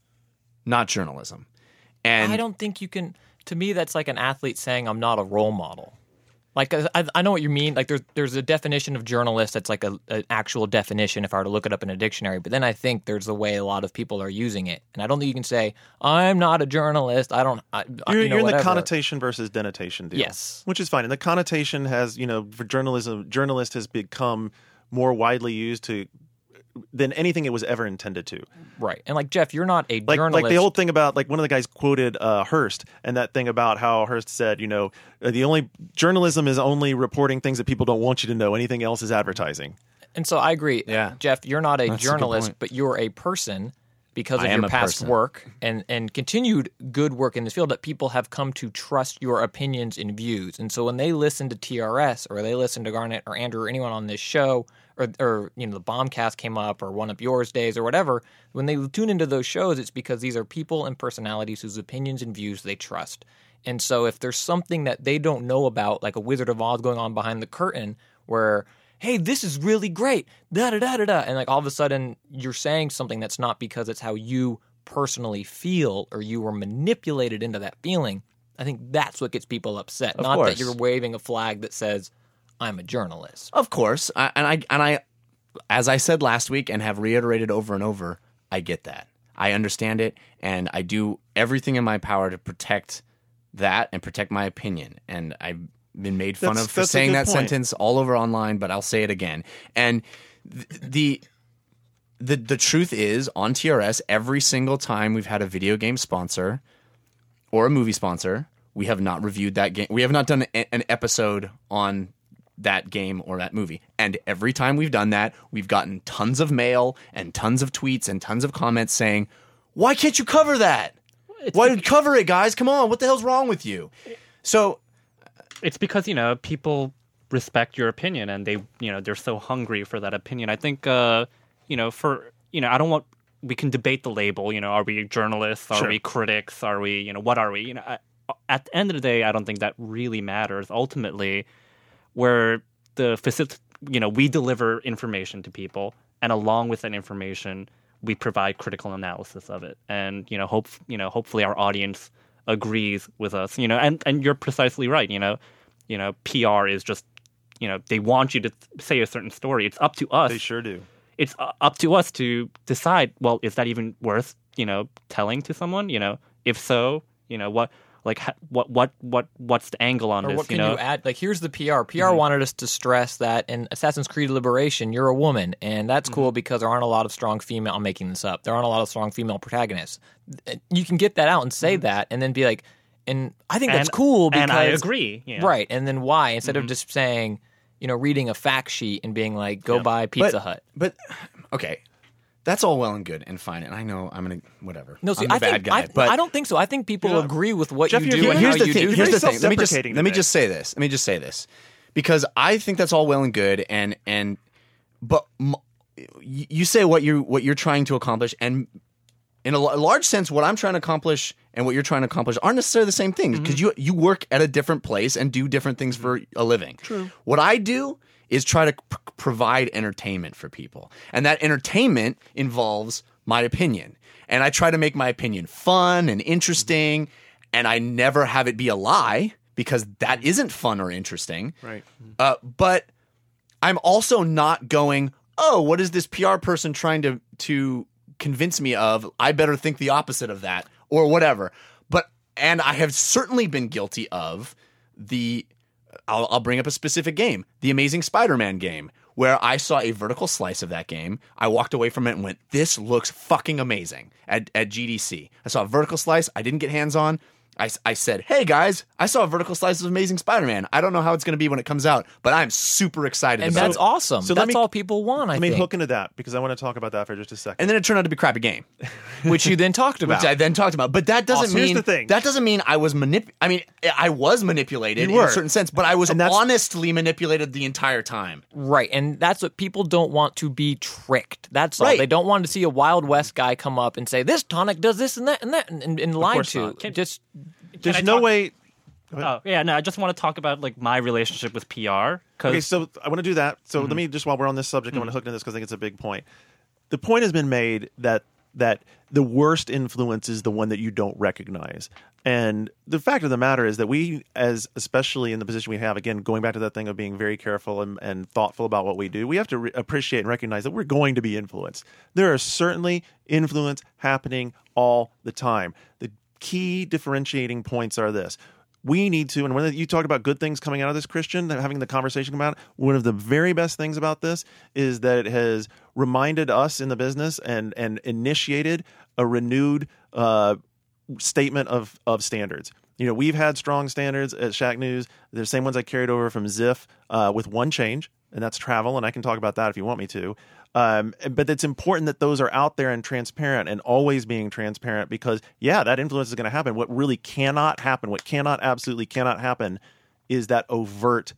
not journalism. And I don't think you can. To me, that's like an athlete saying I'm not a role model. Like, I know what you mean. Like, there's a definition of journalist that's like an actual definition if I were to look it up in a dictionary. But then I think there's the way a lot of people are using it. And I don't think you can say, I'm not a journalist. You're in the connotation versus denotation deal. Yes. Which is fine. And the connotation has, for journalism, journalist has become more widely used than anything it was ever intended to. Right. And like, Jeff, you're not a journalist. Like the whole thing about, like, one of the guys quoted Hearst, and that thing about how Hearst said, the only journalism is only reporting things that people don't want you to know. Anything else is advertising. And so I agree. Yeah. Jeff, you're not a That's journalist, a good point. but you're a person because I of am your a past person. work and continued good work in this field that people have come to trust your opinions and views. And so when they listen to TRS or they listen to Garnet or Andrew or anyone on this show, or the Bombcast came up or One Up Yours Days or whatever, when they tune into those shows, it's because these are people and personalities whose opinions and views they trust. And so if there's something that they don't know about, like a Wizard of Oz going on behind the curtain where, hey, this is really great, da-da-da-da-da, and like all of a sudden you're saying something that's not because it's how you personally feel or you were manipulated into that feeling, I think that's what gets people upset. Not course. that you're waving a flag that says, I'm a journalist. Of course, I, as I said last week and have reiterated over and over, I get that. I understand it, and I do everything in my power to protect that and protect my opinion. And I've been made fun of for that's a saying good that point. sentence all over online, but I'll say it again. And the truth is, on TRS, every single time we've had a video game sponsor or a movie sponsor, we have not reviewed that game. We have not done an episode on that game or that movie. And every time we've done that, we've gotten tons of mail and tons of tweets and tons of comments saying, why can't you cover that? Why cover it, guys? Come on. What the hell's wrong with you? So It's because, people respect your opinion and they're so hungry for that opinion. I think, I don't want, we can debate the label, are we journalists? Are Sure. we critics? Are we, what are we? At the end of the day, I don't think that really matters. Ultimately, where we deliver information to people, and along with that information, we provide critical analysis of it. And, hopefully our audience agrees with us, and you're precisely right. PR is just, they want you to say a certain story. It's up to us. They sure do. It's up to us to decide, well, is that even worth, telling to someone? If so, what's the angle on Or this? what can you add? Like, here's the PR. PR wanted us to stress that in Assassin's Creed Liberation, you're a woman. And that's cool because there aren't a lot of strong female, I'm making this up, there aren't a lot of strong female protagonists. You can get that out and say that and then be like, and I think that's cool because... And I agree. Yeah. Right. And then why? Instead of just saying, reading a fact sheet and being like, go buy Pizza Hut. But, okay. That's all well and good and fine. And I know I'm going to, whatever. No, see, I'm the I bad think, guy. But I don't think so. I think people agree with what Jeff, you you're- do and here's how the you thing. do Here's the very thing. Let me self-deprecating just say this. Let me just say this, because I think that's all well and good, but you say what you're trying to accomplish, and in a large sense, what I'm trying to accomplish and what you're trying to accomplish aren't necessarily the same things because you work at a different place and do different things for a living. True. What I do is try to provide entertainment for people, and that entertainment involves my opinion, and I try to make my opinion fun and interesting, and I never have it be a lie because that isn't fun or interesting. Right. But I'm also not going, oh, what is this PR person trying to convince me of? I better think the opposite of that or whatever. And I have certainly been guilty of I'll bring up a specific game, the Amazing Spider-Man game, where I saw a vertical slice of that game. I walked away from it and went, this looks fucking amazing at GDC. I saw a vertical slice. I didn't get hands on. I said, hey guys, I saw a vertical slice of Amazing Spider-Man. I don't know how it's going to be when it comes out, but I'm super excited And about that's it. awesome. So That's all people want, I Let me think. hook into that because I want to talk about that for just a second. And then it turned out to be a crappy game. Which you then talked about. Which I then talked about. But that doesn't Here's mean the thing. that doesn't mean I was I was manipulated You in were. a certain sense, but I was And that's- honestly manipulated the entire time. Right, and that's what people don't want to be tricked. That's all. Right. They don't want to see a Wild West guy come up and say, this tonic does this and that and lie course to. not. Just There's I no talk- way. Oh yeah, no. I just want to talk about like my relationship with PR. Okay, so I want to do that. So let me just, while we're on this subject, I want to hook into this because I think it's a big point. The point has been made that the worst influence is the one that you don't recognize. And the fact of the matter is that we, as especially in the position we have, again, going back to that thing of being very careful and thoughtful about what we do, we have to appreciate and recognize that we're going to be influenced. There is certainly influence happening all the time. The key differentiating points are this. We need to, and when you talked about good things coming out of this, Christian, having the conversation about it, one of the very best things about this is that it has reminded us in the business and initiated a renewed statement of standards. You know, we've had strong standards at Shack News. They're the same ones I carried over from Ziff with one change, and that's travel, and I can talk about that if you want me to. But it's important that those are out there and transparent and always being transparent because, yeah, that influence is going to happen. What really cannot happen, absolutely cannot happen is that overt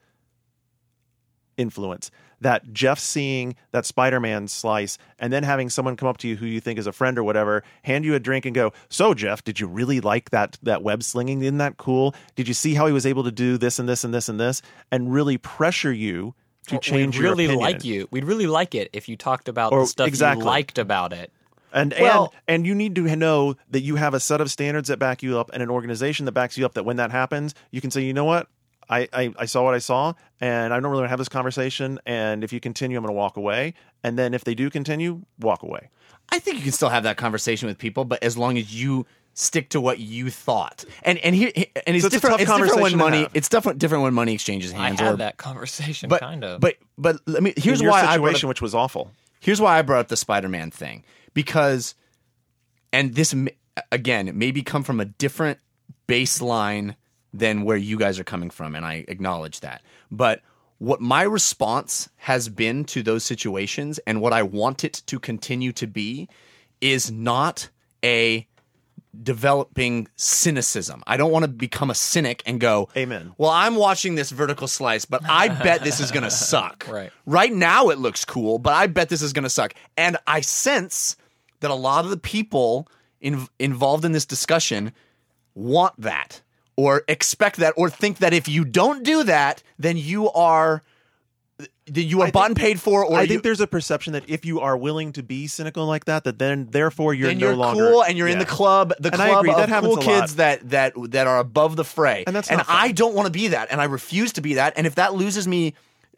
influence. That Jeff seeing that Spider-Man slice and then having someone come up to you who you think is a friend or whatever, hand you a drink and go, so Jeff, did you really like that web slinging? Isn't that cool? Did you see how he was able to do this and this and this and this? And really pressure you to change we'd your really opinion. like you. We'd really like it if you talked about Or the stuff exactly. you liked about it. And you need to know that you have a set of standards that back you up and an organization that backs you up, that when that happens, you can say, you know what? I saw what I saw, and I don't really want to have this conversation, and if you continue, I'm going to walk away. And then if they do continue, walk away. I think you can still have that conversation with people, but as long as you stick to what you thought. And it's So it's a different. tough It's different when conversation to money. have. It's different when money exchanges I hands. had that conversation, but kind of. But let me. Here's In your why I brought situation, up, which was awful. Here's why I brought up the Spider-Man thing, because, and this again maybe come from a different baseline than where you guys are coming from, and I acknowledge that. But what my response has been to those situations, and what I want it to continue to be, is not a developing cynicism. I don't want to become a cynic and go, Amen. well, I'm watching this vertical slice, but I bet this is going to suck. Right. Right now it looks cool, but I bet this is going to suck. And I sense that a lot of the people involved in this discussion want that, or expect that, or think that if you don't do that, then you are bought and paid for. Or I think there's a perception that if you are willing to be cynical like that, then therefore you're then no you're longer cool and you're in Yeah. the club, And I agree, of that happens cool a lot. kids that are above the fray. And that's not fun. I don't want to be that, and I refuse to be that. And if that loses me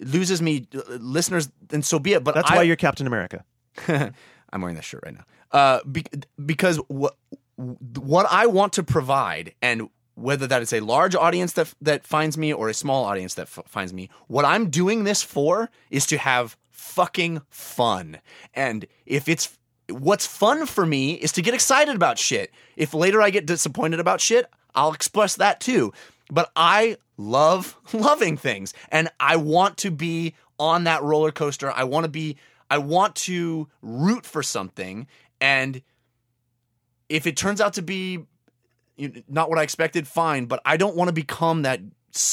listeners, then so be it. But That's why you're Captain America. I'm wearing this shirt right now. Because what I want to provide, and whether that is a large audience that finds me or a small audience that finds me, what I'm doing this for is to have fucking fun. And if it's what's fun for me is to get excited about shit. If later I get disappointed about shit, I'll express that too. But I love loving things, and I want to be on that roller coaster. I want to root for something, and if it turns out to be not what I expected, fine, but I don't want to become that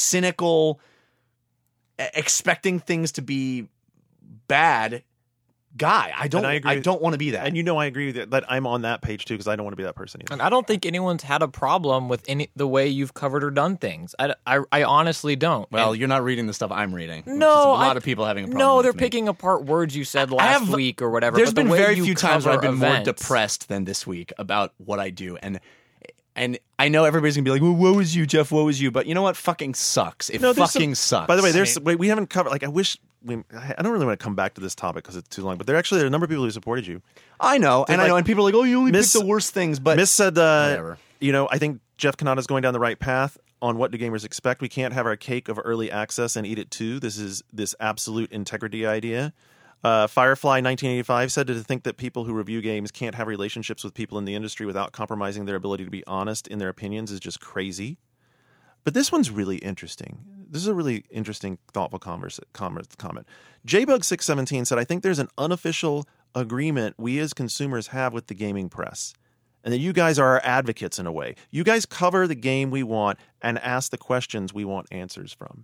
cynical, expecting things to be bad guy. I don't want to be that. And I agree with you that I'm on that page too, because I don't want to be that person either. And I don't think anyone's had a problem with the way you've covered or done things. I honestly don't. Well, you're not reading the stuff I'm reading. No, a lot of people having a problem. No, with they're me. picking apart words you said last week or whatever. There's but been the way very you few times where I've been cover more events- depressed than this week about what I do, and I know everybody's gonna be like, "Well, woe is you, Jeff? Woe is you?" But you know what? Fucking sucks. It fucking sucks. By the way, we haven't covered. Like, I don't really want to come back to this topic because it's too long. But there are a number of people who supported you. I know, and people are like, "Oh, you only picked the worst things." But Miss said, whatever. I think Jeff Kanata's going down the right path on what do gamers expect. We can't have our cake of early access and eat it too. This is this absolute integrity idea. Firefly 1985 said to think that people who review games can't have relationships with people in the industry without compromising their ability to be honest in their opinions is just crazy. But this one's really interesting. This is a really interesting, thoughtful comment. JBug617 said, I think there's an unofficial agreement we as consumers have with the gaming press. And that you guys are our advocates in a way. You guys cover the game we want and ask the questions we want answers from.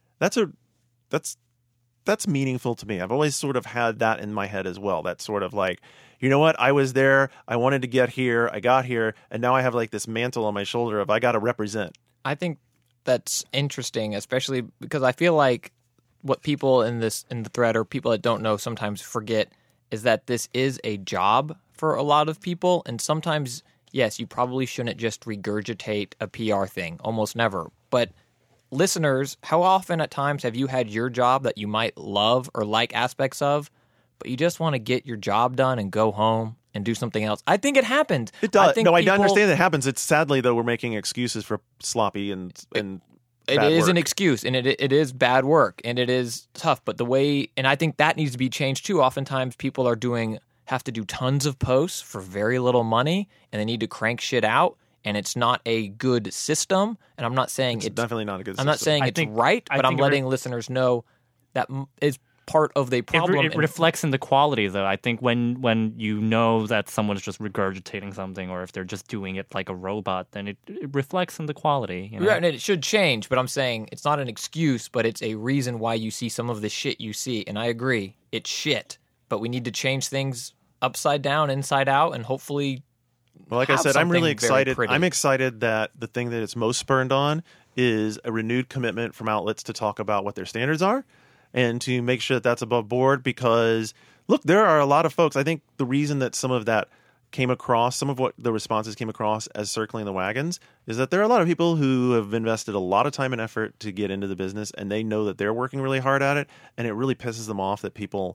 That's meaningful to me. I've always sort of had that in my head as well. That's sort of like, you know what? I was there. I wanted to get here. I got here. And now I have like this mantle on my shoulder of I got to represent. I think that's interesting, especially because I feel like what people in the thread or people that don't know sometimes forget is that this is a job for a lot of people. And sometimes, yes, you probably shouldn't just regurgitate a PR thing. Almost never. But listeners, how often at times have you had your job that you might love or like aspects of, but you just want to get your job done and go home and do something else? I think it happened. It does. I understand it happens. It's sadly, though, we're making excuses for sloppy and it is an excuse, and it is bad work, and it is tough. But and I think that needs to be changed too. Oftentimes people have to do tons of posts for very little money, and they need to crank shit out. And it's not a good system. And I'm not saying it's definitely not a good system. I'm not saying it's right, but I'm letting listeners know that is part of the problem. It reflects in the quality, though. I think when you know that someone's just regurgitating something, or if they're just doing it like a robot, then it reflects in the quality. Right, and it should change. But I'm saying it's not an excuse, but it's a reason why you see some of the shit you see. And I agree, it's shit. But we need to change things upside down, inside out, and hopefully. Well, like I said, I'm really excited. I'm excited that the thing that it's most spurned on is a renewed commitment from outlets to talk about what their standards are and to make sure that that's above board because, look, there are a lot of folks. I think the reason that some of that came across, some of what the responses came across as circling the wagons is that there are a lot of people who have invested a lot of time and effort to get into the business and they know that they're working really hard at it and it really pisses them off that people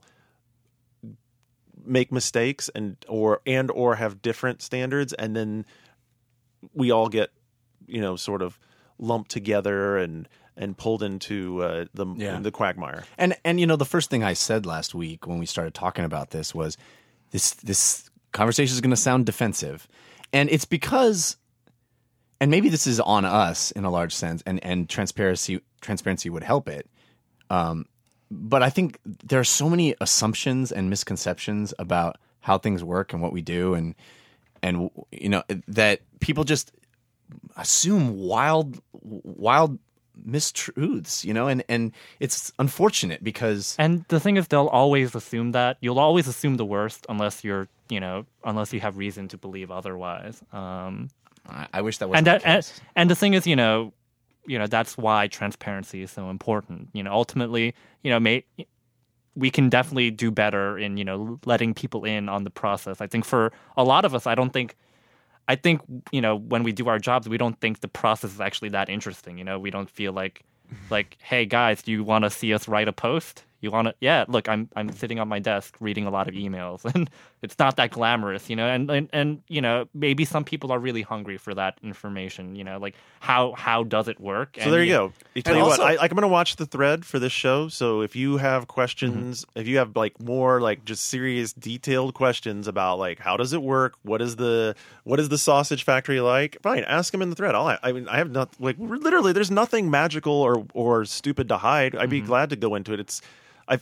make mistakes or have different standards and then we all get sort of lumped together and pulled into the quagmire. And the first thing I said last week when we started talking about this was this conversation is going to sound defensive. And it's because, and maybe this is on us in a large sense, and transparency would help it. But I think there are so many assumptions and misconceptions about how things work and what we do, and that people just assume wild mistruths, and it's unfortunate because. And the thing is, they'll always assume that. You'll always assume the worst unless you have reason to believe otherwise. I wish that wasn't the case. And the thing is, that's why transparency is so important. Ultimately, we can definitely do better in, letting people in on the process. I think for a lot of us, I think, when we do our jobs, we don't think the process is actually that interesting. We don't feel like, hey guys, do you want to see us write a post? You want to? Yeah, look, I'm sitting on my desk reading a lot of emails, and it's not that glamorous, And maybe some people are really hungry for that information, like how does it work? So there you go. You tell you what, I'm going to watch the thread for this show. So if you have questions, if you have more just serious, detailed questions about how does it work, what is the sausage factory like? Fine, ask them in the thread. I have not literally. There's nothing magical or stupid to hide. I'd be glad to go into it.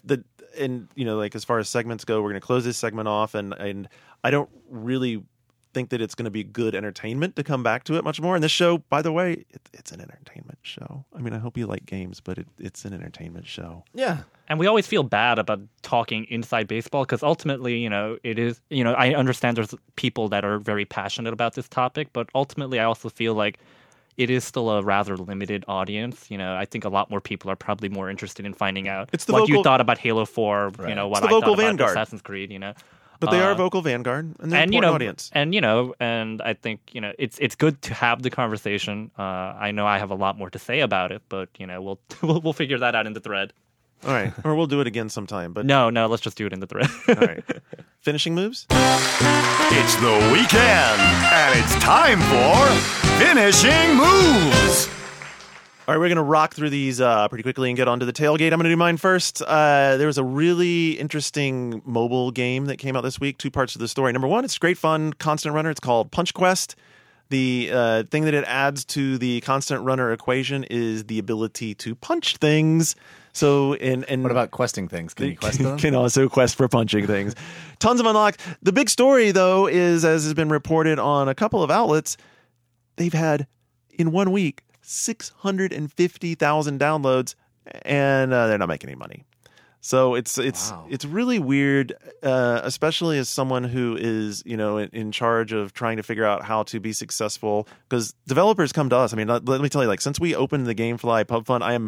As far as segments go, we're going to close this segment off, and I don't really think that it's going to be good entertainment to come back to it much more. And this show, by the way, it's an entertainment show. I mean, I hope you like games, but it's an entertainment show. Yeah. And we always feel bad about talking inside baseball because ultimately, it is, I understand there's people that are very passionate about this topic, but ultimately I also feel like it is still a rather limited audience. I think a lot more people are probably more interested in finding out what you thought about Halo 4, what I thought about Assassin's Creed, But they are a vocal vanguard, and they're an important audience. And I think it's good to have the conversation. I know I have a lot more to say about it, but we'll figure that out in the thread. All right, or we'll do it again sometime. But no, let's just do it in the thread. All right, finishing moves. It's the weekend, and it's time for finishing moves. All right, we're going to rock through these pretty quickly and get on to the tailgate. I'm going to do mine first. There was a really interesting mobile game that came out this week. 2 parts of the story. Number 1, it's great fun, constant runner. It's called Punch Quest. The thing that it adds to the constant runner equation is the ability to punch things. So, what about questing things? Can you quest them? Can also quest for punching things. Tons of unlocks. The big story, though, is, as has been reported on a couple of outlets, they've had, in 1 week, 650,000 downloads, and they're not making any money. So it's really weird, especially as someone who is in charge of trying to figure out how to be successful. Because developers come to us. I mean, let me tell you, since we opened the GameFly Pub Fund, I am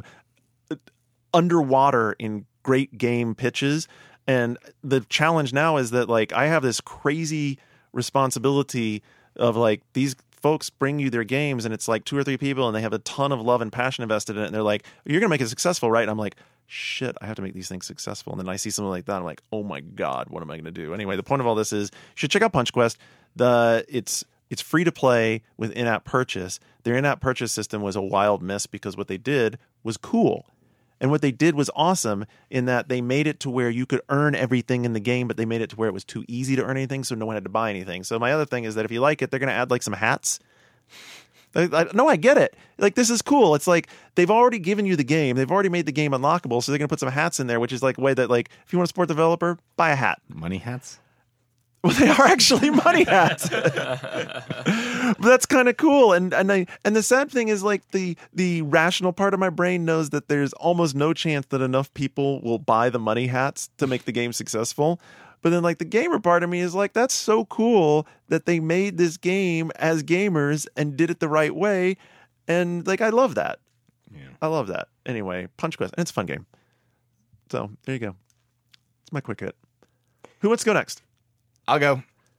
underwater in great game pitches, and the challenge now is that I have this crazy responsibility of these folks bring you their games, and it's 2 or 3 people, and they have a ton of love and passion invested in it, and they're like, you're gonna make it successful, right? And I'm like, shit, I have to make these things successful. And then I see something like that, I'm like, oh my god, what am I gonna do? Anyway, the point of all this is you should check out Punch Quest. It's free to play with in-app purchase. Their in-app purchase system was a wild miss because what they did was cool. And what they did was awesome in that they made it to where you could earn everything in the game, but they made it to where it was too easy to earn anything, so no one had to buy anything. So my other thing is that if you like it, they're going to add some hats. No, I get it. This is cool. It's they've already given you the game. They've already made the game unlockable, so they're going to put some hats in there, which is a way that if you want to support the developer, buy a hat. Money hats? Well, they are actually money hats. But that's kind of cool. And the sad thing is the rational part of my brain knows that there's almost no chance that enough people will buy the money hats to make the game successful. But then the gamer part of me is that's so cool that they made this game as gamers and did it the right way. And I love that. Yeah. I love that. Anyway, Punch Quest. And it's a fun game. So there you go. It's my quick hit. Who wants to go next? I'll go.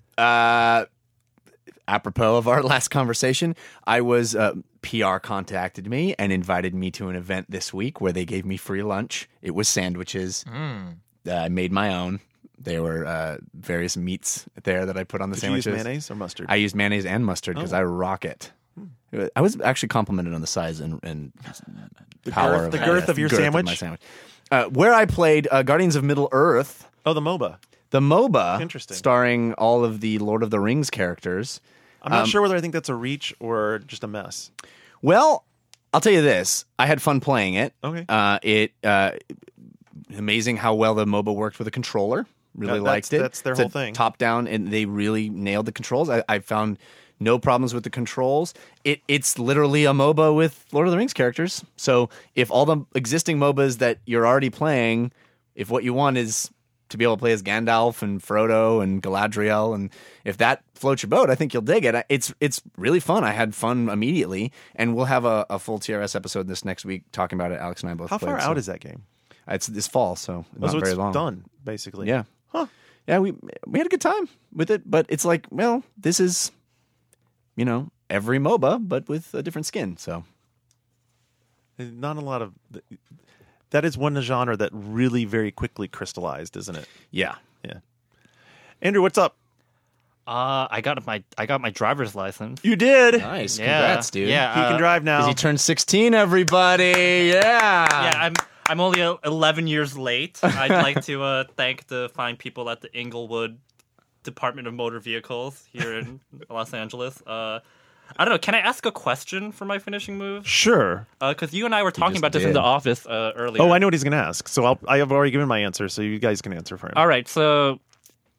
Apropos of our last conversation, PR contacted me and invited me to an event this week where they gave me free lunch. It was sandwiches. I made my own. There were various meats there that I put on the sandwiches. Did you use mayonnaise or mustard? I used mayonnaise and mustard because I rock it. I was actually complimented on the size and power the girth of your sandwich. Of my sandwich. Where I played Guardians of Middle Earth. Oh, the MOBA. The MOBA, interesting, starring all of the Lord of the Rings characters. I'm not sure whether I think that's a reach or just a mess. Well, I'll tell you this: I had fun playing it. Okay. Amazing how well the MOBA worked with a controller. Really liked it. That's their whole thing. Top down, and they really nailed the controls. I found no problems with the controls. It's literally a MOBA with Lord of the Rings characters. So if all the existing MOBAs that you're already playing, if what you want is to be able to play as Gandalf and Frodo and Galadriel, and if that floats your boat, I think you'll dig it. It's really fun. I had fun immediately, and we'll have a full TRS episode this next week talking about it. Alex and I both. How far out is that game? It's this fall, so not so very it's long. Done basically. Yeah. Huh. Yeah, we had a good time with it, but it's this is, every MOBA, but with a different skin. So, not a lot of. That is one genre that really very quickly crystallized, isn't it? Yeah. Andrew, what's up? I got my driver's license. You did. Nice. Congrats, dude. Yeah, he can drive now. He turned 16. Everybody. Yeah. Yeah. I'm only 11 years late. I'd like to thank the fine people at the Inglewood Department of Motor Vehicles here in Los Angeles. I don't know. Can I ask a question for my finishing move? Sure. Because you and I were talking about this in the office earlier. Oh, I know what he's going to ask. So I have already given my answer, so you guys can answer for him. All right. So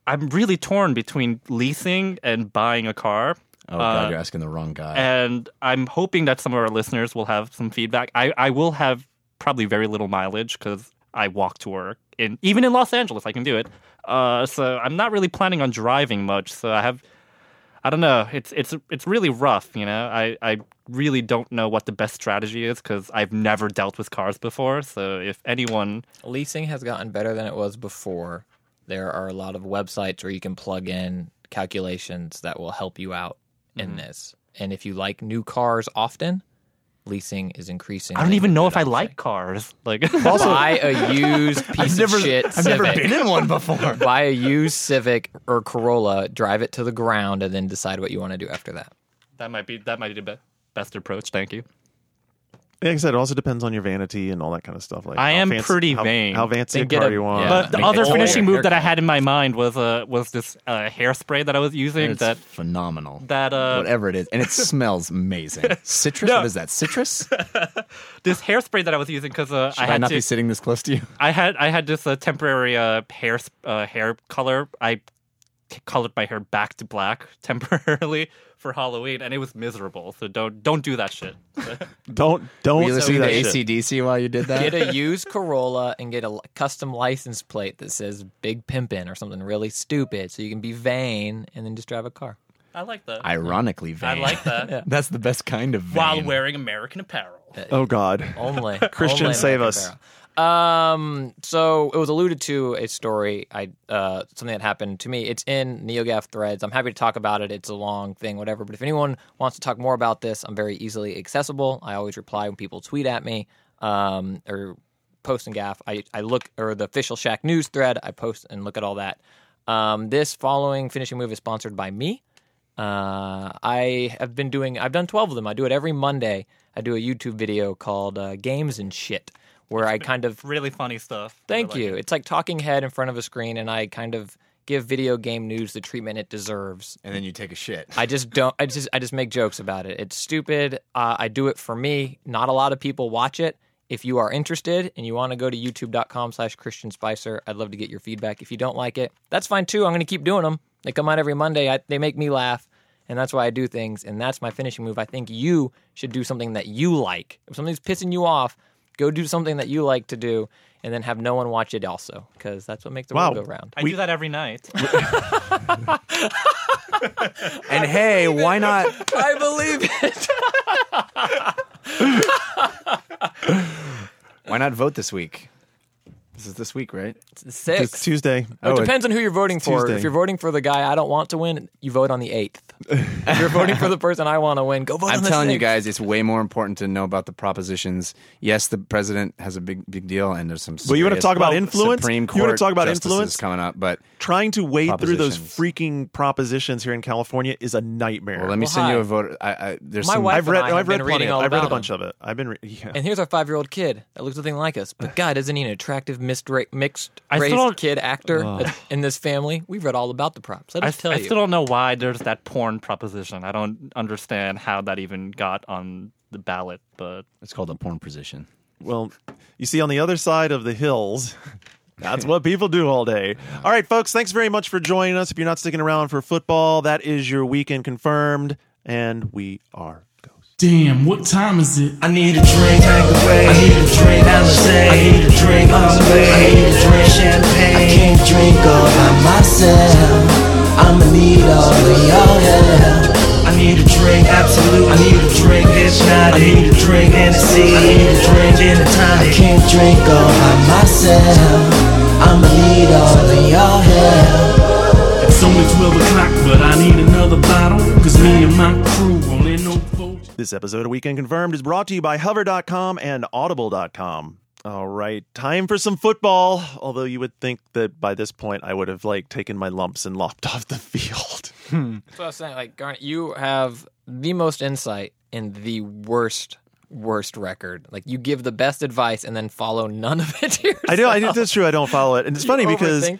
I'm really torn between leasing and buying a car. Oh, God, you're asking the wrong guy. And I'm hoping that some of our listeners will have some feedback. I will have probably very little mileage because I walk to work. Even in Los Angeles, I can do it. So I'm not really planning on driving much. So I don't know. It's really rough, you know. I really don't know what the best strategy is because I've never dealt with cars before. So if anyone... Leasing has gotten better than it was before. There are a lot of websites where you can plug in calculations that will help you out in this. And if you like new cars often, leasing is increasing. I don't even know if I like cars. Like, Also, buy a used piece of shit I've never Civic. been in one before. Buy a used Civic or Corolla, drive it to the ground, and then decide what you want to do after that. that might be the best approach. Thank you. Like I said, it also depends on your vanity and all that kind of stuff. Like I how am fancy- pretty how- vain. How fancy a Then get car a- you want. yeah. But the Make other it finishing older move that I haircut. had in my mind was this hairspray that I was using. It's that phenomenal. that Whatever it is. And it smells amazing. Citrus? No. What is that? Citrus? this hairspray that I was using because Should I not be sitting this close to you? I had this temporary hair color. I colored my hair back to black temporarily for Halloween, and it was miserable. So don't do that shit. Don't Were you do listening to that shit. AC/DC while you did that? Get a used Corolla and get a custom license plate that says Big Pimpin' or something really stupid so you can be vain and then just drive a car. I like that. Ironically vain. I like that. That's the best kind of vain. While wearing American apparel. Oh God. Only. Christian, only save American us. Apparel. So it was alluded to a story, something that happened to me. It's in NeoGaf threads. I'm happy to talk about it. It's a long thing, whatever. But if anyone wants to talk more about this, I'm very easily accessible. I always reply when people tweet at me, or post in Gaff. I look, or the official Shaq News thread. I post and look at all that. This following finishing move is sponsored by me. I've done 12 of them. I do it every Monday. I do a YouTube video called Games and Shit, where I kind of... Really funny stuff. Thank I like you. it. It's like talking head in front of a screen, and I kind of give video game news the treatment it deserves. And then you take a shit. I just make jokes about it. It's stupid. I do it for me. Not a lot of people watch it. If you are interested and you want to go to youtube.com/Christian Spicer, I'd love to get your feedback. If you don't like it, that's fine too. I'm going to keep doing them. They come out every Monday. They make me laugh, and that's why I do things, and that's my finishing move. I think you should do something that you like. If something's pissing you off, go do something that you like to do, and then have no one watch it also, because that's what makes the world go round. I do that every night. And hey, why not? I believe it. Why not vote this week? This is this week, right? It's the It's 6th. Tuesday. It depends on who you're voting for. Tuesday. If you're voting for the guy I don't want to win, you vote on the 8th. If you're voting for the person I want to win, go vote on I'm the telling 6th. you guys, it's way more important to know about the propositions. Yes, the president has a big deal, and there's some. Well, you want to serious talk about influence? Supreme You Court want to talk about justices influence? coming up, but Trying to wade through those Propositions. freaking propositions here in California is a nightmare. well, let me Well, send you hi. a voter. There's My some. wife- I've read. and I have I've read been plenty. reading all I've read a about bunch them. of it. I've been. Yeah. And here's our 5-year-old kid that looks nothing like us. But God, isn't he an attractive mixed I still race don't- kid actor that's in this family? We've read all about the props. I I just tell you. still don't know why there's that porn proposition. I don't understand how that even got on the ballot, but It's called a porn position. Well, you see, on the other side of the hills, that's what people do all day. All right, folks, thanks very much for joining us. If you're not sticking around for football, that is your weekend confirmed, and we are Ghost. Damn, what time is it? I need a drink, Tanqueray. I need a drink, Alizé. I need a drink, Bombay. I need a drink, champagne. I can't drink all by myself. I'ma need all of y'all help. I need a drink, Absolute. I need a drink, Hypnotic. I need a drink, Hennessy. I need a drink, Gin and Tonic. I can't drink all by myself. I'ma need all of y'all help. It's only 12 o'clock, but I need another bottle. Cause me and my crew won't let no folks. This episode of Weekend Confirmed is brought to you by Hover.com and Audible.com. All right, time for some football. Although you would think that by this point I would have taken my lumps and lopped off the field. That's what I was saying. Garnet, you have the most insight in the worst record. You give the best advice and then follow none of it to yourself. I do. That's true. I don't follow it, and it's funny because overthink it.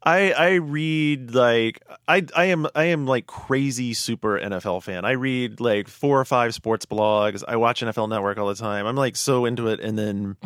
I read like I am like crazy super NFL fan. I read like 4 or 5 sports blogs. I watch NFL Network all the time. I'm like so into it. And then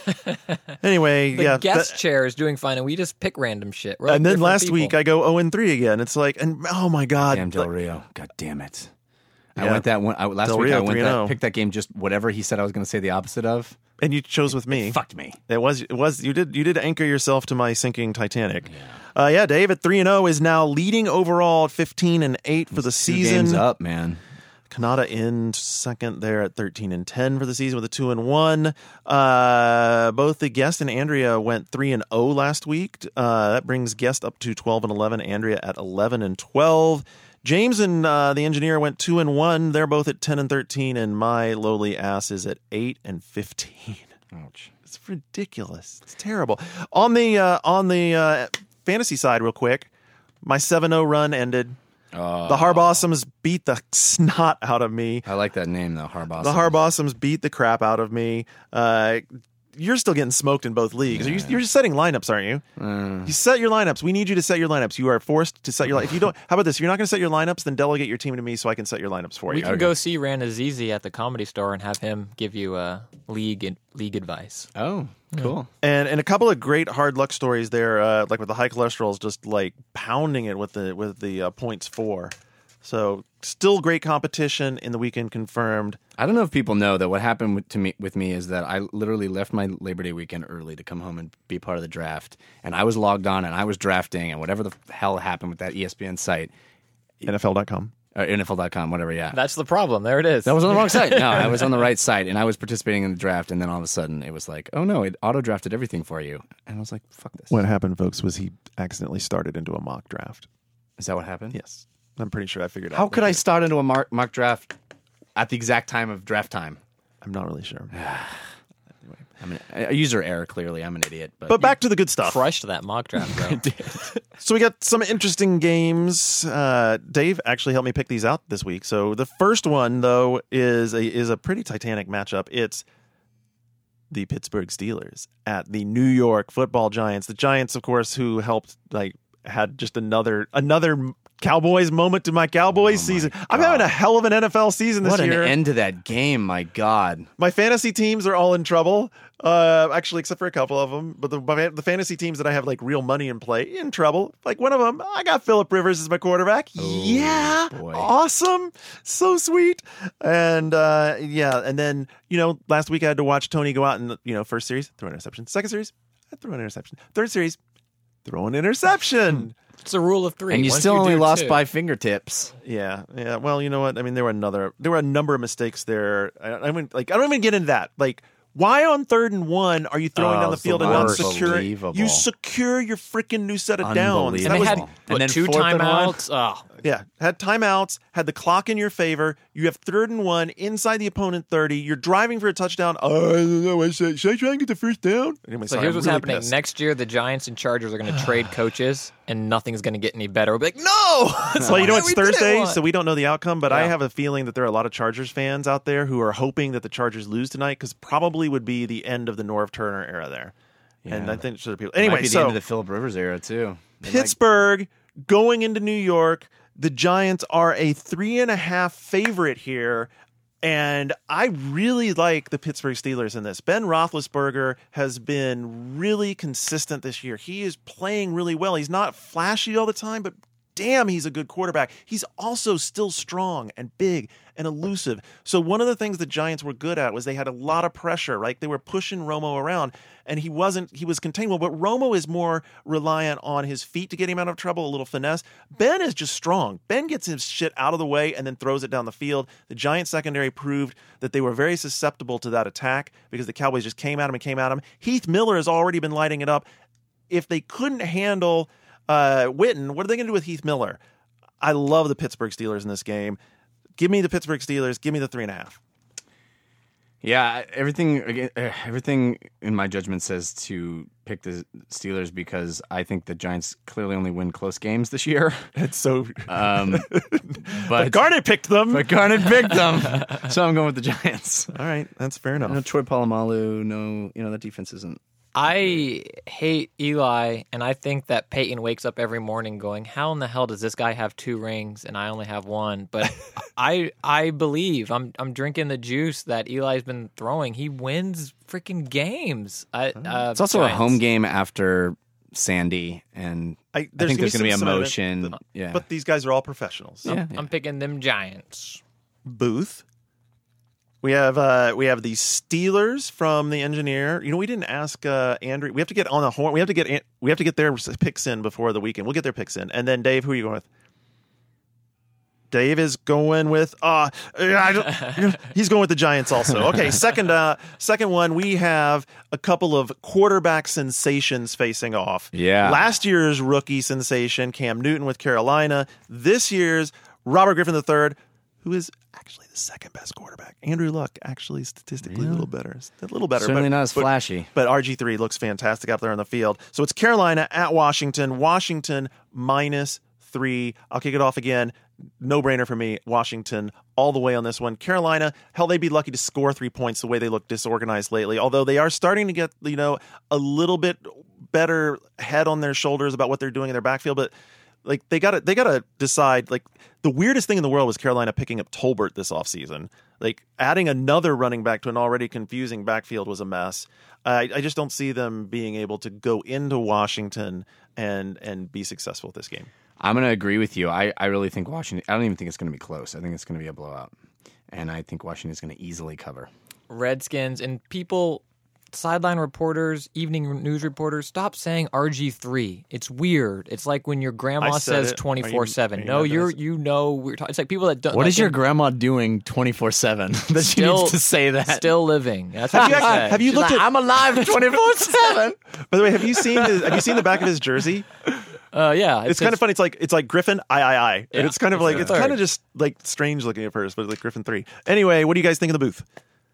anyway, The yeah. guest chair is doing fine, and we just pick random shit. We're like And then different last people. week I go 0-3 again. It's like, and oh my god, Damn Del like, Rio. God damn it. I Yeah. went that one last Del week. Rio I went 3-0. picked that game just whatever he said I was going to say the opposite of. and you chose with me. Fucked me. It was you did anchor yourself to my sinking Titanic. Yeah, Dave at 3-0 is now leading overall at 15-8 for the 2 season. games up, man. Kanata in second there at 13-10 for the season with a 2-1. Both the guest and Andrea went 3-0 last week. That brings guest up to 12-11. Andrea at 11-12. James and the engineer went 2-1. They're both at 10-13, and my lowly ass is at 8-15. Ouch. It's ridiculous. It's terrible. On the fantasy side, real quick, my 7-0 run ended. The Harbossoms beat the snot out of me. I like that name though, Harbaugh. The Harbossoms beat the crap out of me. You're still getting smoked in both leagues. You're just setting lineups, aren't you? You set your lineups. We need you to set your lineups. You are forced to set your lineups. If you don't, how about this? If you're not going to set your lineups, then delegate your team to me so I can set your lineups for We you. can go see Rand Azizi at the Comedy Store and have him give you league advice. Oh, cool. And a couple of great hard luck stories there, like with the high cholesterol is just like pounding it with the points 4. So still great competition in the weekend confirmed. I don't know if people know that what happened with me is that I literally left my Labor Day weekend early to come home and be part of the draft. And I was logged on and I was drafting and whatever the hell happened with that ESPN site. NFL.com. NFL.com, whatever, yeah. That's the problem. There it is. That was on the wrong site. No, I was on the right site and I was participating in the draft. And then all of a sudden it was like, oh no, it auto-drafted everything for you. And I was like, fuck this. What happened, folks, was he accidentally started into a mock draft. Is that what happened? Yes. I'm pretty sure I figured out. How could I start into a mock draft at the exact time of draft time? I'm not really sure. I'm a user error, clearly. I'm an idiot. But back to the good stuff. Crushed that mock draft, bro. So we got some interesting games. Dave actually helped me pick these out this week. So the first one, though, is a pretty titanic matchup. It's the Pittsburgh Steelers at the New York Football Giants. The Giants, of course, who helped had just another Cowboys moment to my Cowboys season. I'm having a hell of an NFL season this year. What an end to that game, my God. My fantasy teams are all in trouble. Actually, except for a couple of them. But the fantasy teams that I have like real money in play, in trouble. Like one of them, I got Phillip Rivers as my quarterback. Yeah. Boy. Awesome. So sweet. And and then, last week I had to watch Tony go out and, first series, throw an interception. Second series, I throw an interception. Third series, throw an interception. It's a rule of 3. And you Once still only do lost 2. by fingertips. Yeah. Well, you know what? I mean, there were a number of mistakes there. I don't even get into that. Like, why on 3rd and 1 are you throwing down the it's the field and not worst. securing? Unbelievable. You secure your freaking new set of downs. Unbelievable. And they had And then 2 4th and 1? timeouts. Oh, Yeah, had timeouts, had the clock in your favor. You have 3rd and 1 inside the opponent 30. You're driving for a touchdown. I don't know. Should I try and get the first down? Anyway, so sorry, here's I'm what's really happening. pissed. Next year, the Giants and Chargers are going to trade coaches, and nothing's going to get any better. We'll be like, no! Well, you know, it's We didn't Thursday, want. so we don't know the outcome, but I Yeah. have a feeling that there are a lot of Chargers fans out there who are hoping that the Chargers lose tonight because probably would be the end of the Norv Turner era there. And I think so people. It might Anyway, be the end of the Phillip Rivers era, too. Pittsburgh going into New York. The Giants are a 3.5 favorite here. And I really like the Pittsburgh Steelers in this. Ben Roethlisberger has been really consistent this year. He is playing really well. He's not flashy all the time, but damn, he's a good quarterback. He's also still strong and big and elusive. So one of the things the Giants were good at was they had a lot of pressure, right? They were pushing Romo around, and he was contained well, but Romo is more reliant on his feet to get him out of trouble, a little finesse. Ben is just strong. Ben gets his shit out of the way and then throws it down the field. The Giants secondary proved that they were very susceptible to that attack because the Cowboys just came at him. Heath Miller has already been lighting it up. If they couldn't handle Witten, what are they going to do with Heath Miller? I love the Pittsburgh Steelers in this game. Give me the Pittsburgh Steelers. Give me the 3.5. Yeah, everything in my judgment says to pick the Steelers because I think the Giants clearly only win close games this year. It's so. But Garnet picked them. But Garnet picked them, so I'm going with the Giants. All right, that's fair enough. No Troy Polamalu. No, that defense isn't I hate Eli, and I think that Peyton wakes up every morning going, how in the hell does this guy have 2 rings and I only have 1? But I believe, I'm drinking the juice that Eli's been throwing. He wins freaking games. It's also a home game after Sandy, and I think there's going to be emotion. But these guys are all professionals. I'm picking them Giants. Booth. We have the Steelers from the engineer. We didn't ask Andrew. We have to get on the horn. We have to get their picks in before the weekend. We'll get their picks in, and then Dave, who are you going with? Dave is going with he's going with the Giants also. Okay, second one, we have a couple of quarterback sensations facing off. Yeah. Last year's rookie sensation, Cam Newton with Carolina. This year's Robert Griffin III, who is actually the second best quarterback. Andrew Luck, actually statistically a little better. Certainly not as flashy. But RG3 looks fantastic out there on the field. So it's Carolina at Washington. Washington -3. I'll kick it off again. No-brainer for me. Washington all the way on this one. Carolina, hell, they'd be lucky to score 3 points the way they look disorganized lately. Although they are starting to get, a little bit better head on their shoulders about what they're doing in their backfield. But like they gotta decide. Like the weirdest thing in the world was Carolina picking up Tolbert this offseason. Like adding another running back to an already confusing backfield was a mess. I just don't see them being able to go into Washington and be successful with this game. I'm going to agree with you. I really think Washington, I don't even think it's going to be close. I think it's going to be a blowout. And I think Washington is going to easily cover. Redskins and people, sideline reporters, evening news reporters, stop saying RG3. It's weird. It's like when your grandma says 24/7. No, we're talking. It's like people that don't. What is your grandma doing 24/7 that she needs to say that? Still living. That's what have you looked at? I'm alive 24/7. By the way, have you seen the back of his jersey? Yeah, it's kind of funny. It's like Griffin I. Yeah, And it's kind of like it's kind of just like strange looking at first, but it's like Griffin 3. Anyway, what do you guys think of the booth?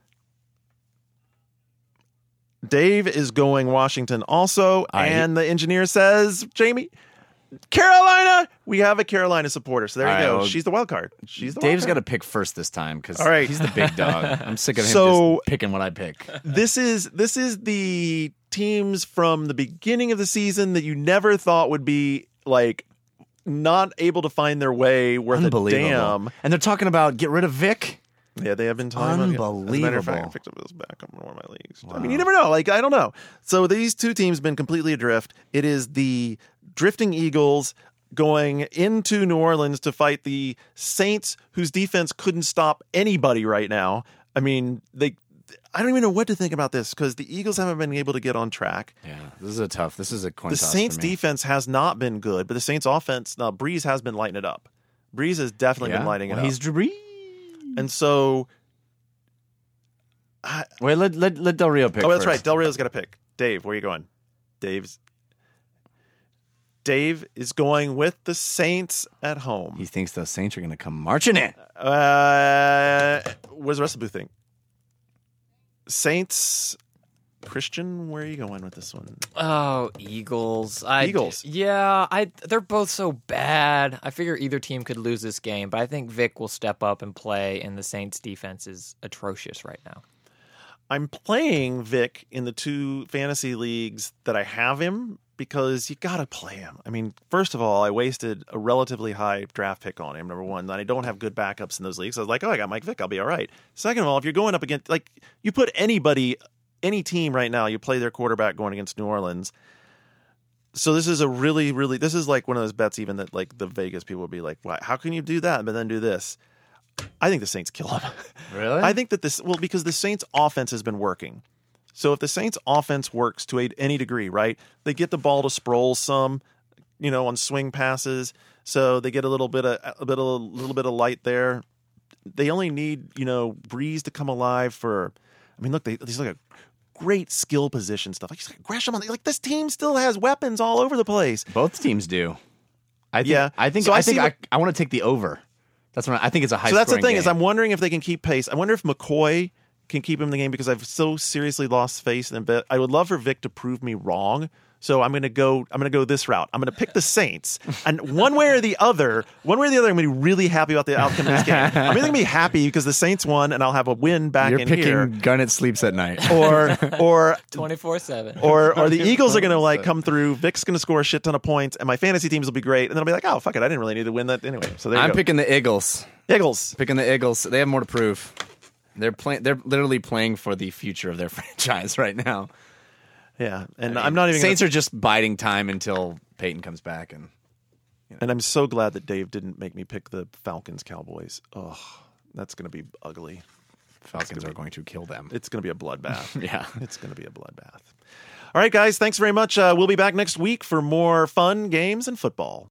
Dave is going Washington also, and the engineer says, Jamie, Carolina. We have a Carolina supporter, so there you go. She's the wild card. Dave's got to pick first this time because he's the big dog. I'm sick of him just picking what I pick. This is the teams from the beginning of the season that you never thought would be like not able to find their way worth a damn. And they're talking about get rid of Vic. Yeah, they have been talking Unbelievable. As a matter of fact, I picked up this back on one of my leagues. Wow. I mean, you never know. Like, I don't know. So these two teams have been completely adrift. It is the drifting Eagles going into New Orleans to fight the Saints, whose defense couldn't stop anybody right now. I mean, I don't even know what to think about this because the Eagles haven't been able to get on track. Yeah, this is a coin toss. The Saints for me. defense has not been good, but the Saints offense, now Breeze has been lighting it up. Breeze has definitely been lighting it up. He's Breeze. And so, wait, let Del Rio pick. Oh, that's first. right. Del Rio's got to pick. Dave, where are you going? Dave is going with the Saints at home. He thinks the Saints are going to come marching in. What does the rest of the booth think? Saints, Christian, where are you going with this one? Oh, Eagles. Eagles. They're both so bad. I figure either team could lose this game, but I think Vic will step up and play, and the Saints' defense is atrocious right now. I'm playing Vic in the 2 fantasy leagues that I have him because you got to play him. I mean, first of all, I wasted a relatively high draft pick on him, number one, and I don't have good backups in those leagues. So I was like, I got Mike Vick. I'll be all right. Second of all, if you're going up against, like, you put any team right now, you play their quarterback going against New Orleans. So this is this is like one of those bets even that like the Vegas people would be like, why? How can you do that but then do this? I think the Saints kill him. Really? I think that because the Saints offense has been working. So if the Saints offense works to any degree, right? They get the ball to Sproles some, on swing passes. So they get a little bit of light there. They only need, Breeze to come alive for, I mean, look, these look at great skill position stuff. Like Gresham, like this team still has weapons all over the place. Both teams do. I think I want to take the over. That's what I think it's a high. So that's the thing game. Is I'm wondering if they can keep pace. I wonder if McCoy can keep him in the game because I've so seriously lost faith in him. I would love for Vic to prove me wrong. So I'm gonna go this route. I'm gonna pick the Saints, and one way or the other, I'm gonna be really happy about the outcome of this game. I'm either gonna be happy because the Saints won, and I'll have a win back You're in picking here, Gunnet sleeps at night. or 24/7. or the Eagles are gonna like come through. Vic's gonna score a shit ton of points, and my fantasy teams will be great. And then I'll be like, oh fuck it, I didn't really need to win that anyway. So there you I'm go. picking the Eagles. Eagles. Picking the Eagles. They have more to prove. They're literally playing for the future of their franchise right now. Yeah, and I'm not even. Saints are just biding time until Peyton comes back, and And I'm so glad that Dave didn't make me pick the Falcons Cowboys. Oh, that's going to be ugly. Falcons are going to kill them. It's going to be a bloodbath. Yeah. It's going to be a bloodbath. All right, guys, thanks very much. We'll be back next week for more fun, games, and football.